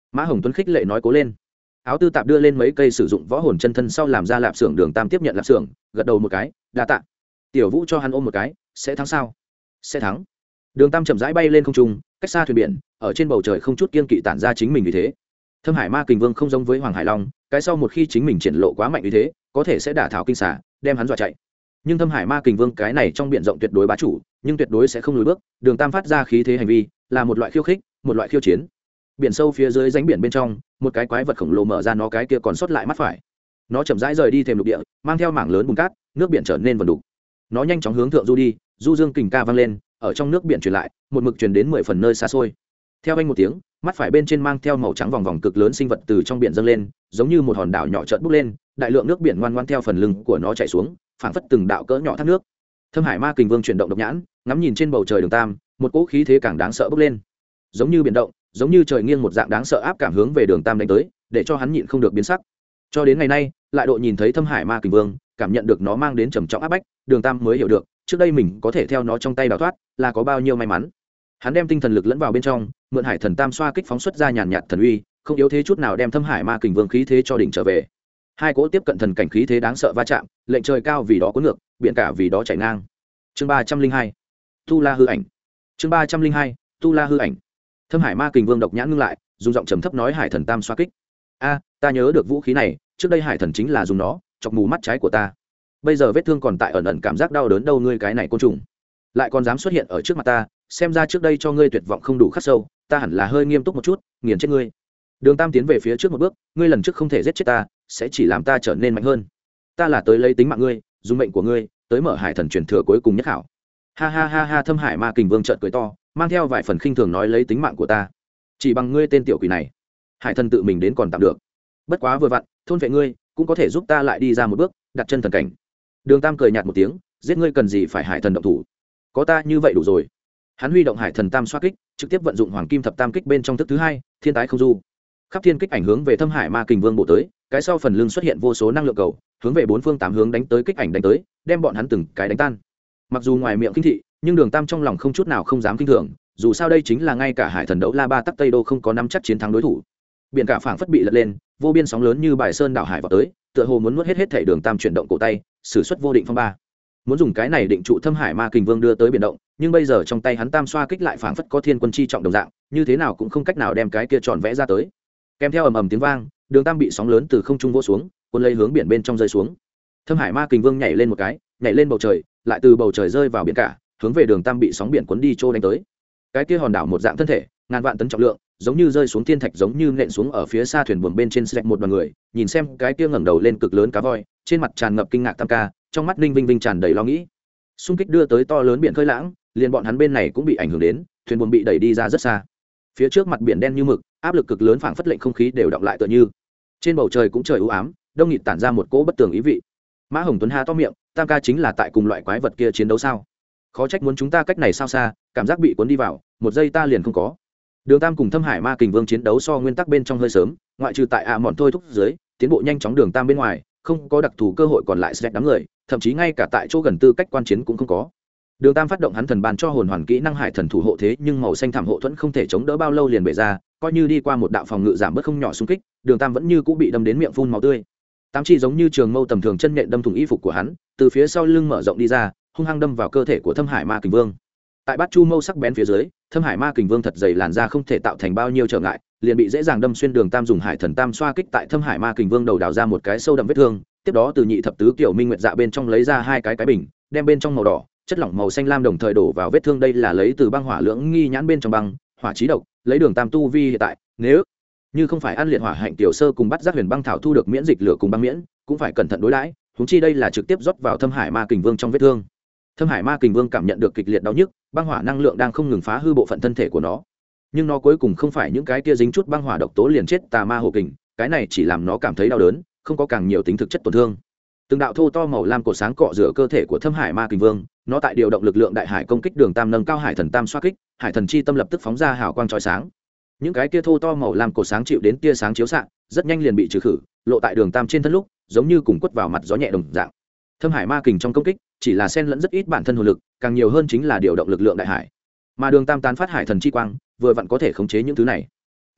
Mã Hồng Tuấn khích lệ nói cố lên. Áo tư tạp đưa lên mấy cây sử dụng võ hồn chân thân sau làm ra lạp xưởng. Đường Tam tiếp nhận lạp xưởng, gật đầu một cái, đa tạ. Tiểu Vũ cho hắn ôm một cái, sẽ thắng sao? Sẽ thắng. Đường Tam chậm rãi bay lên không trung, cách xa thuyền biển, ở trên bầu trời không chút kiên kỵ tản ra chính mình vì thế. Thâm Hải Ma Kình Vương không giống với Hoàng Hải Long, cái sau một khi chính mình triển lộ quá mạnh như thế, có thể sẽ đả thảo kinh xà, đem hắn dọa chạy. Nhưng Thâm Hải Ma Kình Vương cái này trong biển rộng tuyệt đối bá chủ, nhưng tuyệt đối sẽ không lùi bước. Đường Tam phát ra khí thế hành vi, là một loại khiêu khích, một loại khiêu chiến. Biển sâu phía dưới rãnh biển bên trong, một cái quái vật khổng lồ mở ra nó cái kia còn sót lại mắt phải. Nó chậm rãi rời đi thềm lục địa, mang theo mảng lớn bùn cát, nước biển trở nên vần đục. Nó nhanh chóng hướng thượng du đi, du dương kình ca vang lên, ở trong nước biển truyền lại, một mực truyền đến 10 phần nơi xa xôi. Theo anh một tiếng, mắt phải bên trên mang theo màu trắng vòng vòng cực lớn sinh vật từ trong biển dâng lên, giống như một hòn đảo nhỏ chợt bốc lên, đại lượng nước biển ngoan ngoãn theo phần lưng của nó chảy xuống, phảng phất từng đạo cỡ nhỏ thác nước. Thâm Hải Ma Kình Vương chuyển động độc nhãn, ngắm nhìn trên bầu trời Đường Tam, một cỗ khí thế càng đáng sợ bốc lên, giống như biển động, giống như trời nghiêng một dạng đáng sợ áp cảm hướng về Đường Tam đánh tới, để cho hắn nhịn không được biến sắc. Cho đến ngày nay, lại độ nhìn thấy Thâm Hải Ma Kình Vương, cảm nhận được nó mang đến trầm trọng áp bách, Đường Tam mới hiểu được, trước đây mình có thể theo nó trong tay đào thoát, là có bao nhiêu may mắn. Hắn đem tinh thần lực lẫn vào bên trong, mượn Hải Thần Tam xoa kích phóng xuất ra nhàn nhạt thần uy, không yếu thế chút nào đem Thâm Hải Ma Kình Vương khí thế cho đỉnh trở về. Hai cỗ tiếp cận thần cảnh khí thế đáng sợ va chạm, lệnh trời cao vì đó cuốn ngược, biển cả vì đó chảy ngang. Chương 302, Tu La hư ảnh. Chương 302, Tu La hư ảnh. Thâm Hải Ma Kình Vương độc nhãn ngưng lại, dùng giọng trầm thấp nói Hải Thần Tam xoa kích. A, ta nhớ được vũ khí này, trước đây Hải Thần chính là dùng nó chọc mù mắt trái của ta. Bây giờ vết thương còn tại ẩn ẩn cảm giác đau đớn đâu, ngươi cái này côn trùng, lại còn dám xuất hiện ở trước mặt ta, xem ra trước đây cho ngươi tuyệt vọng không đủ khắc sâu, ta hẳn là hơi nghiêm túc một chút, nghiền chết ngươi. Đường Tam tiến về phía trước một bước, ngươi lần trước không thể giết chết ta, sẽ chỉ làm ta trở nên mạnh hơn. Ta là tới lấy tính mạng ngươi, dùng mệnh của ngươi, tới mở Hải Thần truyền thừa cuối cùng nhất hảo. Ha ha ha ha, Thâm Hải Ma Kình Vương chợt cười to, mang theo vài phần khinh thường nói lấy tính mạng của ta, chỉ bằng ngươi tên tiểu quỷ này, Hải Thần tự mình đến còn tạm được, bất quá vừa vặn, thôn vệ ngươi cũng có thể giúp ta lại đi ra một bước, đặt chân thần cảnh. Đường Tam cười nhạt một tiếng, giết ngươi cần gì phải Hải Thần động thủ, có ta như vậy đủ rồi. Hắn huy động Hải Thần Tam xoa kích, trực tiếp vận dụng Hoàng Kim Thập Tam kích bên trong thức thứ hai, Thiên Tái Không Du. Khắp thiên kích ảnh hướng về Thâm Hải Ma Kình Vương bổ tới, cái sau phần lưng xuất hiện vô số năng lượng cầu, hướng về bốn phương tám hướng đánh tới, kích ảnh đánh tới, đem bọn hắn từng cái đánh tan. Mặc dù ngoài miệng kinh thị, nhưng Đường Tam trong lòng không chút nào không dám kinh thường, dù sao đây chính là ngay cả Hải Thần Đấu La Ba Tắc Tây Đô không có nắm chắc chiến thắng đối thủ. Biển cả phảng phất bị lật lên, vô biên sóng lớn như bài sơn đảo hải vào tới, tựa hồ muốn nuốt hết thảy. Đường Tam chuyển động cổ tay, sử xuất vô định phong ba, muốn dùng cái này định trụ Thâm Hải Ma Kình Vương đưa tới biển động, nhưng bây giờ trong tay hắn Tam xoa kích lại phảng phất có thiên quân chi trọng đồng dạng, như thế nào cũng không cách nào đem cái kia tròn vẽ ra tới. Kèm theo ầm ầm tiếng vang, Đường Tam bị sóng lớn từ không trung vỗ xuống, cuốn lấy hướng biển bên trong rơi xuống. Thâm Hải Ma Kình Vương nhảy lên một cái, nhảy lên bầu trời, lại từ bầu trời rơi vào biển cả, hướng về Đường Tam bị sóng biển cuốn đi trô đánh tới. Cái kia hòn đảo một dạng thân thể, ngàn vạn tấn trọng lượng, giống như rơi xuống thiên thạch, giống như nện xuống ở phía xa thuyền buồm bên trên sẹt một đoàn người, nhìn xem cái kia ngẩng đầu lên cực lớn cá voi, trên mặt tràn ngập kinh ngạc Tam ca, trong mắt Ninh Vinh Vinh tràn đầy lo nghĩ. Xung kích đưa tới to lớn biển khơi lãng, liền bọn hắn bên này cũng bị ảnh hưởng đến, thuyền buồm bị đẩy đi ra rất xa. Phía trước mặt biển đen như mực, áp lực cực lớn phảng phất lệnh không khí đều đọng lại tựa như. Trên bầu trời cũng trời u ám, đông nghịt tản ra một cỗ bất tường ý vị. Mã Hồng Tuấn ha to miệng, Tam ca chính là tại cùng loại quái vật kia chiến đấu sao? Khó trách muốn chúng ta cách này sao xa, cảm giác bị cuốn đi vào, một giây ta liền không có. Đường Tam cùng Thâm Hải Ma Kình Vương chiến đấu so nguyên tắc bên trong hơi sớm, ngoại trừ tại mòn thôi thúc dưới, tiến bộ nhanh chóng Đường Tam bên ngoài, không có đặc thù cơ hội còn lại sẽ đám người, thậm chí ngay cả tại chỗ gần tư cách quan chiến cũng không có. Đường Tam phát động hắn thần bàn cho hồn hoàn kỹ năng Hải Thần thủ hộ thế, nhưng màu xanh thảm hộ thuẫn không thể chống đỡ bao lâu liền bể ra, coi như đi qua một đạo phòng ngự giảm bớt không nhỏ xung kích, Đường Tam vẫn như cũ bị đâm đến miệng phun máu tươi. Tám chi giống như trường mâu tầm thường chân nhện đâm thủng y phục của hắn, từ phía sau lưng mở rộng đi ra, hung hăng đâm vào cơ thể của Thâm Hải Ma Kình Vương. Tại bát chu mâu sắc bén phía dưới, Thâm Hải Ma Kình Vương thật dày làn da không thể tạo thành bao nhiêu trở ngại, liền bị dễ dàng đâm xuyên. Đường Tam dùng Hải Thần Tam xoa kích tại Thâm Hải Ma Kình Vương đầu đào ra một cái sâu đậm vết thương, tiếp đó từ nhị thập tứ kiểu minh nguyệt dạ bên trong lấy ra hai cái bình, đem bên trong màu đỏ chất lỏng màu xanh lam đồng thời đổ vào vết thương. Đây là lấy từ băng hỏa lưỡng nghi nhãn bên trong băng hỏa trí độc, lấy Đường Tam tu vi hiện tại, nếu như không phải ăn liệt hỏa hạnh tiểu sơ cùng bắt giác huyền băng thảo thu được miễn dịch lửa cùng băng miễn, cũng phải cẩn thận đối đãi, huống chi đây là trực tiếp rót vào Thâm Hải Ma Kình Vương trong vết thương. Thâm Hải Ma Kình Vương cảm nhận được kịch liệt đau nhức, băng hỏa năng lượng đang không ngừng phá hư bộ phận thân thể của nó, nhưng nó cuối cùng không phải những cái kia dính chút băng hỏa độc tố liền chết tà ma hồ kình, cái này chỉ làm nó cảm thấy đau đớn, không có càng nhiều tính thực chất tổn thương. Từng đạo thô to màu lam cột sáng cọ rửa cơ thể của Thâm Hải Ma Kình Vương, nó tại điều động lực lượng đại hải công kích. Đường Tam nâng cao Hải Thần Tam xoa kích, Hải Thần chi tâm lập tức phóng ra hào quang chói sáng. Những cái kia thô to màu lam cột sáng chịu đến tia sáng chiếu xạ, rất nhanh liền bị trừ khử, lộ tại Đường Tam trên thân lúc, giống như cùng quất vào mặt gió nhẹ đồng dạng. Thâm Hải Ma Kình trong công kích chỉ là xen lẫn rất ít bản thân hồn lực, càng nhiều hơn chính là điều động lực lượng đại hải. Mà Đường Tam tán phát Hải Thần chi quang, vừa vặn có thể khống chế những thứ này.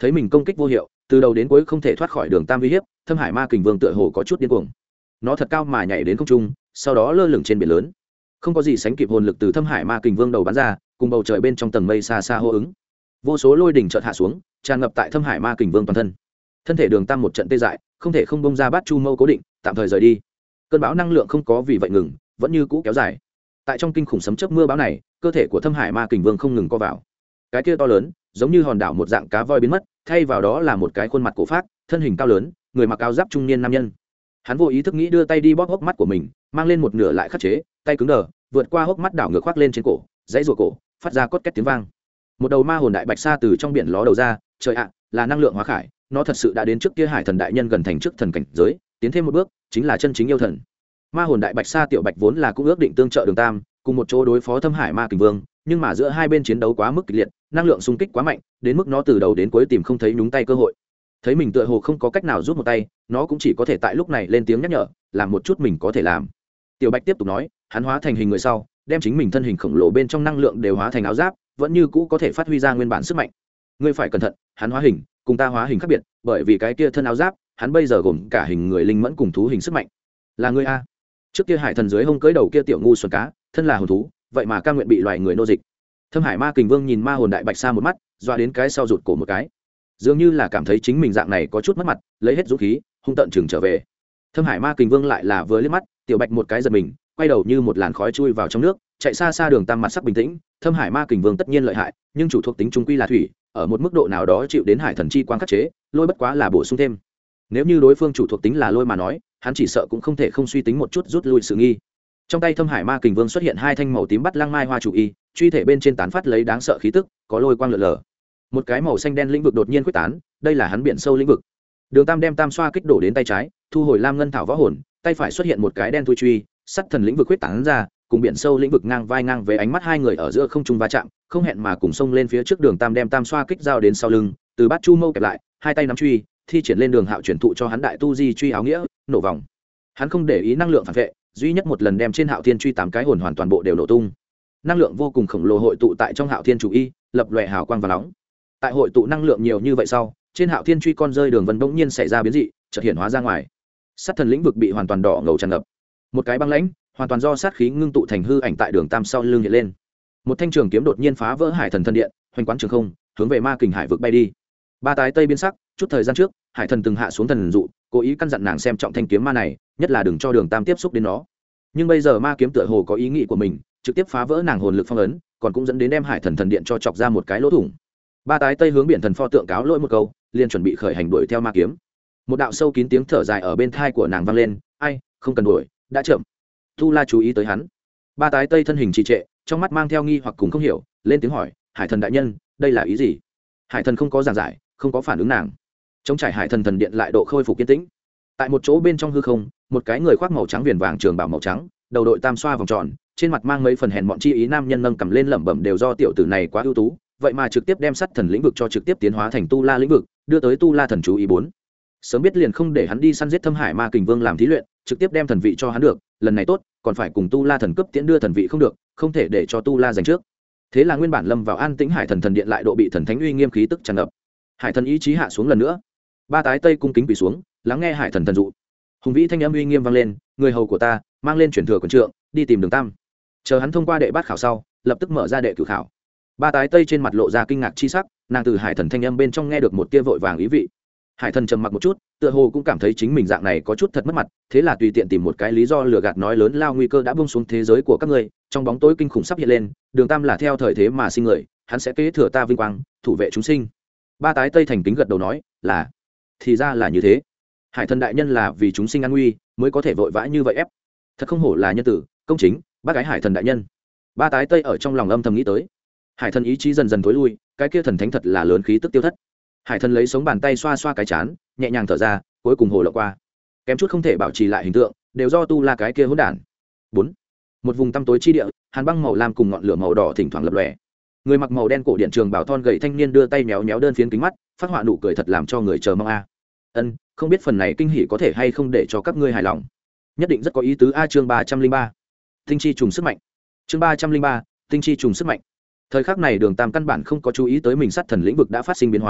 thấy mình công kích vô hiệu, từ đầu đến cuối không thể thoát khỏi đường tam uy hiếp, Thâm Hải Ma Kình Vương tựa hồ có chút điên cuồng. Nó thật cao mà nhảy đến không trung, sau đó lơ lửng trên biển lớn. Không có gì sánh kịp hồn lực từ Thâm Hải Ma Kình Vương đầu bắn ra, cùng bầu trời bên trong tầng mây xa xa hô ứng. Vô số lôi đỉnh chợt hạ xuống, tràn ngập tại Thâm Hải Ma Kình Vương toàn thân. Thân thể đường tam một trận tê dại, không thể không bông ra bát chu mâu cố định, tạm thời rời đi. Cơn bão năng lượng không có vì vậy ngừng, vẫn như cũ kéo dài. Tại trong kinh khủng sấm chớp mưa bão này, cơ thể của Thâm Hải Ma Kình Vương không ngừng co vào. Cái kia to lớn, giống như hòn đảo một dạng cá voi biến mất, thay vào đó là một cái khuôn mặt cổ phác, thân hình cao lớn, người mặc áo giáp trung niên nam nhân. Hắn vô ý thức nghĩ đưa tay đi bóp hốc mắt của mình, mang lên một nửa lại khắc chế, tay cứng đờ, vượt qua hốc mắt đảo ngược khoác lên trên cổ, dãy rùa cổ, phát ra cốt két tiếng vang. Một đầu ma hồn đại bạch sa từ trong biển ló đầu ra, trời ạ, là năng lượng hóa khải, nó thật sự đã đến trước kia Hải Thần đại nhân gần thành trước thần cảnh giới, tiến thêm một bước, chính là chân chính yêu thần. Ma hồn đại bạch sa tiểu bạch vốn là cũng ước định tương trợ đường tam, cùng một chỗ đối phó Thâm Hải Ma Kình Vương, nhưng mà giữa hai bên chiến đấu quá mức kịch liệt, năng lượng xung kích quá mạnh, đến mức nó từ đầu đến cuối tìm không thấy nhúng tay cơ hội. Thấy mình tựa hồ không có cách nào giúp một tay, nó cũng chỉ có thể tại lúc này lên tiếng nhắc nhở, làm một chút mình có thể làm. Tiểu bạch tiếp tục nói, hắn hóa thành hình người sau, đem chính mình thân hình khổng lồ bên trong năng lượng đều hóa thành áo giáp, vẫn như cũ có thể phát huy ra nguyên bản sức mạnh. Ngươi phải cẩn thận, hắn hóa hình cùng ta hóa hình khác biệt, bởi vì cái kia thân áo giáp, hắn bây giờ gồm cả hình người linh mẫn cùng thú hình sức mạnh. Là ngươi a? Trước kia Hải Thần dưới hông cưỡi đầu kia tiểu ngu xuẩn cá, thân là hồn thú, vậy mà ca nguyện bị loài người nô dịch. Thâm Hải Ma Kình Vương nhìn ma hồn đại bạch sa một mắt, doa đến cái sau rụt cổ một cái, dường như là cảm thấy chính mình dạng này có chút mất mặt, lấy hết dũng khí hung tợn chừng trở về. Thâm Hải Ma Kình Vương lại là vừa liếc mắt, tiểu bạch một cái giật mình, quay đầu như một làn khói chui vào trong nước, chạy xa xa. Đường tam mặt sắc bình tĩnh, Thâm Hải Ma Kình Vương tất nhiên lợi hại, nhưng chủ thuộc tính trung quy là thủy, ở một mức độ nào đó chịu đến Hải Thần chi quang khắc chế, lôi bất quá là bổ sung thêm. Nếu như đối phương chủ thuộc tính là lôi mà nói, hắn chỉ sợ cũng không thể không suy tính một chút rút lui sự nghi. Trong tay Thâm Hải Ma Kình Vương xuất hiện hai thanh màu tím bắt lăng mai hoa chủ y, truy thể bên trên tán phát lấy đáng sợ khí tức, có lôi quang lượn lờ. Một cái màu xanh đen lĩnh vực đột nhiên quyết tán, đây là hắn biển sâu lĩnh vực. Đường tam đem tam xoa kích đổ đến tay trái, thu hồi lam ngân thảo võ hồn, tay phải xuất hiện một cái đen thui truy, sắt thần lĩnh vực quyết tán ra, cùng biển sâu lĩnh vực ngang vai ngang với ánh mắt hai người ở giữa không trung va chạm, không hẹn mà cùng xông lên phía trước. Đường tam đem tam xoa kích giao đến sau lưng, từ bát chu mâu kẹp lại, hai tay nắm truy, thi triển lên Đường Hạo chuyển thụ cho hắn đại tu di truy áo nghĩa, nổ vòng. Hắn không để ý năng lượng phản vệ, duy nhất một lần đem trên Hạo Thiên truy 8 cái hồn hoàn toàn bộ đều nổ tung. Năng lượng vô cùng khổng lồ hội tụ tại trong Hạo Thiên chủ y, lập lòe hào quang và nóng. Tại hội tụ năng lượng nhiều như vậy sau, trên Hạo Thiên truy con rơi đường vân bỗng nhiên xảy ra biến dị, chợt hiện hóa ra ngoài. Sát thần lĩnh vực bị hoàn toàn đỏ ngầu tràn ngập. Một cái băng lãnh, hoàn toàn do sát khí ngưng tụ thành hư ảnh tại Đường tam sau lưng hiện lên. Một thanh trường kiếm đột nhiên phá vỡ Hải Thần thân điện, hoành quán trường không, hướng về Ma Kình Hải vực bay đi. Ba tái tây biến sắc, chút thời gian trước, Hải Thần từng hạ xuống thần dụ, cố ý căn dặn nàng xem trọng thanh kiếm ma này, nhất là đừng cho Đường tam tiếp xúc đến nó. Nhưng bây giờ ma kiếm tựa hồ có ý nghĩ của mình, trực tiếp phá vỡ nàng hồn lực phong ấn, còn cũng dẫn đến đem Hải Thần thần điện cho chọc ra một cái lỗ thủng. Ba tái tây hướng biển thần pho tượng cáo lỗi một câu, liền chuẩn bị khởi hành đuổi theo ma kiếm. Một đạo sâu kín tiếng thở dài ở bên thai của nàng vang lên, ai, không cần đuổi, đã chậm. Tu La chú ý tới hắn. Ba tái tây thân hình trì trệ, trong mắt mang theo nghi hoặc cùng không hiểu, lên tiếng hỏi, Hải Thần đại nhân, đây là ý gì? Hải Thần không có giảng giải, không có phản ứng nàng. Trong trải Hải Thần thần điện lại độ khôi phục kiên tĩnh. Tại một chỗ bên trong hư không, một cái người khoác màu trắng viền vàng trường bào màu trắng, đầu đội tam xoa vòng tròn, trên mặt mang mấy phần hèn mọn chi ý nam nhân nâng cầm lên lẩm bẩm, đều do tiểu tử này quá ưu tú, vậy mà trực tiếp đem sắt thần lĩnh vực cho trực tiếp tiến hóa thành tu la lĩnh vực, đưa tới tu la thần chú ý 4. Sớm biết liền không để hắn đi săn giết Thâm Hải Ma Kình Vương làm thí luyện, trực tiếp đem thần vị cho hắn được, lần này tốt, còn phải cùng tu la thần cấp tiễn đưa thần vị không được, không thể để cho tu la giành trước. Thế là nguyên bản lâm vào an tĩnh Hải Thần thần điện lại độ bị thần thánh uy nghiêm khí tức tràn ngập. Hải Thần ý chí hạ xuống lần nữa. Ba tái tây cung kính quỳ xuống, lắng nghe Hải Thần thần dụ. Hùng vĩ thanh âm uy nghiêm vang lên, người hầu của ta, mang lên truyền thừa quyền trượng, đi tìm Đường tam. Chờ hắn thông qua đệ bát khảo sau, lập tức mở ra đệ cửu khảo. Ba tái tây trên mặt lộ ra kinh ngạc chi sắc, nàng từ Hải Thần thanh âm bên trong nghe được một tia vội vàng ý vị. Hải Thần trầm mặc một chút, tựa hồ cũng cảm thấy chính mình dạng này có chút thật mất mặt, thế là tùy tiện tìm một cái lý do lừa gạt nói lớn lao nguy cơ đã buông xuống thế giới của các ngươi, trong bóng tối kinh khủng sắp hiện lên, Đường tam là theo thời thế mà sinh người, hắn sẽ kế thừa ta vinh quang, thủ vệ chúng sinh. Ba tái tây thành kính gật đầu nói, là, thì ra là như thế. Hải Thần đại nhân là vì chúng sinh an nguy mới có thể vội vã như vậy ép, thật không hổ là nhân tử, công chính, bác gái Hải Thần đại nhân. Ba tái tây ở trong lòng âm thầm nghĩ tới. Hải Thần ý chí dần dần tối lui, cái kia thần thánh thật là lớn khí tức tiêu thất. Hải Thần lấy sống bàn tay xoa xoa cái chán, nhẹ nhàng thở ra, cuối cùng hồ lộ qua, kém chút không thể bảo trì lại hình tượng, đều do tu la cái kia hỗn đản. 4. Một vùng tăm tối chi địa, hàn băng màu lam cùng ngọn lửa màu đỏ thỉnh thoảng lập lòe. Người mặc màu đen cổ điện trường bảo thon gầy thanh niên đưa tay méo méo đơn phiến kính mắt, phát họa nụ cười thật làm cho người chờ mong a. Ân, không biết phần này kinh hỉ có thể hay không để cho các ngươi hài lòng. Nhất định rất có ý tứ a. Chương 303. Tinh chi trùng sức mạnh. Chương 303. Tinh chi trùng sức mạnh. Thời khắc này Đường tam căn bản không có chú ý tới mình sát thần lĩnh vực đã phát sinh biến hóa,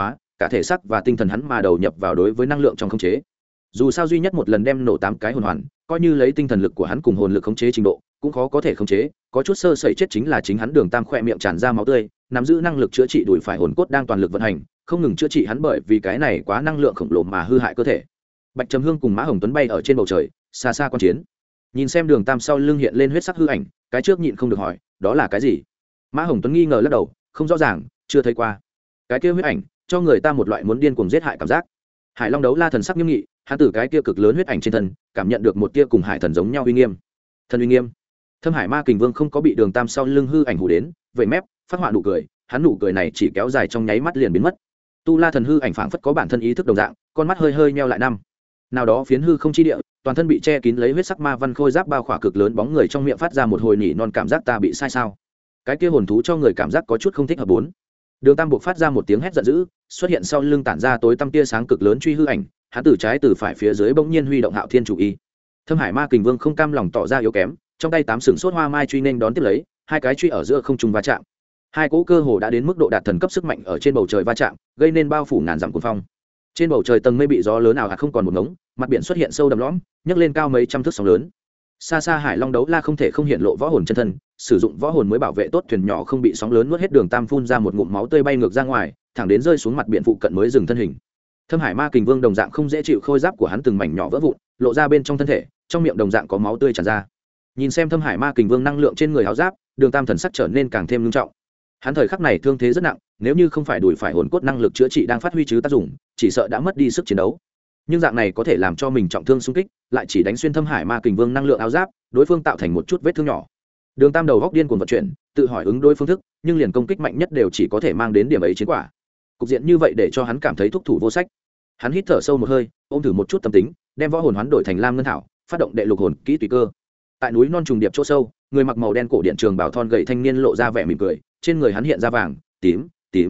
cả thể xác và tinh thần hắn mà đầu nhập vào đối với năng lượng trong khống chế. Dù sao duy nhất một lần đem nổ 8 cái hồn hoàn, coi như lấy tinh thần lực của hắn cùng hồn lực khống chế trình độ, cũng khó có thể khống chế, có chút sơ sẩy chết chính là chính hắn. Đường Tam khỏe miệng tràn ra máu tươi, nắm giữ năng lực chữa trị đùi phải hồn cốt đang toàn lực vận hành, không ngừng chữa trị hắn bởi vì cái này quá năng lượng khổng lồ mà hư hại cơ thể. Bạch Trầm Hương cùng Mã Hồng Tuấn bay ở trên bầu trời, xa xa quan chiến. Nhìn xem Đường Tam sau lưng hiện lên huyết sắc hư ảnh, cái trước nhịn không được hỏi, đó là cái gì? Mã Hồng Tuấn nghi ngờ lắc đầu, không rõ ràng, chưa thấy qua. Cái kia huyết ảnh, cho người ta một loại muốn điên cuồng giết hại cảm giác. Hải Long Đấu La thần sắc nghiêm nghị, hắn từ cái kia cực lớn huyết ảnh trên thân, cảm nhận được một tia cùng hải thần giống nhau uy nghiêm. Thần uy nghiêm. Thâm Hải Ma Kình Vương không có bị Đường Tam sau lưng hư ảnh hù đến, vậy mép, phát họa nụ cười, hắn nụ cười này chỉ kéo dài trong nháy mắt liền biến mất. Tu La thần hư ảnh phảng phất có bản thân ý thức đồng dạng, con mắt hơi hơi nheo lại năm. Nào đó phiến hư không chi địa, toàn thân bị che kín lấy huyết sắc ma văn khôi giáp bao khỏa cực lớn bóng người trong miệng phát ra một hồi nỉ non cảm giác ta bị sai sao? Cái kia hồn thú cho người cảm giác có chút không thích hợp bốn. Đường Tam buộc phát ra một tiếng hét giận dữ, xuất hiện sau lưng tản ra tối tăm tia sáng cực lớn truy hư ảnh, hắn từ trái từ phải phía dưới bỗng nhiên huy động Hạo Thiên chủ y. Thâm Hải Ma Kình Vương không cam lòng tỏ ra yếu kém, trong tay 8 sừng sốt hoa mai truy nên đón tiếp lấy, hai cái truy ở giữa không trung va chạm. Hai cỗ cơ hồ đã đến mức độ đạt thần cấp sức mạnh ở trên bầu trời va chạm, gây nên bao phủ ngàn dặm cuồng phong. Trên bầu trời tầng mây bị gió lớn ảo ạt không còn một ngống, mặt biển xuất hiện sâu đậm lõm, nhấc lên cao mấy trăm thước sóng lớn. Xa xa Hải Long Đấu La không thể không hiện lộ võ hồn chân thân, sử dụng võ hồn mới bảo vệ tốt thuyền nhỏ không bị sóng lớn nuốt hết. Đường Tam phun ra một ngụm máu tươi bay ngược ra ngoài, thẳng đến rơi xuống mặt biển phụ cận mới dừng thân hình. Thâm Hải Ma Kình Vương đồng dạng không dễ chịu, khôi giáp của hắn từng mảnh nhỏ vỡ vụn, lộ ra bên trong thân thể, trong miệng đồng dạng có máu tươi tràn ra. Nhìn xem Thâm Hải Ma Kình Vương năng lượng trên người áo giáp, Đường Tam thần sắc trở nên càng thêm nghiêm trọng. Hắn thời khắc này thương thế rất nặng, nếu như không phải đuổi phải hồn cốt năng lực chữa trị đang phát huy chứ tác dụng, chỉ sợ đã mất đi sức chiến đấu. Nhưng dạng này có thể làm cho mình trọng thương xung kích, lại chỉ đánh xuyên Thâm Hải Ma Kình Vương năng lượng áo giáp, đối phương tạo thành một chút vết thương nhỏ. Đường Tam đầu góc điên cuồng vận chuyển, tự hỏi ứng đối phương thức, nhưng liền công kích mạnh nhất đều chỉ có thể mang đến điểm ấy chiến quả. Cục diện như vậy để cho hắn cảm thấy thúc thủ vô sách. Hắn hít thở sâu một hơi, ôm thử một chút tâm tính, đem võ hồn hoán đổi thành lam ngân thảo, phát động đệ lục hồn kỹ tùy cơ. Tại núi non trùng điệp chỗ sâu, người mặc màu đen cổ điện trường bảo thon gầy thanh niên lộ ra vẻ mỉm cười, trên người hắn hiện ra vàng, tím,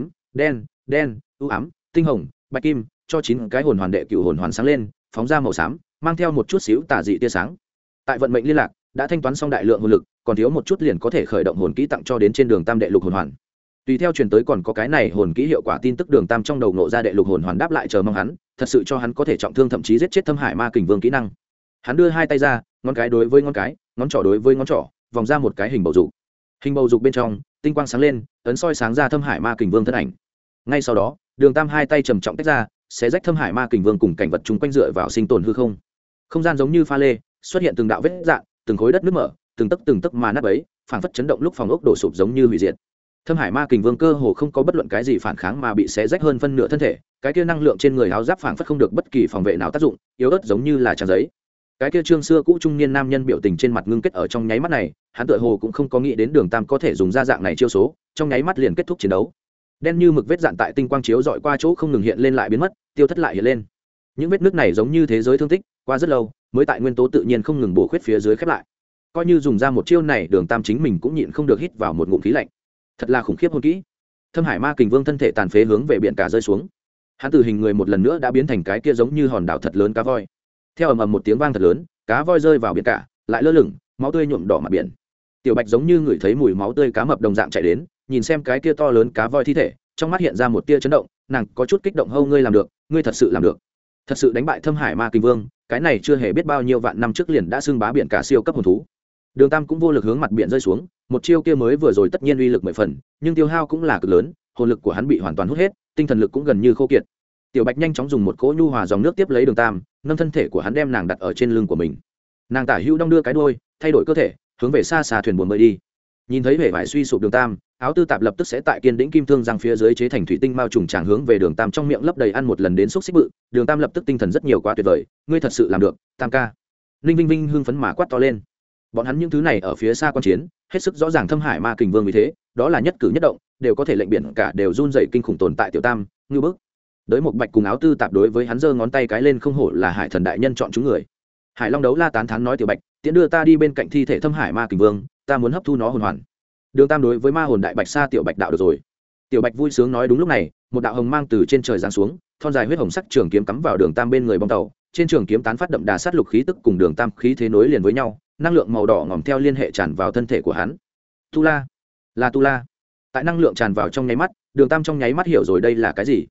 đen, u ám, tinh hồng, bạch kim, cho 9 cái hồn hoàn đệ cửu hồn hoàn sáng lên, phóng ra màu xám, mang theo một chút xíu tà dị tia sáng. Tại vận mệnh liên lạc, đã thanh toán xong đại lượng hồn lực, còn thiếu một chút liền có thể khởi động hồn kỹ tặng cho đến trên Đường Tam đệ lục hồn hoàn. Tùy theo truyền tới còn có cái này hồn kỹ hiệu quả tin tức. Đường Tam trong đầu nộ ra đệ lục hồn hoàn đáp lại chờ mong hắn, thật sự cho hắn có thể trọng thương thậm chí giết chết Thâm Hải Ma Kình Vương kỹ năng. Hắn đưa hai tay ra, ngón cái đối với ngón cái, ngón trỏ đối với ngón trỏ, vòng ra một cái hình bầu dục. Hình bầu dục bên trong, tinh quang sáng lên, ấn soi sáng ra Thâm Hải Ma Kình Vương thân ảnh. Ngay sau đó, Đường Tam hai tay trầm trọng tách ra, xé rách Thâm Hải Ma Kình Vương cùng cảnh vật chung quanh dựa vào sinh tồn hư không. Không gian giống như pha lê, xuất hiện từng đạo vết rạn, từng khối đất nứt mở, từng tấc mà nát bấy, phảng phất chấn động lúc phòng ốc đổ sụp giống như hủy diệt. Thâm Hải Ma Kình Vương cơ hồ không có bất luận cái gì phản kháng mà bị xé rách hơn phân nửa thân thể, cái kia năng lượng trên người áo giáp phảng phất không được bất kỳ phòng vệ nào tác dụng, yếu ớt giống như là trang giấy. Cái kia trương xưa cũ trung niên nam nhân biểu tình trên mặt ngưng kết ở trong nháy mắt này, hắn tựa hồ cũng không có nghĩ đến Đường Tam có thể dùng ra dạng này chiêu số, trong nháy mắt liền kết thúc chiến đấu. Đen như mực vết dạn tại tinh quang chiếu dọi qua chỗ không ngừng hiện lên lại biến mất, tiêu thất lại hiện lên. Những vết nứt này giống như thế giới thương tích, qua rất lâu mới tại nguyên tố tự nhiên không ngừng bổ khuyết phía dưới khép lại. Coi như dùng ra một chiêu này, Đường Tam chính mình cũng nhịn không được hít vào một ngụm khí lạnh. Thật là khủng khiếp hồn kỹ. Thâm Hải Ma Kình Vương thân thể tàn phế hướng về biển cả rơi xuống. Hắn từ hình người một lần nữa đã biến thành cái kia giống như hòn đảo thật lớn cá voi. Theo ầm ầm một tiếng vang thật lớn, cá voi rơi vào biển cả, lại lơ lửng, máu tươi nhuộm đỏ mặt biển. Tiểu Bạch giống như ngửi thấy mùi máu tươi cá mập đồng dạng chạy đến, nhìn xem cái kia to lớn cá voi thi thể, trong mắt hiện ra một tia chấn động, nàng có chút kích động hô ngươi làm được, ngươi thật sự làm được. Thật sự đánh bại Thâm Hải Ma Kình Vương, cái này chưa hề biết bao nhiêu vạn năm trước liền đã xưng bá biển cả siêu cấp hồn thú. Đường Tam cũng vô lực hướng mặt biển rơi xuống, một chiêu kia mới vừa rồi tất nhiên uy lực 10 phần, nhưng tiêu hao cũng là cực lớn, hồn lực của hắn bị hoàn toàn hút hết, tinh thần lực cũng gần như khô kiệt. Tiểu Bạch nhanh chóng dùng một cỗ nhu hòa dòng nước tiếp lấy Đường Tam, nâng thân thể của hắn đem nàng đặt ở trên lưng của mình. Nàng tả hữu đong đưa cái đuôi, thay đổi cơ thể, hướng về xa xa thuyền buồm bơi đi. Nhìn thấy vẻ vải suy sụp Đường Tam, áo tư tạp lập tức sẽ tại kiên đĩnh kim thương răng phía dưới chế thành thủy tinh mao trùng tràng hướng về Đường Tam trong miệng lấp đầy ăn một lần đến xúc xích bự. Đường Tam lập tức tinh thần rất nhiều, quá tuyệt vời, ngươi thật sự làm được, Tam ca. Ninh Vinh Vinh hưng phấn mà quát to lên. Bọn hắn những thứ này ở phía xa quan chiến, hết sức rõ ràng Thâm Hải Ma Kình Vương vì thế, đó là nhất cử nhất động đều có thể lệnh biển cả đều run rẩy kinh khủng tồn tại. Tiểu Tam, ngư bức. Đới một Bạch cùng áo tư tạp đối với hắn giơ ngón tay cái lên, không hổ là Hải Thần đại nhân chọn chúng người. Hải Long Đấu La tán thán nói, Tiểu Bạch, tiễn đưa ta đi bên cạnh thi thể Thâm Hải Ma Kình Vương, ta muốn hấp thu nó hồn hoàn. Đường Tam đối với ma hồn đại bạch sa Tiểu Bạch đạo được rồi. Tiểu Bạch vui sướng nói. Đúng lúc này, một đạo hồng mang từ trên trời giáng xuống, thon dài huyết hồng sắc trường kiếm cắm vào Đường Tam bên người bong tàu, trên trường kiếm tán phát đậm đà sát lục khí tức cùng Đường Tam khí thế nối liền với nhau, năng lượng màu đỏ ngòm theo liên hệ tràn vào thân thể của hắn. Tu La, là Tu La. Tại năng lượng tràn vào trong nháy mắt, Đường Tam trong nháy mắt hiểu rồi đây là cái gì.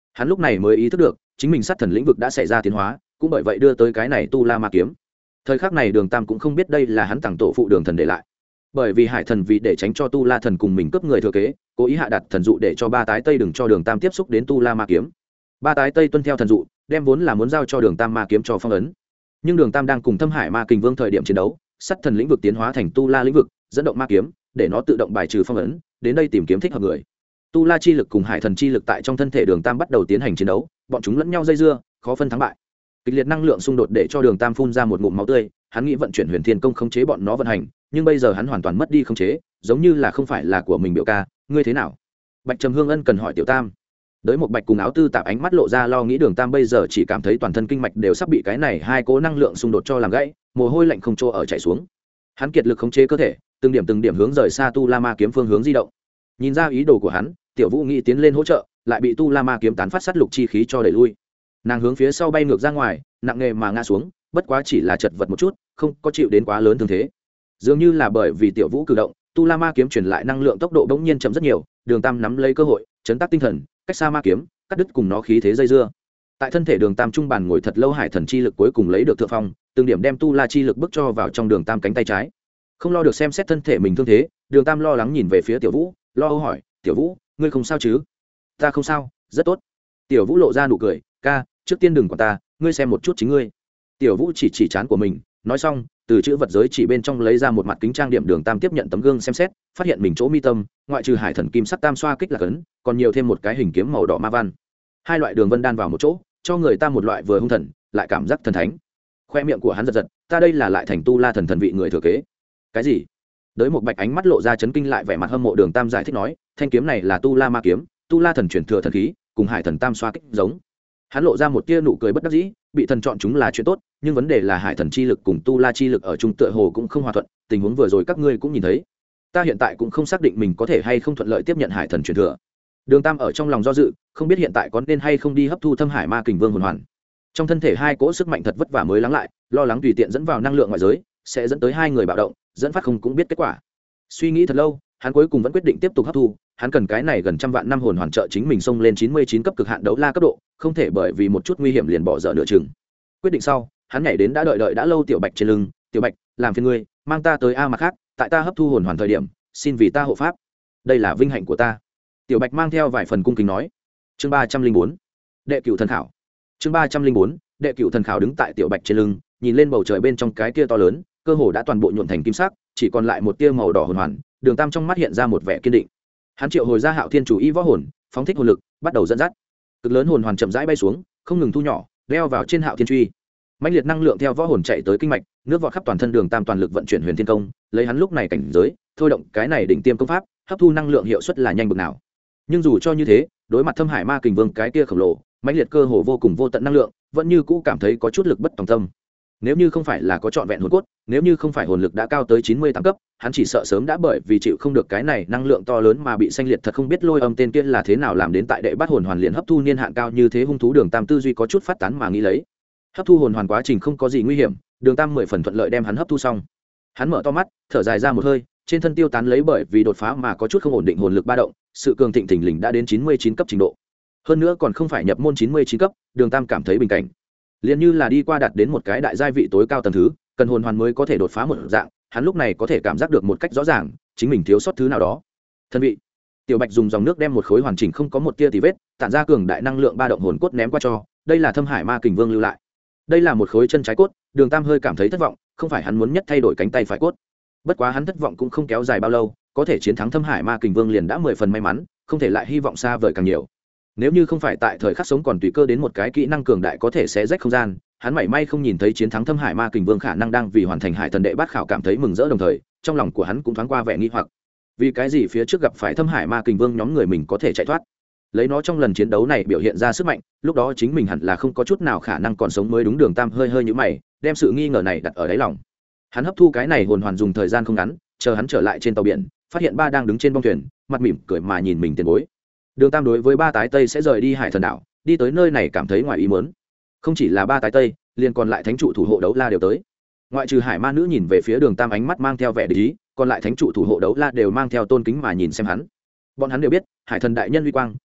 Hắn lúc này mới ý thức được chính mình sát thần lĩnh vực đã xảy ra tiến hóa, cũng bởi vậy đưa tới cái này tu la ma kiếm. Thời khắc này Đường Tam cũng không biết đây là hắn tặng tổ phụ Đường Thần để lại, bởi vì hải thần vì để tránh cho tu la thần cùng mình cướp người thừa kế, cố ý hạ đặt thần dụ để cho ba tái tây đừng cho Đường Tam tiếp xúc đến tu la ma kiếm. Ba tái tây tuân theo thần dụ, đem vốn là muốn giao cho Đường Tam ma kiếm cho phong ấn, nhưng Đường Tam đang cùng Thâm Hải Ma Kình Vương thời điểm chiến đấu, sát thần lĩnh vực tiến hóa thành tu la lĩnh vực, dẫn động ma kiếm để nó tự động bài trừ phong ấn, đến đây tìm kiếm thích hợp người. Tu la chi lực cùng hải thần chi lực tại trong thân thể Đường Tam bắt đầu tiến hành chiến đấu, bọn chúng lẫn nhau dây dưa, khó phân thắng bại. Kịch liệt năng lượng xung đột để cho Đường Tam phun ra một ngụm máu tươi, hắn nghĩ vận chuyển Huyền Thiên Công khống chế bọn nó vận hành, nhưng bây giờ hắn hoàn toàn mất đi khống chế, giống như là không phải là của mình biểu ca. Ngươi thế nào? Bạch Trầm Hương ân cần hỏi Tiểu Tam. Đới một Bạch cùng áo tư tạp ánh mắt lộ ra lo nghĩ. Đường Tam bây giờ chỉ cảm thấy toàn thân kinh mạch đều sắp bị cái này hai cố năng lượng xung đột cho làm gãy, mồ hôi lạnh không chỗ ở chảy xuống. Hắn kiệt lực khống chế cơ thể, từng điểm hướng rời xa tu la ma kiếm phương hướng di động. Nhìn ra ý đồ của hắn, Tiểu Vũ nghĩ tiến lên hỗ trợ, lại bị tu la ma kiếm tán phát sát lục chi khí cho đẩy lui. Nàng hướng phía sau bay ngược ra ngoài, nặng nề mà ngã xuống, bất quá chỉ là chật vật một chút, không có chịu đến quá lớn thương thế. Dường như là bởi vì Tiểu Vũ cử động, tu la ma kiếm truyền lại năng lượng tốc độ bỗng nhiên chậm rất nhiều. Đường Tam nắm lấy cơ hội, chấn tác tinh thần, cách xa ma kiếm, cắt đứt cùng nó khí thế dây dưa. Tại thân thể Đường Tam trung bàn ngồi thật lâu, hải thần chi lực cuối cùng lấy được thượng phong, từng điểm đem tu la chi lực bức cho vào trong Đường Tam cánh tay trái. Không lo được xem xét thân thể mình thương thế, Đường Tam lo lắng nhìn về phía Tiểu Vũ, lo âu hỏi: "Tiểu Vũ, ngươi không sao chứ?" "Ta không sao, rất tốt." Tiểu Vũ lộ ra nụ cười: "Ca, trước tiên đừng quản ta, ngươi xem một chút chính ngươi." Tiểu Vũ chỉ trán của mình, nói xong, từ chữ vật giới chỉ bên trong lấy ra một mặt kính trang điểm. Đường Tam tiếp nhận tấm gương xem xét, phát hiện mình chỗ mi tâm, ngoại trừ hải thần kim sắc tam xoa kích là cấn, còn nhiều thêm một cái hình kiếm màu đỏ ma văn. Hai loại đường vân đan vào một chỗ, cho người ta một loại vừa hung thần, lại cảm giác thần thánh. Khoe miệng của hắn giật giật, ta đây là lại thành tu la thần vị người thừa kế. Cái gì? Đới một Bạch ánh mắt lộ ra chấn kinh lại vẻ mặt hâm mộ. Đường Tam giải thích nói, thanh kiếm này là tu la ma kiếm, tu la thần truyền thừa thần khí, cùng hải thần tam xoa kích giống. Hắn lộ ra một tia nụ cười bất đắc dĩ, bị thần chọn chúng là chuyện tốt, nhưng vấn đề là hải thần chi lực cùng tu la chi lực ở chung tựa hồ cũng không hòa thuận, tình huống vừa rồi các ngươi cũng nhìn thấy. Ta hiện tại cũng không xác định mình có thể hay không thuận lợi tiếp nhận hải thần truyền thừa. Đường Tam ở trong lòng do dự, không biết hiện tại có nên hay không đi hấp thu Thâm Hải Ma Kình Vương hồn hoàn. Trong thân thể hai cỗ sức mạnh thật vất vả mới lắng lại, lo lắng tùy tiện dẫn vào năng lượng ngoại giới sẽ dẫn tới hai người bạo động, dẫn phát không cũng biết kết quả. Suy nghĩ thật lâu, hắn cuối cùng vẫn quyết định tiếp tục hấp thu. Hắn cần cái này gần trăm vạn năm hồn hoàn trợ chính mình xông lên 99 cấp cực hạn đấu la cấp độ, không thể bởi vì một chút nguy hiểm liền bỏ dở nửa chừng. Quyết định sau, hắn nhảy đến đã đợi đã lâu Tiểu Bạch trên lưng. Tiểu Bạch, làm phiền ngươi mang ta tới a mặt khác, tại ta hấp thu hồn hoàn thời điểm, xin vì ta hộ pháp, đây là vinh hạnh của ta. Tiểu Bạch mang theo vài phần cung kính nói. Chương 304, đệ cửu thần khảo. Chương 304, đệ cửu thần khảo. Đứng tại Tiểu Bạch trên lưng, nhìn lên bầu trời bên trong cái kia to lớn, cơ hồ đã toàn bộ nhuộm thành kim sắc, chỉ còn lại một tia màu đỏ hồn hoàn. Đường Tam trong mắt hiện ra một vẻ kiên định. Hắn triệu hồi ra Hạo Thiên Chủ Y võ hồn, phóng thích hồn lực, bắt đầu dẫn dắt. Cực lớn hồn hoàn chậm rãi bay xuống, không ngừng thu nhỏ, đeo vào trên Hạo Thiên Truy. Mãnh liệt năng lượng theo võ hồn chạy tới kinh mạch, nước vọt khắp toàn thân. Đường Tam toàn lực vận chuyển Huyền Thiên Công, lấy hắn lúc này cảnh giới, thôi động cái này đỉnh tiêm công pháp, hấp thu năng lượng hiệu suất là nhanh bực nào. Nhưng dù cho như thế, đối mặt Thâm Hải Ma Kình Vương cái kia khổng lồ, mãnh liệt cơ hồ vô cùng vô tận năng lượng, vẫn như cũ cảm thấy có chút lực bất tòng tâm. Nếu như không phải là có trọn vẹn hồn cốt, nếu như không phải hồn lực đã cao tới 98 cấp, hắn chỉ sợ sớm đã bởi vì chịu không được cái này năng lượng to lớn mà bị sanh liệt. Thật không biết Lôi Âm tên kia là thế nào làm đến tại đệ bát hồn hoàn liền hấp thu niên hạn cao như thế hung thú. Đường Tam tư duy có chút phát tán mà nghĩ lấy. Hấp thu hồn hoàn quá trình không có gì nguy hiểm, Đường Tam 10 phần thuận lợi đem hắn hấp thu xong. Hắn mở to mắt, thở dài ra một hơi, trên thân tiêu tán lấy bởi vì đột phá mà có chút không ổn định hồn lực ba động, sự cường thịnh thình lình đã đến 99 cấp trình độ. Hơn nữa còn không phải nhập môn 99 cấp, Đường Tam cảm thấy bình cảnh liền như là đi qua đạt đến một cái đại giai vị tối cao tầng thứ, cần hồn hoàn mới có thể đột phá một dạng. Hắn lúc này có thể cảm giác được một cách rõ ràng, chính mình thiếu sót thứ nào đó. Thân vị. Tiểu Bạch dùng dòng nước đem một khối hoàn chỉnh không có một tia tì vết, tản ra cường đại năng lượng ba động hồn cốt ném qua cho. Đây là Thâm Hải Ma Kình Vương lưu lại. Đây là một khối chân trái cốt. Đường Tam hơi cảm thấy thất vọng, không phải hắn muốn nhất thay đổi cánh tay phải cốt. Bất quá hắn thất vọng cũng không kéo dài bao lâu, có thể chiến thắng Thâm Hải Ma Kình Vương liền đã 10 phần may mắn, không thể lại hy vọng xa vời càng nhiều. Nếu như không phải tại thời khắc sống còn tùy cơ đến một cái kỹ năng cường đại có thể xé rách không gian, hắn mảy may không nhìn thấy chiến thắng Thâm Hải Ma Kình Vương khả năng. Đang vì hoàn thành Hải Thần đệ bát khảo cảm thấy mừng rỡ, đồng thời trong lòng của hắn cũng thoáng qua vẻ nghi hoặc, vì cái gì phía trước gặp phải Thâm Hải Ma Kình Vương nhóm người mình có thể chạy thoát, lấy nó trong lần chiến đấu này biểu hiện ra sức mạnh, lúc đó chính mình hẳn là không có chút nào khả năng còn sống mới đúng. Đường Tam hơi nhíu mày, đem sự nghi ngờ này đặt ở đáy lòng. Hắn hấp thu cái này hồn hoàn dùng thời gian không ngắn, chờ hắn trở lại trên tàu biển, phát hiện ba đang đứng trên bong thuyền, mặt mỉm cười mà nhìn mình tiền bối. Đường Tam đối với ba tái tây sẽ rời đi Hải Thần đảo, đi tới nơi này cảm thấy ngoài ý muốn. Không chỉ là ba tái tây, liền còn lại thánh trụ thủ hộ đấu la đều tới. Ngoại trừ Hải Ma nữ nhìn về phía Đường Tam ánh mắt mang theo vẻ địch ý, còn lại thánh trụ thủ hộ đấu la đều mang theo tôn kính mà nhìn xem hắn. Bọn hắn đều biết, Hải Thần đại nhân uy quang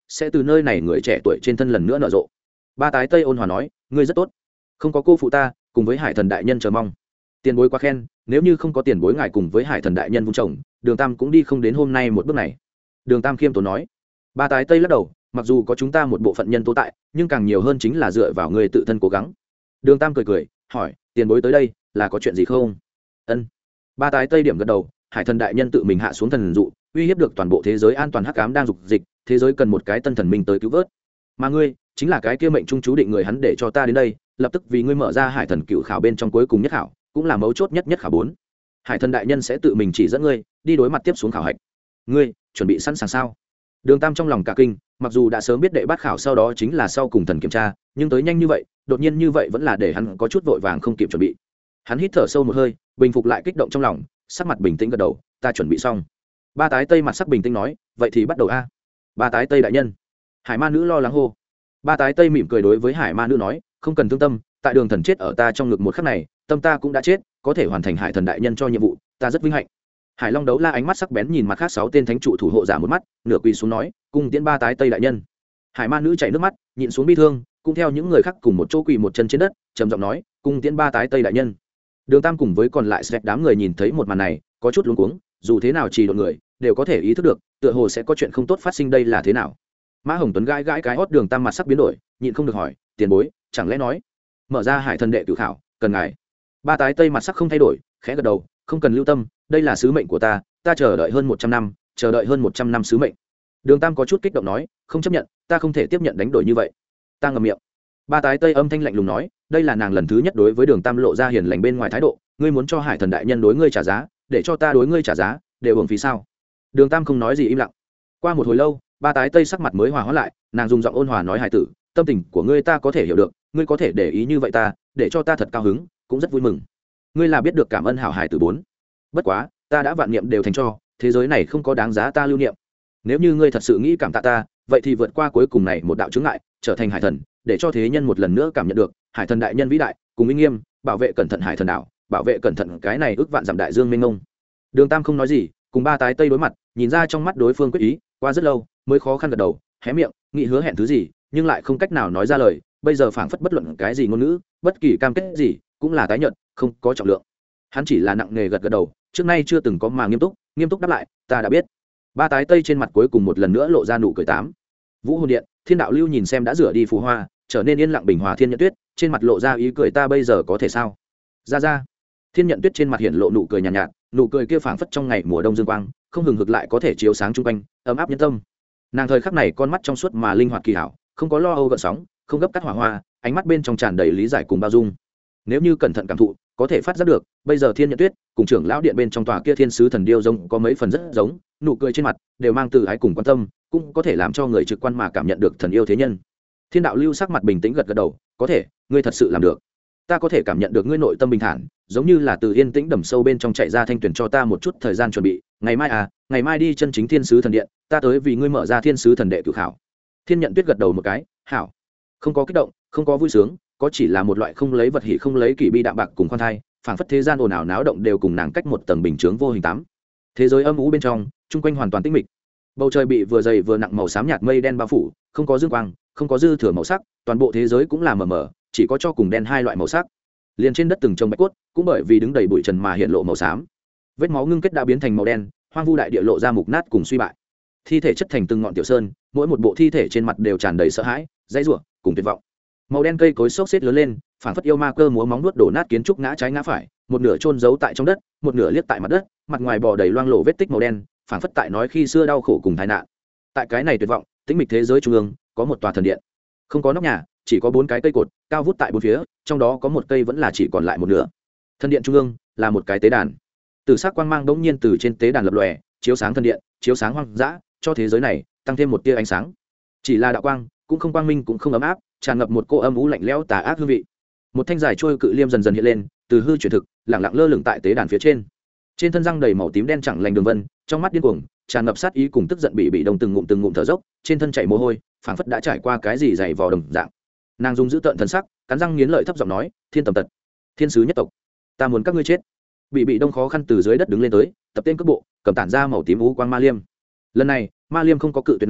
sẽ từ nơi này người trẻ tuổi trên thân lần nữa nở rộ. Ba tái tây ôn hòa nói, ngươi rất tốt, không có cô phụ ta cùng với hải thần đại nhân chờ mong. Tiền bối quá khen, nếu như không có tiền bối ngài cùng với hải thần đại nhân vung chồng, Đường Tam cũng đi không đến hôm nay một bước này. Đường Tam khiêm tốn nói. Ba tái tây lắc đầu, mặc dù có chúng ta một bộ phận nhân tố tại, nhưng càng nhiều hơn chính là dựa vào người tự thân cố gắng. Đường Tam cười cười hỏi, tiền bối tới đây là có chuyện gì không? Ân. Ba tái tây điểm gật đầu, hải thần đại nhân tự mình hạ xuống thần dụ, uy hiếp được toàn bộ thế giới an toàn hắc ám đang dục dịch, thế giới cần một cái tân thần minh tới cứu vớt. Mà ngươi chính là cái kia mệnh trung chú định người, hắn để cho ta đến đây, lập tức vì ngươi mở ra hải thần cựu khảo bên trong cuối cùng nhất khảo, cũng là mấu chốt nhất khảo 4. Hải thần đại nhân sẽ tự mình chỉ dẫn ngươi đi đối mặt tiếp xuống khảo hạch. Ngươi chuẩn bị sẵn sàng sao? Đường Tam trong lòng cả kinh, mặc dù đã sớm biết đệ bát khảo sau đó chính là sau cùng thần kiểm tra, nhưng tới nhanh như vậy, đột nhiên như vậy vẫn là để hắn có chút vội vàng không kịp chuẩn bị. Hắn hít thở sâu một hơi, bình phục lại kích động trong lòng, sắc mặt bình tĩnh gật đầu, ta chuẩn bị xong. Ba tái tây mặt sắc bình tĩnh nói, vậy thì bắt đầu a. Ba tái tây đại nhân. Hải ma nữ lo lắng hô. Ba tái tây mỉm cười đối với hải ma nữ nói, không cần thương tâm, tại Đường thần chết ở ta trong ngực một khắc này, tâm ta cũng đã chết, có thể hoàn thành hải thần đại nhân cho nhiệm vụ, ta rất vinh hạnh. Hải Long đấu la ánh mắt sắc bén nhìn mặt khác 6 tên thánh trụ thủ hộ giả một mắt, nửa quỳ xuống nói, cung tiễn ba tái tây đại nhân. Hải ma nữ chảy nước mắt, nhịn xuống bi thương, cũng theo những người khác cùng một chỗ quỳ một chân trên đất, trầm giọng nói, cung tiễn ba tái tây đại nhân. Đường Tam cùng với còn lại Shrek đám người nhìn thấy một màn này, có chút luống cuống, dù thế nào chỉ đội người đều có thể ý thức được, tựa hồ sẽ có chuyện không tốt phát sinh, đây là thế nào? Mã Hồng Tuấn gãi gãi cái hót Đường Tam mặt sắc biến đổi, nhịn không được hỏi, tiền bối, chẳng lẽ nói mở ra hải thần đệ cửu khảo, cần ngài? Ba tái tây mặt sắc không thay đổi, khẽ gật đầu, không cần lưu tâm, đây là sứ mệnh của ta, ta chờ đợi hơn 100 năm, chờ đợi hơn 100 năm sứ mệnh. Đường Tam có chút kích động nói, không chấp nhận, ta không thể tiếp nhận đánh đổi như vậy. Ta ngậm miệng. Ba tái tây âm thanh lạnh lùng nói, đây là nàng lần thứ nhất đối với Đường Tam lộ ra hiền lành bên ngoài thái độ, ngươi muốn cho hải thần đại nhân đối ngươi trả giá, để cho ta đối ngươi trả giá, đều hưởng phí sao? Đường Tam không nói gì im lặng. Qua một hồi lâu, ba tái tây sắc mặt mới hòa hóa lại, nàng dùng giọng ôn hòa nói, hải tử, tâm tình của ngươi ta có thể hiểu được, ngươi có thể để ý như vậy ta, để cho ta thật cao hứng, cũng rất vui mừng. Ngươi là biết được cảm ơn hảo hải tử 4. Bất quá, ta đã vạn niệm đều thành cho, thế giới này không có đáng giá ta lưu niệm. Nếu như ngươi thật sự nghĩ cảm tạ ta, vậy thì vượt qua cuối cùng này một đạo chướng ngại, trở thành hải thần, để cho thế nhân một lần nữa cảm nhận được hải thần đại nhân vĩ đại, cùng uy nghiêm, bảo vệ cẩn thận hải thần đảo, bảo vệ cẩn thận cái này ước vạn dặm đại dương mênh mông. Đường Tam không nói gì, cùng ba tái tây đối mặt, nhìn ra trong mắt đối phương quyết ý, qua rất lâu mới khó khăn gật đầu, hé miệng, nghĩ hứa hẹn thứ gì, nhưng lại không cách nào nói ra lời, bây giờ phảng phất bất luận cái gì ngôn ngữ, bất kỳ cam kết gì, cũng là tái nhận, không có trọng lượng. Hắn chỉ là nặng nề gật gật đầu, trước nay chưa từng có mà nghiêm túc đáp lại, ta đã biết. Ba tái tây trên mặt cuối cùng một lần nữa lộ ra nụ cười 8. Vũ hồn điện, Thiên đạo lưu nhìn xem đã rửa đi phù hoa, trở nên yên lặng bình hòa Thiên Nhận Tuyết, trên mặt lộ ra ý cười, ta bây giờ có thể sao? Ra. Thiên Nhận Tuyết trên mặt hiện lộ nụ cười nhàn nhạt, nụ cười kia phảng phất trong ngày mùa đông dương quang, không hừng hực lại có thể chiếu sáng chung quanh, ấm áp nhân tâm. Nàng thời khắc này con mắt trong suốt mà linh hoạt kỳ hảo, không có lo âu gợn sóng, không gấp cắt hỏa hoa, ánh mắt bên trong tràn đầy lý giải cùng bao dung. Nếu như cẩn thận cảm thụ, có thể phát giác được, bây giờ Thiên Nhận Tuyết cùng trưởng lão điện bên trong tòa kia thiên sứ thần điêu giống có mấy phần rất giống, nụ cười trên mặt đều mang từ ái cùng quan tâm, cũng có thể làm cho người trực quan mà cảm nhận được thần yêu thế nhân. Thiên đạo lưu sắc mặt bình tĩnh gật gật đầu, có thể, ngươi thật sự làm được. Ta có thể cảm nhận được ngươi nội tâm bình thản, giống như là từ yên tĩnh đầm sâu bên trong chạy ra thanh tuyển, cho ta một chút thời gian chuẩn bị, ngày mai đi chân chính thiên sứ thần điện, ta tới vì ngươi mở ra thiên sứ thần đệ cửu khảo. Thiên Nhận Tuyết gật đầu một cái, hảo. Không có kích động, không có vui sướng, có chỉ là một loại không lấy vật hỉ không lấy kỷ bi đạm bạc cùng khoan thai, phảng phất thế gian ồn ào náo động đều cùng nàng cách một tầng bình chướng vô hình 8. Thế giới âm u bên trong, chung quanh hoàn toàn tĩnh mịch. Bầu trời bị vừa dày vừa nặng màu xám nhạt mây đen bao phủ, không có dương quang, không có dư thừa màu sắc, toàn bộ thế giới cũng là mờ mờ, chỉ có cho cùng đen hai loại màu sắc. Liền trên đất từng trồng bạch cốt, cũng bởi vì đứng đầy bụi trần mà hiện lộ màu xám. Vết máu ngưng kết đã biến thành màu đen, hoang vu đại địa lộ ra mục nát cùng suy bại. Thi thể chất thành từng ngọn tiểu sơn, mỗi một bộ thi thể trên mặt đều tràn đầy sợ hãi, dãy rủa, cùng tuyệt vọng. Màu đen cây cối xốc xếp lớn lên, phảng phất yêu ma cơ múa móng nuốt đổ nát kiến trúc ngã trái ngã phải, một nửa chôn giấu tại trong đất, một nửa liếc tại mặt đất, mặt ngoài bò đầy loang lổ vết tích màu đen, phảng phất tại nói khi xưa đau khổ cùng tai nạn. Tại cái này tuyệt vọng, tĩnh mịch thế giới trung ương, có một tòa thần điện. Không có nóc nhà, chỉ có 4 cái cây cột, cao vút tại bốn phía, trong đó có một cây vẫn là chỉ còn lại một nửa. Thần điện trung ương là một cái tế đàn. Tử sắc quang mang đống nhiên từ trên tế đàn lập lòe, chiếu sáng thần điện, chiếu sáng hoang dã, cho thế giới này tăng thêm một tia ánh sáng. Chỉ là đạo quang, cũng không quang minh cũng không ấm áp, tràn ngập một cô âm u lạnh lẽo tà ác hương vị. Một thanh dài trôi cự liêm dần dần hiện lên, từ hư chuyển thực, lẳng lặng lơ lửng tại tế đàn phía trên. Trên thân răng đầy màu tím đen chẳng lành đường vân, trong mắt điên cuồng, tràn ngập sát ý cùng tức giận, bị đông từng ngụm thở dốc, trên thân chảy mồ hôi, phảng phất đã trải qua cái gì dày vò đồng dạng. Nàng dùng giữ tợn thần sắc, cắn răng nghiến lợi thấp giọng nói, thiên tầm tật, thiên sứ nhất tộc, ta muốn các ngươi chết. Bị đông khó khăn từ dưới đất đứng lên tới, tập tên cước bộ, cầm tản ra màu tím u quang ma liêm. Lần này ma liêm không có cự tuyệt nàng,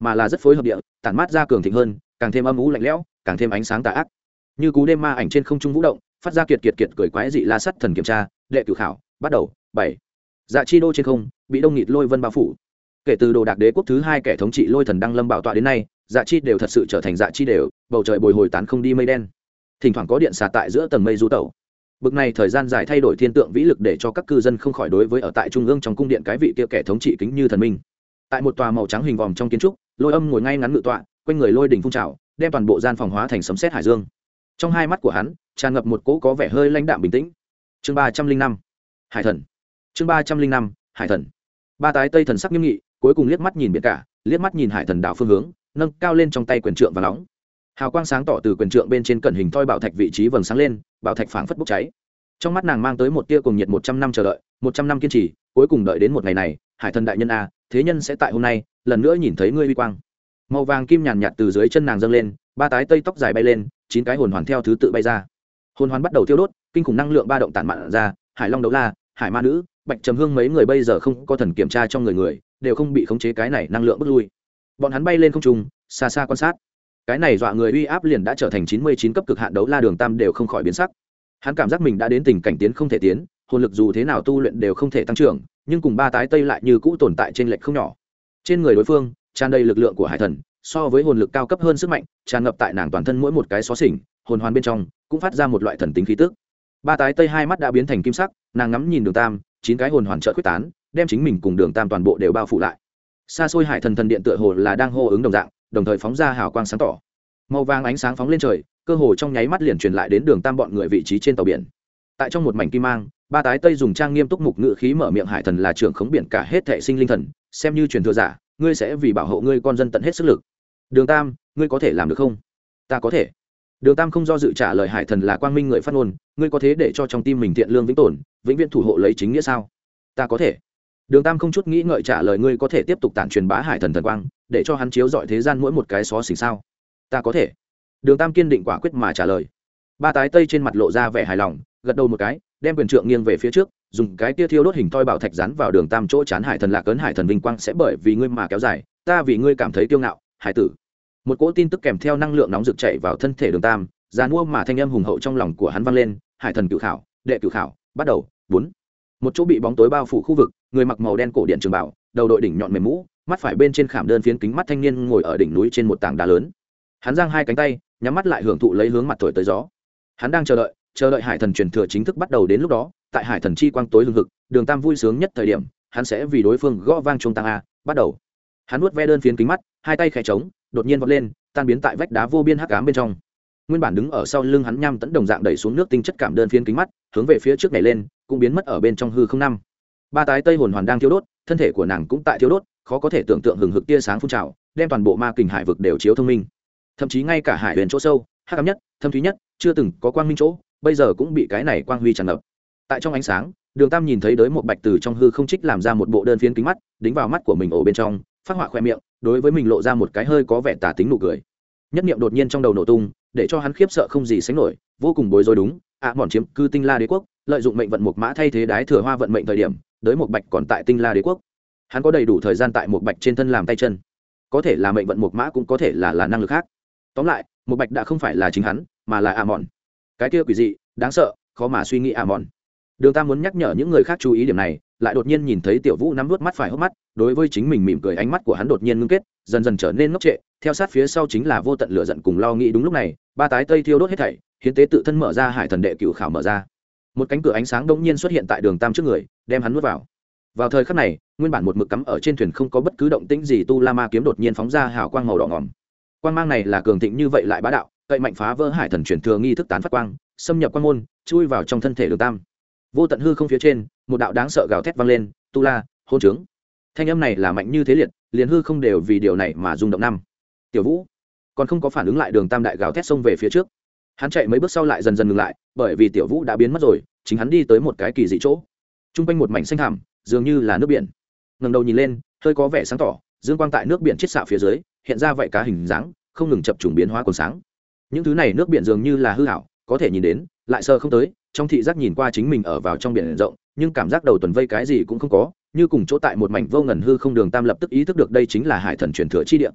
mà là rất phối hợp địa tản mát ra cường thịnh hơn, càng thêm âm u lạnh lẽo, càng thêm ánh sáng tà ác. Như cú đêm ma ảnh trên không trung vũ động, phát ra kiệt kiệt kiệt cười quái dị la sắt thần kiểm tra, đệ cửu khảo, bắt đầu. 7. Dạ chi đô trên không, bị đông nghịt lôi vân bao phủ. Kể từ đồ đạc đế quốc thứ hai kẻ thống trị lôi thần đăng lâm bảo tọa đến nay, dạ chi đều thật sự trở thành dạ chi đều, bầu trời bồi hồi tán không đi mây đen. Thỉnh thoảng có điện xà tại giữa tầng mây du tẩu. Bực này thời gian dài thay đổi thiên tượng vĩ lực để cho các cư dân không khỏi đối với ở tại trung ương trong cung điện cái vị kia kẻ thống trị kính như thần minh. Tại một tòa màu trắng hình vòm trong kiến trúc, Lôi Âm ngồi ngay ngắn ngự tọa, quanh người lôi đỉnh phun trào, đem toàn bộ gian phòng hóa thành sấm sét hải dương. Trong hai mắt của hắn tràn ngập một cỗ có vẻ hơi lãnh đạm bình tĩnh. Chương 305, Hải thần. Chương 305, Hải thần. Ba tái tây thần sắc nghiêm nghị, cuối cùng liếc mắt nhìn biển cả, liếc mắt nhìn hải thần đảo phương hướng, nâng cao lên trong tay quyền trượng và nóng. Hào quang sáng tỏ từ quyền trượng bên trên cẩn hình thoi bảo thạch vị trí vầng sáng lên, bảo thạch phảng phất bốc cháy. Trong mắt nàng mang tới một tia cùng nhiệt 100 năm chờ đợi, 100 năm kiên trì, cuối cùng đợi đến một ngày này, hải thần đại nhân a, thế nhân sẽ tại hôm nay, lần nữa nhìn thấy ngươi uy quang. Màu vàng kim nhàn nhạt từ dưới chân nàng dâng lên, ba tái tây tóc dài bay lên, 9 cái hồn hoàn theo thứ tự bay ra. Hồn hoàn bắt đầu thiêu đốt, kinh khủng năng lượng ba động tản mạn ra, hải long đấu la, hải ma nữ, bạch trầm hương mấy người bây giờ không có thần kiểm tra trong người đều không bị khống chế cái này năng lượng bước lui. Bọn hắn bay lên không trung, xa xa quan sát. Cái này dọa người uy áp liền đã trở thành 99 cấp cực hạn đấu la Đường Tam đều không khỏi biến sắc. Hắn cảm giác mình đã đến tình cảnh tiến không thể tiến, hồn lực dù thế nào tu luyện đều không thể tăng trưởng, nhưng cùng ba tái tây lại như cũ tồn tại trên lệch không nhỏ. Trên người đối phương tràn đầy lực lượng của hải thần, so với hồn lực cao cấp hơn sức mạnh, tràn ngập tại nàng toàn thân mỗi một cái xó xỉnh, hồn hoàn bên trong cũng phát ra một loại thần tính khí tức. Ba tái tây hai mắt đã biến thành kim sắc, nàng ngắm nhìn Đường Tam, 9 cái hồn hoàn chợt quyết tán, đem chính mình cùng Đường Tam toàn bộ đều bao phủ lại. Xa xôi hải thần thần điện tựa hồ là đang hô ứng đồng dạng, đồng thời phóng ra hào quang sáng tỏ. Màu vàng ánh sáng phóng lên trời, cơ hồ trong nháy mắt liền truyền lại đến Đường Tam bọn người vị trí trên tàu biển. Tại trong một mảnh kim mang, ba tái tây dùng trang nghiêm túc mục ngữ khí mở miệng, hải thần là trưởng khống biển cả hết thảy sinh linh thần, xem như truyền thừa giả, ngươi sẽ vì bảo hộ ngươi con dân tận hết sức lực. Đường Tam, ngươi có thể làm được không? Ta có thể. Đường Tam không do dự trả lời, hải thần là quang minh người phát ngôn, ngươi có thế để cho trong tim mình thiện lương vĩnh tồn, vĩnh viễn thủ hộ lấy chính nghĩa sao? Ta có thể. Đường Tam không chút nghĩ ngợi trả lời, ngươi có thể tiếp tục tản truyền bá hải thần thần quang, để cho hắn chiếu rọi thế gian mỗi một cái xó xỉnh sao? Ta có thể. Đường Tam kiên định quả quyết mà trả lời. Ba tái tây trên mặt lộ ra vẻ hài lòng, gật đầu một cái, đem quyền trượng nghiêng về phía trước, dùng cái tia thiêu đốt hình thoi bảo thạch dán vào Đường Tam chỗ chán, hải thần lạc cấn, hải thần vinh quang sẽ bởi vì ngươi mà kéo dài, ta vì ngươi cảm thấy kiêu ngạo, hải tử. Một cỗ tin tức kèm theo năng lượng nóng rực chạy vào thân thể Đường Tam, giàn mua mà thanh âm hùng hậu trong lòng của hắn vang lên, hải thần cửu khảo, đệ cửu khảo, bắt đầu. 4. Một chỗ bị bóng tối bao phủ khu vực, người mặc màu đen cổ điện trường bảo, đầu đội đỉnh nhọn mềm mũ, mắt phải bên trên khảm đơn phiến kính mắt thanh niên ngồi ở đỉnh núi trên một tảng đá lớn. Hắn giang hai cánh tay, nhắm mắt lại hưởng thụ lấy hướng mặt thổi tới gió. Hắn đang chờ đợi hải thần truyền thừa chính thức bắt đầu, đến lúc đó, tại hải thần chi quang tối hừng hực, Đường Tam vui sướng nhất thời điểm, hắn sẽ vì đối phương gõ vang chuông tăng a, bắt đầu. Hắn nuốt ve đơn phiến kính mắt, hai tay khẽ trống, đột nhiên vọt lên, tan biến tại vách đá vô biên hắc ám bên trong. Nguyên bản đứng ở sau lưng hắn nham tẫn đồng dạng đẩy xuống nước tinh chất cảm đơn phiến kính mắt, hướng về phía trước nhảy lên, cũng biến mất ở bên trong hư không năm. Ba tái tây hồn hoàn đang thiêu đốt, thân thể của nàng cũng tại thiêu đốt, khó có thể tưởng tượng hừng hực tia sáng phun trào, đem toàn bộ ma kình hải vực đều chiếu thông minh. Thậm chí ngay cả hải huyền chỗ sâu, hắc ám nhất, thâm thúy nhất, chưa từng có quang minh chỗ, bây giờ cũng bị cái này quang huy tràn ngập. Tại trong ánh sáng, Đường Tam nhìn thấy đới một bạch từ trong hư không trích làm ra một bộ đơn phiến kính mắt, đính vào mắt của mình ổ bên trong, phát họa khoe miệng, đối với mình lộ ra một cái hơi có vẻ tà tính nụ cười. Nhất niệm đột nhiên trong đầu nổ tung, để cho hắn khiếp sợ không gì sánh nổi, vô cùng bối rối. Đúng, mòn chiếm cư Tinh La Đế quốc, lợi dụng mệnh vận một mã thay thế đái thừa hoa vận mệnh thời điểm, đới một bạch còn tại Tinh La Đế quốc. Hắn có đầy đủ thời gian tại một bạch trên thân làm tay chân, có thể là mệnh vận một mã, cũng có thể là năng lực khác. Tóm lại, một bạch đã không phải là chính hắn, mà là mòn. Cái kia quỷ dị, đáng sợ, khó mà suy nghĩ mòn. Đường Tam muốn nhắc nhở những người khác chú ý điểm này, lại đột nhiên nhìn thấy Tiểu Vũ nắm nuốt mắt phải hốc mắt, đối với chính mình mỉm cười, ánh mắt của hắn đột nhiên ngưng kết, dần dần trở nên ngốc trệ, theo sát phía sau chính là vô tận lửa giận cùng lo nghĩ. Đúng lúc này, ba tái tây thiêu đốt hết thảy, hiến tế tự thân mở ra, hải thần đệ cửu khảo mở ra. Một cánh cửa ánh sáng đột nhiên xuất hiện tại Đường Tam trước người, đem hắn nuốt vào. Vào thời khắc này, nguyên bản một mực cắm ở trên thuyền không có bất cứ động tĩnh gì Tu La Ma kiếm đột nhiên phóng ra hào quang màu đỏ ngòm. Quang mang này là cường thịnh như vậy lại bá đạo, cậy mạnh phá vỡ hải thần truyền thừa nghi thức tán phát quang, xâm nhập quang môn, chui vào trong thân thể Đường Tam. Vô tận hư không phía trên, một đạo đáng sợ gào thét vang lên, Tu La, hôn trướng. Thanh âm này là mạnh như thế liệt, liền hư không đều vì điều này mà rung động năm. Tiểu Vũ còn không có phản ứng lại, Đường Tam đại gào thét xông về phía trước. Hắn chạy mấy bước sau lại dần dần ngừng lại, bởi vì Tiểu Vũ đã biến mất rồi, chính hắn đi tới một cái kỳ dị chỗ. Trung quanh một mảnh xanh thẳm, dường như là nước biển. Ngẩng đầu nhìn lên, hơi có vẻ sáng tỏ, dương quang tại nước biển chiết xạ phía dưới, hiện ra vậy cá hình dáng, không ngừng chập trùng biến hóa còn sáng. Những thứ này nước biển dường như là hư ảo, có thể nhìn đến, lại sờ không tới, trong thị giác nhìn qua chính mình ở vào trong biển rộng, nhưng cảm giác đầu tuần vây cái gì cũng không có, như cùng chỗ tại một mảnh vô ngần hư không. Đường Tam lập tức ý thức được đây chính là hải thần truyền thừa chi địa.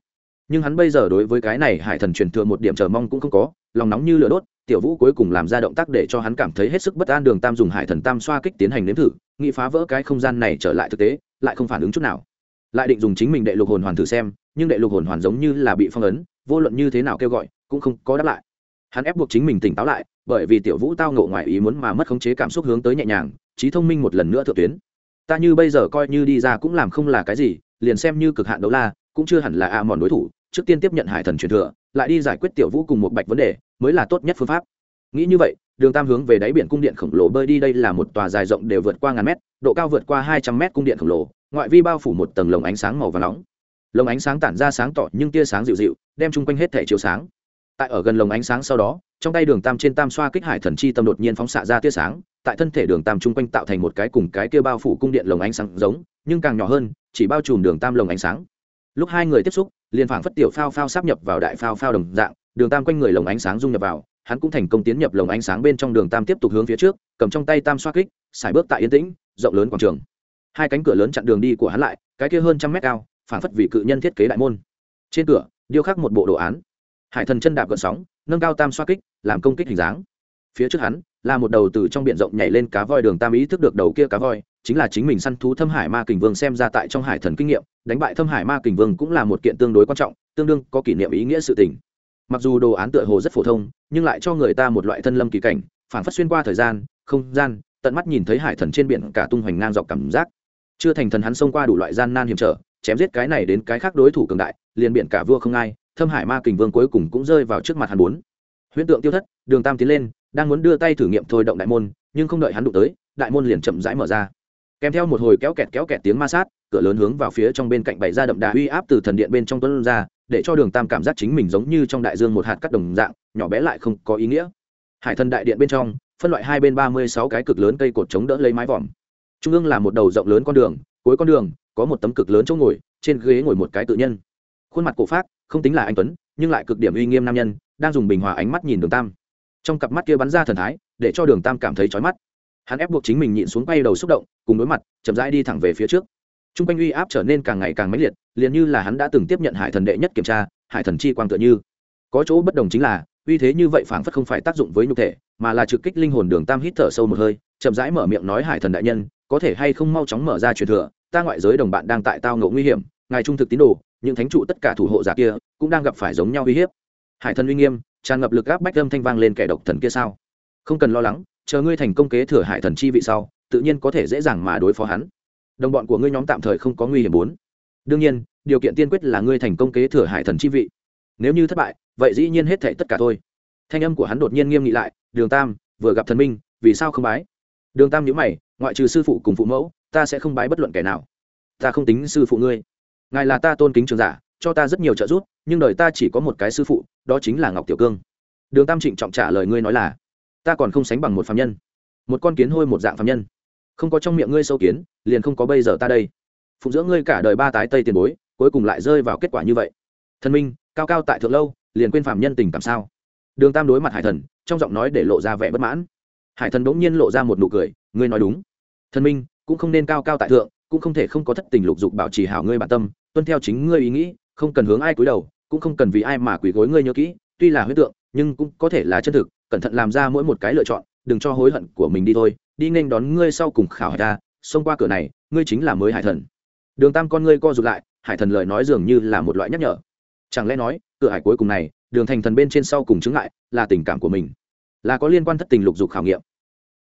nhưng hắn bây giờ đối với cái này hải thần truyền thừa một điểm chờ mong cũng không có, lòng nóng như lửa đốt. Tiểu Vũ cuối cùng làm ra động tác để cho hắn cảm thấy hết sức bất an. Đường Tam dùng hải thần tam xoa kích tiến hành nếm thử, nghĩ phá vỡ cái không gian này trở lại thực tế, lại không phản ứng chút nào. Lại định dùng chính mình đệ lục hồn hoàn thử xem, nhưng đệ lục hồn hoàn giống như là bị phong ấn, vô luận như thế nào kêu gọi cũng không có đáp lại. Hắn ép buộc chính mình tỉnh táo lại, bởi vì Tiểu Vũ tao ngộ ngoài ý muốn mà mất khống chế cảm xúc, hướng tới nhẹ nhàng, trí thông minh một lần nữa thượng tuyến. Ta như bây giờ coi như đi ra cũng làm không là cái gì, liền xem như cực hạn đấu la cũng chưa hẳn là a mòn đối thủ, trước tiên tiếp nhận hải thần truyền thừa, lại đi giải quyết Tiểu Vũ cùng một bạch vấn đề mới là tốt nhất phương pháp. Nghĩ như vậy, Đường Tam hướng về đáy biển cung điện khổng lồ bơi đi. Đây là một tòa dài rộng đều vượt qua ngàn mét, độ cao vượt qua 200 mét cung điện khổng lồ, ngoại vi bao phủ một tầng lồng ánh sáng màu vàng nóng. Lồng ánh sáng tản ra sáng tỏ nhưng tia sáng dịu dịu, đem chung quanh hết thể chiếu sáng. Tại ở gần lồng ánh sáng sau đó, trong tay Đường Tam trên tam xoa kích hải thần chi tâm đột nhiên phóng xạ ra tia sáng, tại thân thể Đường Tam chung quanh tạo thành một cái cùng cái kia bao phủ cung điện lồng ánh sáng giống, nhưng càng nhỏ hơn, chỉ bao trùm Đường Tam lồng ánh sáng. Lúc hai người tiếp xúc, liền phảng phất tiểu phao phao sáp nhập vào đại phao phao đồng dạng, Đường Tam quanh người lồng ánh sáng dung nhập vào, hắn cũng thành công tiến nhập lồng ánh sáng bên trong. Đường Tam tiếp tục hướng phía trước, cầm trong tay tam xoa kích, xài bước tại yên tĩnh rộng lớn quảng trường. Hai cánh cửa lớn chặn đường đi của hắn lại, cái kia hơn trăm mét cao, phảng phất vị cự nhân thiết kế đại môn. Trên cửa điêu khắc một bộ đồ án, hải thần chân đạp gợn sóng, nâng cao tam xoa kích, làm công kích hình dáng. Phía trước hắn là một đầu từ trong biển rộng nhảy lên cá voi. Đường Tam ý thức được đầu kia cá voi chính là chính mình săn thú Thâm Hải Ma Kình Vương. Xem ra tại trong hải thần kinh nghiệm, đánh bại Thâm Hải Ma Kình Vương cũng là một kiện tương đối quan trọng, tương đương có kỷ niệm ý nghĩa sự tình. Mặc dù đồ án tựa hồ rất phổ thông, nhưng lại cho người ta một loại thân lâm kỳ cảnh, phảng phất xuyên qua thời gian không gian, tận mắt nhìn thấy hải thần trên biển cả tung hoành ngang dọc cảm giác. Chưa thành thần hắn xông qua đủ loại gian nan hiểm trở, chém giết cái này đến cái khác đối thủ cường đại, liền biển cả vua không ai. Thâm Hải Ma Kình Vương cuối cùng cũng rơi vào trước mặt hắn. Bốn huyễn tượng tiêu thất, Đường Tam tiến lên, đang muốn đưa tay thử nghiệm thôi động đại môn, nhưng không đợi hắn đụng tới, đại môn liền chậm rãi mở ra, kèm theo một hồi kéo kẹt tiếng ma sát. Cửa lớn hướng vào phía trong bên cạnh bày ra đậm đà uy áp từ thần điện bên trong tuôn ra, để cho Đường Tam cảm giác chính mình giống như trong đại dương một hạt cát đồng dạng, nhỏ bé lại không có ý nghĩa. Hải thần đại điện bên trong phân loại hai bên 36 cái cực lớn cây cột chống đỡ lấy mái vòm, trung ương là một đầu rộng lớn con đường, cuối con đường có một tấm cực lớn chỗ ngồi, trên ghế ngồi một cái tự nhân, khuôn mặt cổ phác, không tính là anh tuấn nhưng lại cực điểm uy nghiêm nam nhân, đang dùng bình hòa ánh mắt nhìn Đường Tam. Trong cặp mắt kia bắn ra thần thái, để cho Đường Tam cảm thấy chói mắt. Hắn ép buộc chính mình nhịn xuống quay đầu xúc động, cùng đối mặt, chậm rãi đi thẳng về phía trước. Trung quanh uy áp trở nên càng ngày càng mãnh liệt, liền như là hắn đã từng tiếp nhận hải thần đệ nhất kiểm tra, hải thần chi quang tựa như. Có chỗ bất đồng chính là, uy thế như vậy phảng phất không phải tác dụng với nhục thể, mà là trực kích linh hồn. Đường Tam hít thở sâu một hơi, chậm rãi mở miệng nói: "Hải thần đại nhân, có thể hay không mau chóng mở ra truyền thừa, ta ngoại giới đồng bạn đang tại tao ngộ nguy hiểm, ngài trung thực tín đồ, những thánh trụ tất cả thủ hộ giả kia cũng đang gặp phải giống nhau uy hiếp." Hải thần uy nghiêm tràn ngập lực áp bách, âm thanh vang lên: "Kẻ độc thần kia sao? Không cần lo lắng, chờ ngươi thành công kế thừa hải thần chi vị sau, tự nhiên có thể dễ dàng mà đối phó hắn. Đồng bọn của ngươi nhóm tạm thời không có nguy hiểm." Bốn đương nhiên, điều kiện tiên quyết là ngươi thành công kế thừa hải thần chi vị. Nếu như thất bại, vậy dĩ nhiên hết thảy tất cả thôi. Thanh âm của hắn đột nhiên nghiêm nghị lại: "Đường Tam, vừa gặp thần minh, vì sao không bái?" Đường Tam nhíu mày: "Ngoại trừ sư phụ cùng phụ mẫu, ta sẽ không bái bất luận kẻ nào. Ta không tính sư phụ ngươi. Ngài là ta tôn kính trường giả, cho ta rất nhiều trợ giúp, nhưng đời ta chỉ có một cái sư phụ, đó chính là Ngọc Tiểu Cương." Đường Tam trịnh trọng trả lời: "Ngươi nói là ta còn không sánh bằng một phàm nhân, một con kiến hôi một dạng phàm nhân. Không có trong miệng ngươi sâu kiến, liền không có bây giờ ta đây. Phụng dưỡng ngươi cả đời ba tái tây tiền bối, cuối cùng lại rơi vào kết quả như vậy. Thần minh cao cao tại thượng lâu, liền quên phàm nhân tình cảm sao?" Đường Tam đối mặt hải thần, trong giọng nói để lộ ra vẻ bất mãn. Hải thần bỗng nhiên lộ ra một nụ cười: "Ngươi nói đúng, thần minh cũng không nên cao cao tại thượng, cũng không thể không có thất tình lục dục, bảo trì hảo ngươi bản tâm, tuân theo chính ngươi ý nghĩ, không cần hướng ai cúi đầu, cũng không cần vì ai mà quỳ gối. Ngươi nhớ kỹ, tuy là huyễn tượng, nhưng cũng có thể là chân thực, cẩn thận làm ra mỗi một cái lựa chọn, đừng cho hối hận của mình đi thôi, đi nghênh đón ngươi sau cùng khảo hải ta, xông qua cửa này, ngươi chính là mới hải thần." Đường Tam con ngươi co rụt lại, hải thần lời nói dường như là một loại nhắc nhở. Chẳng lẽ nói, cửa hải cuối cùng này, Đường thành thần bên trên sau cùng chứng ngại là tình cảm của mình, là có liên quan thất tình lục dục khảo nghiệm.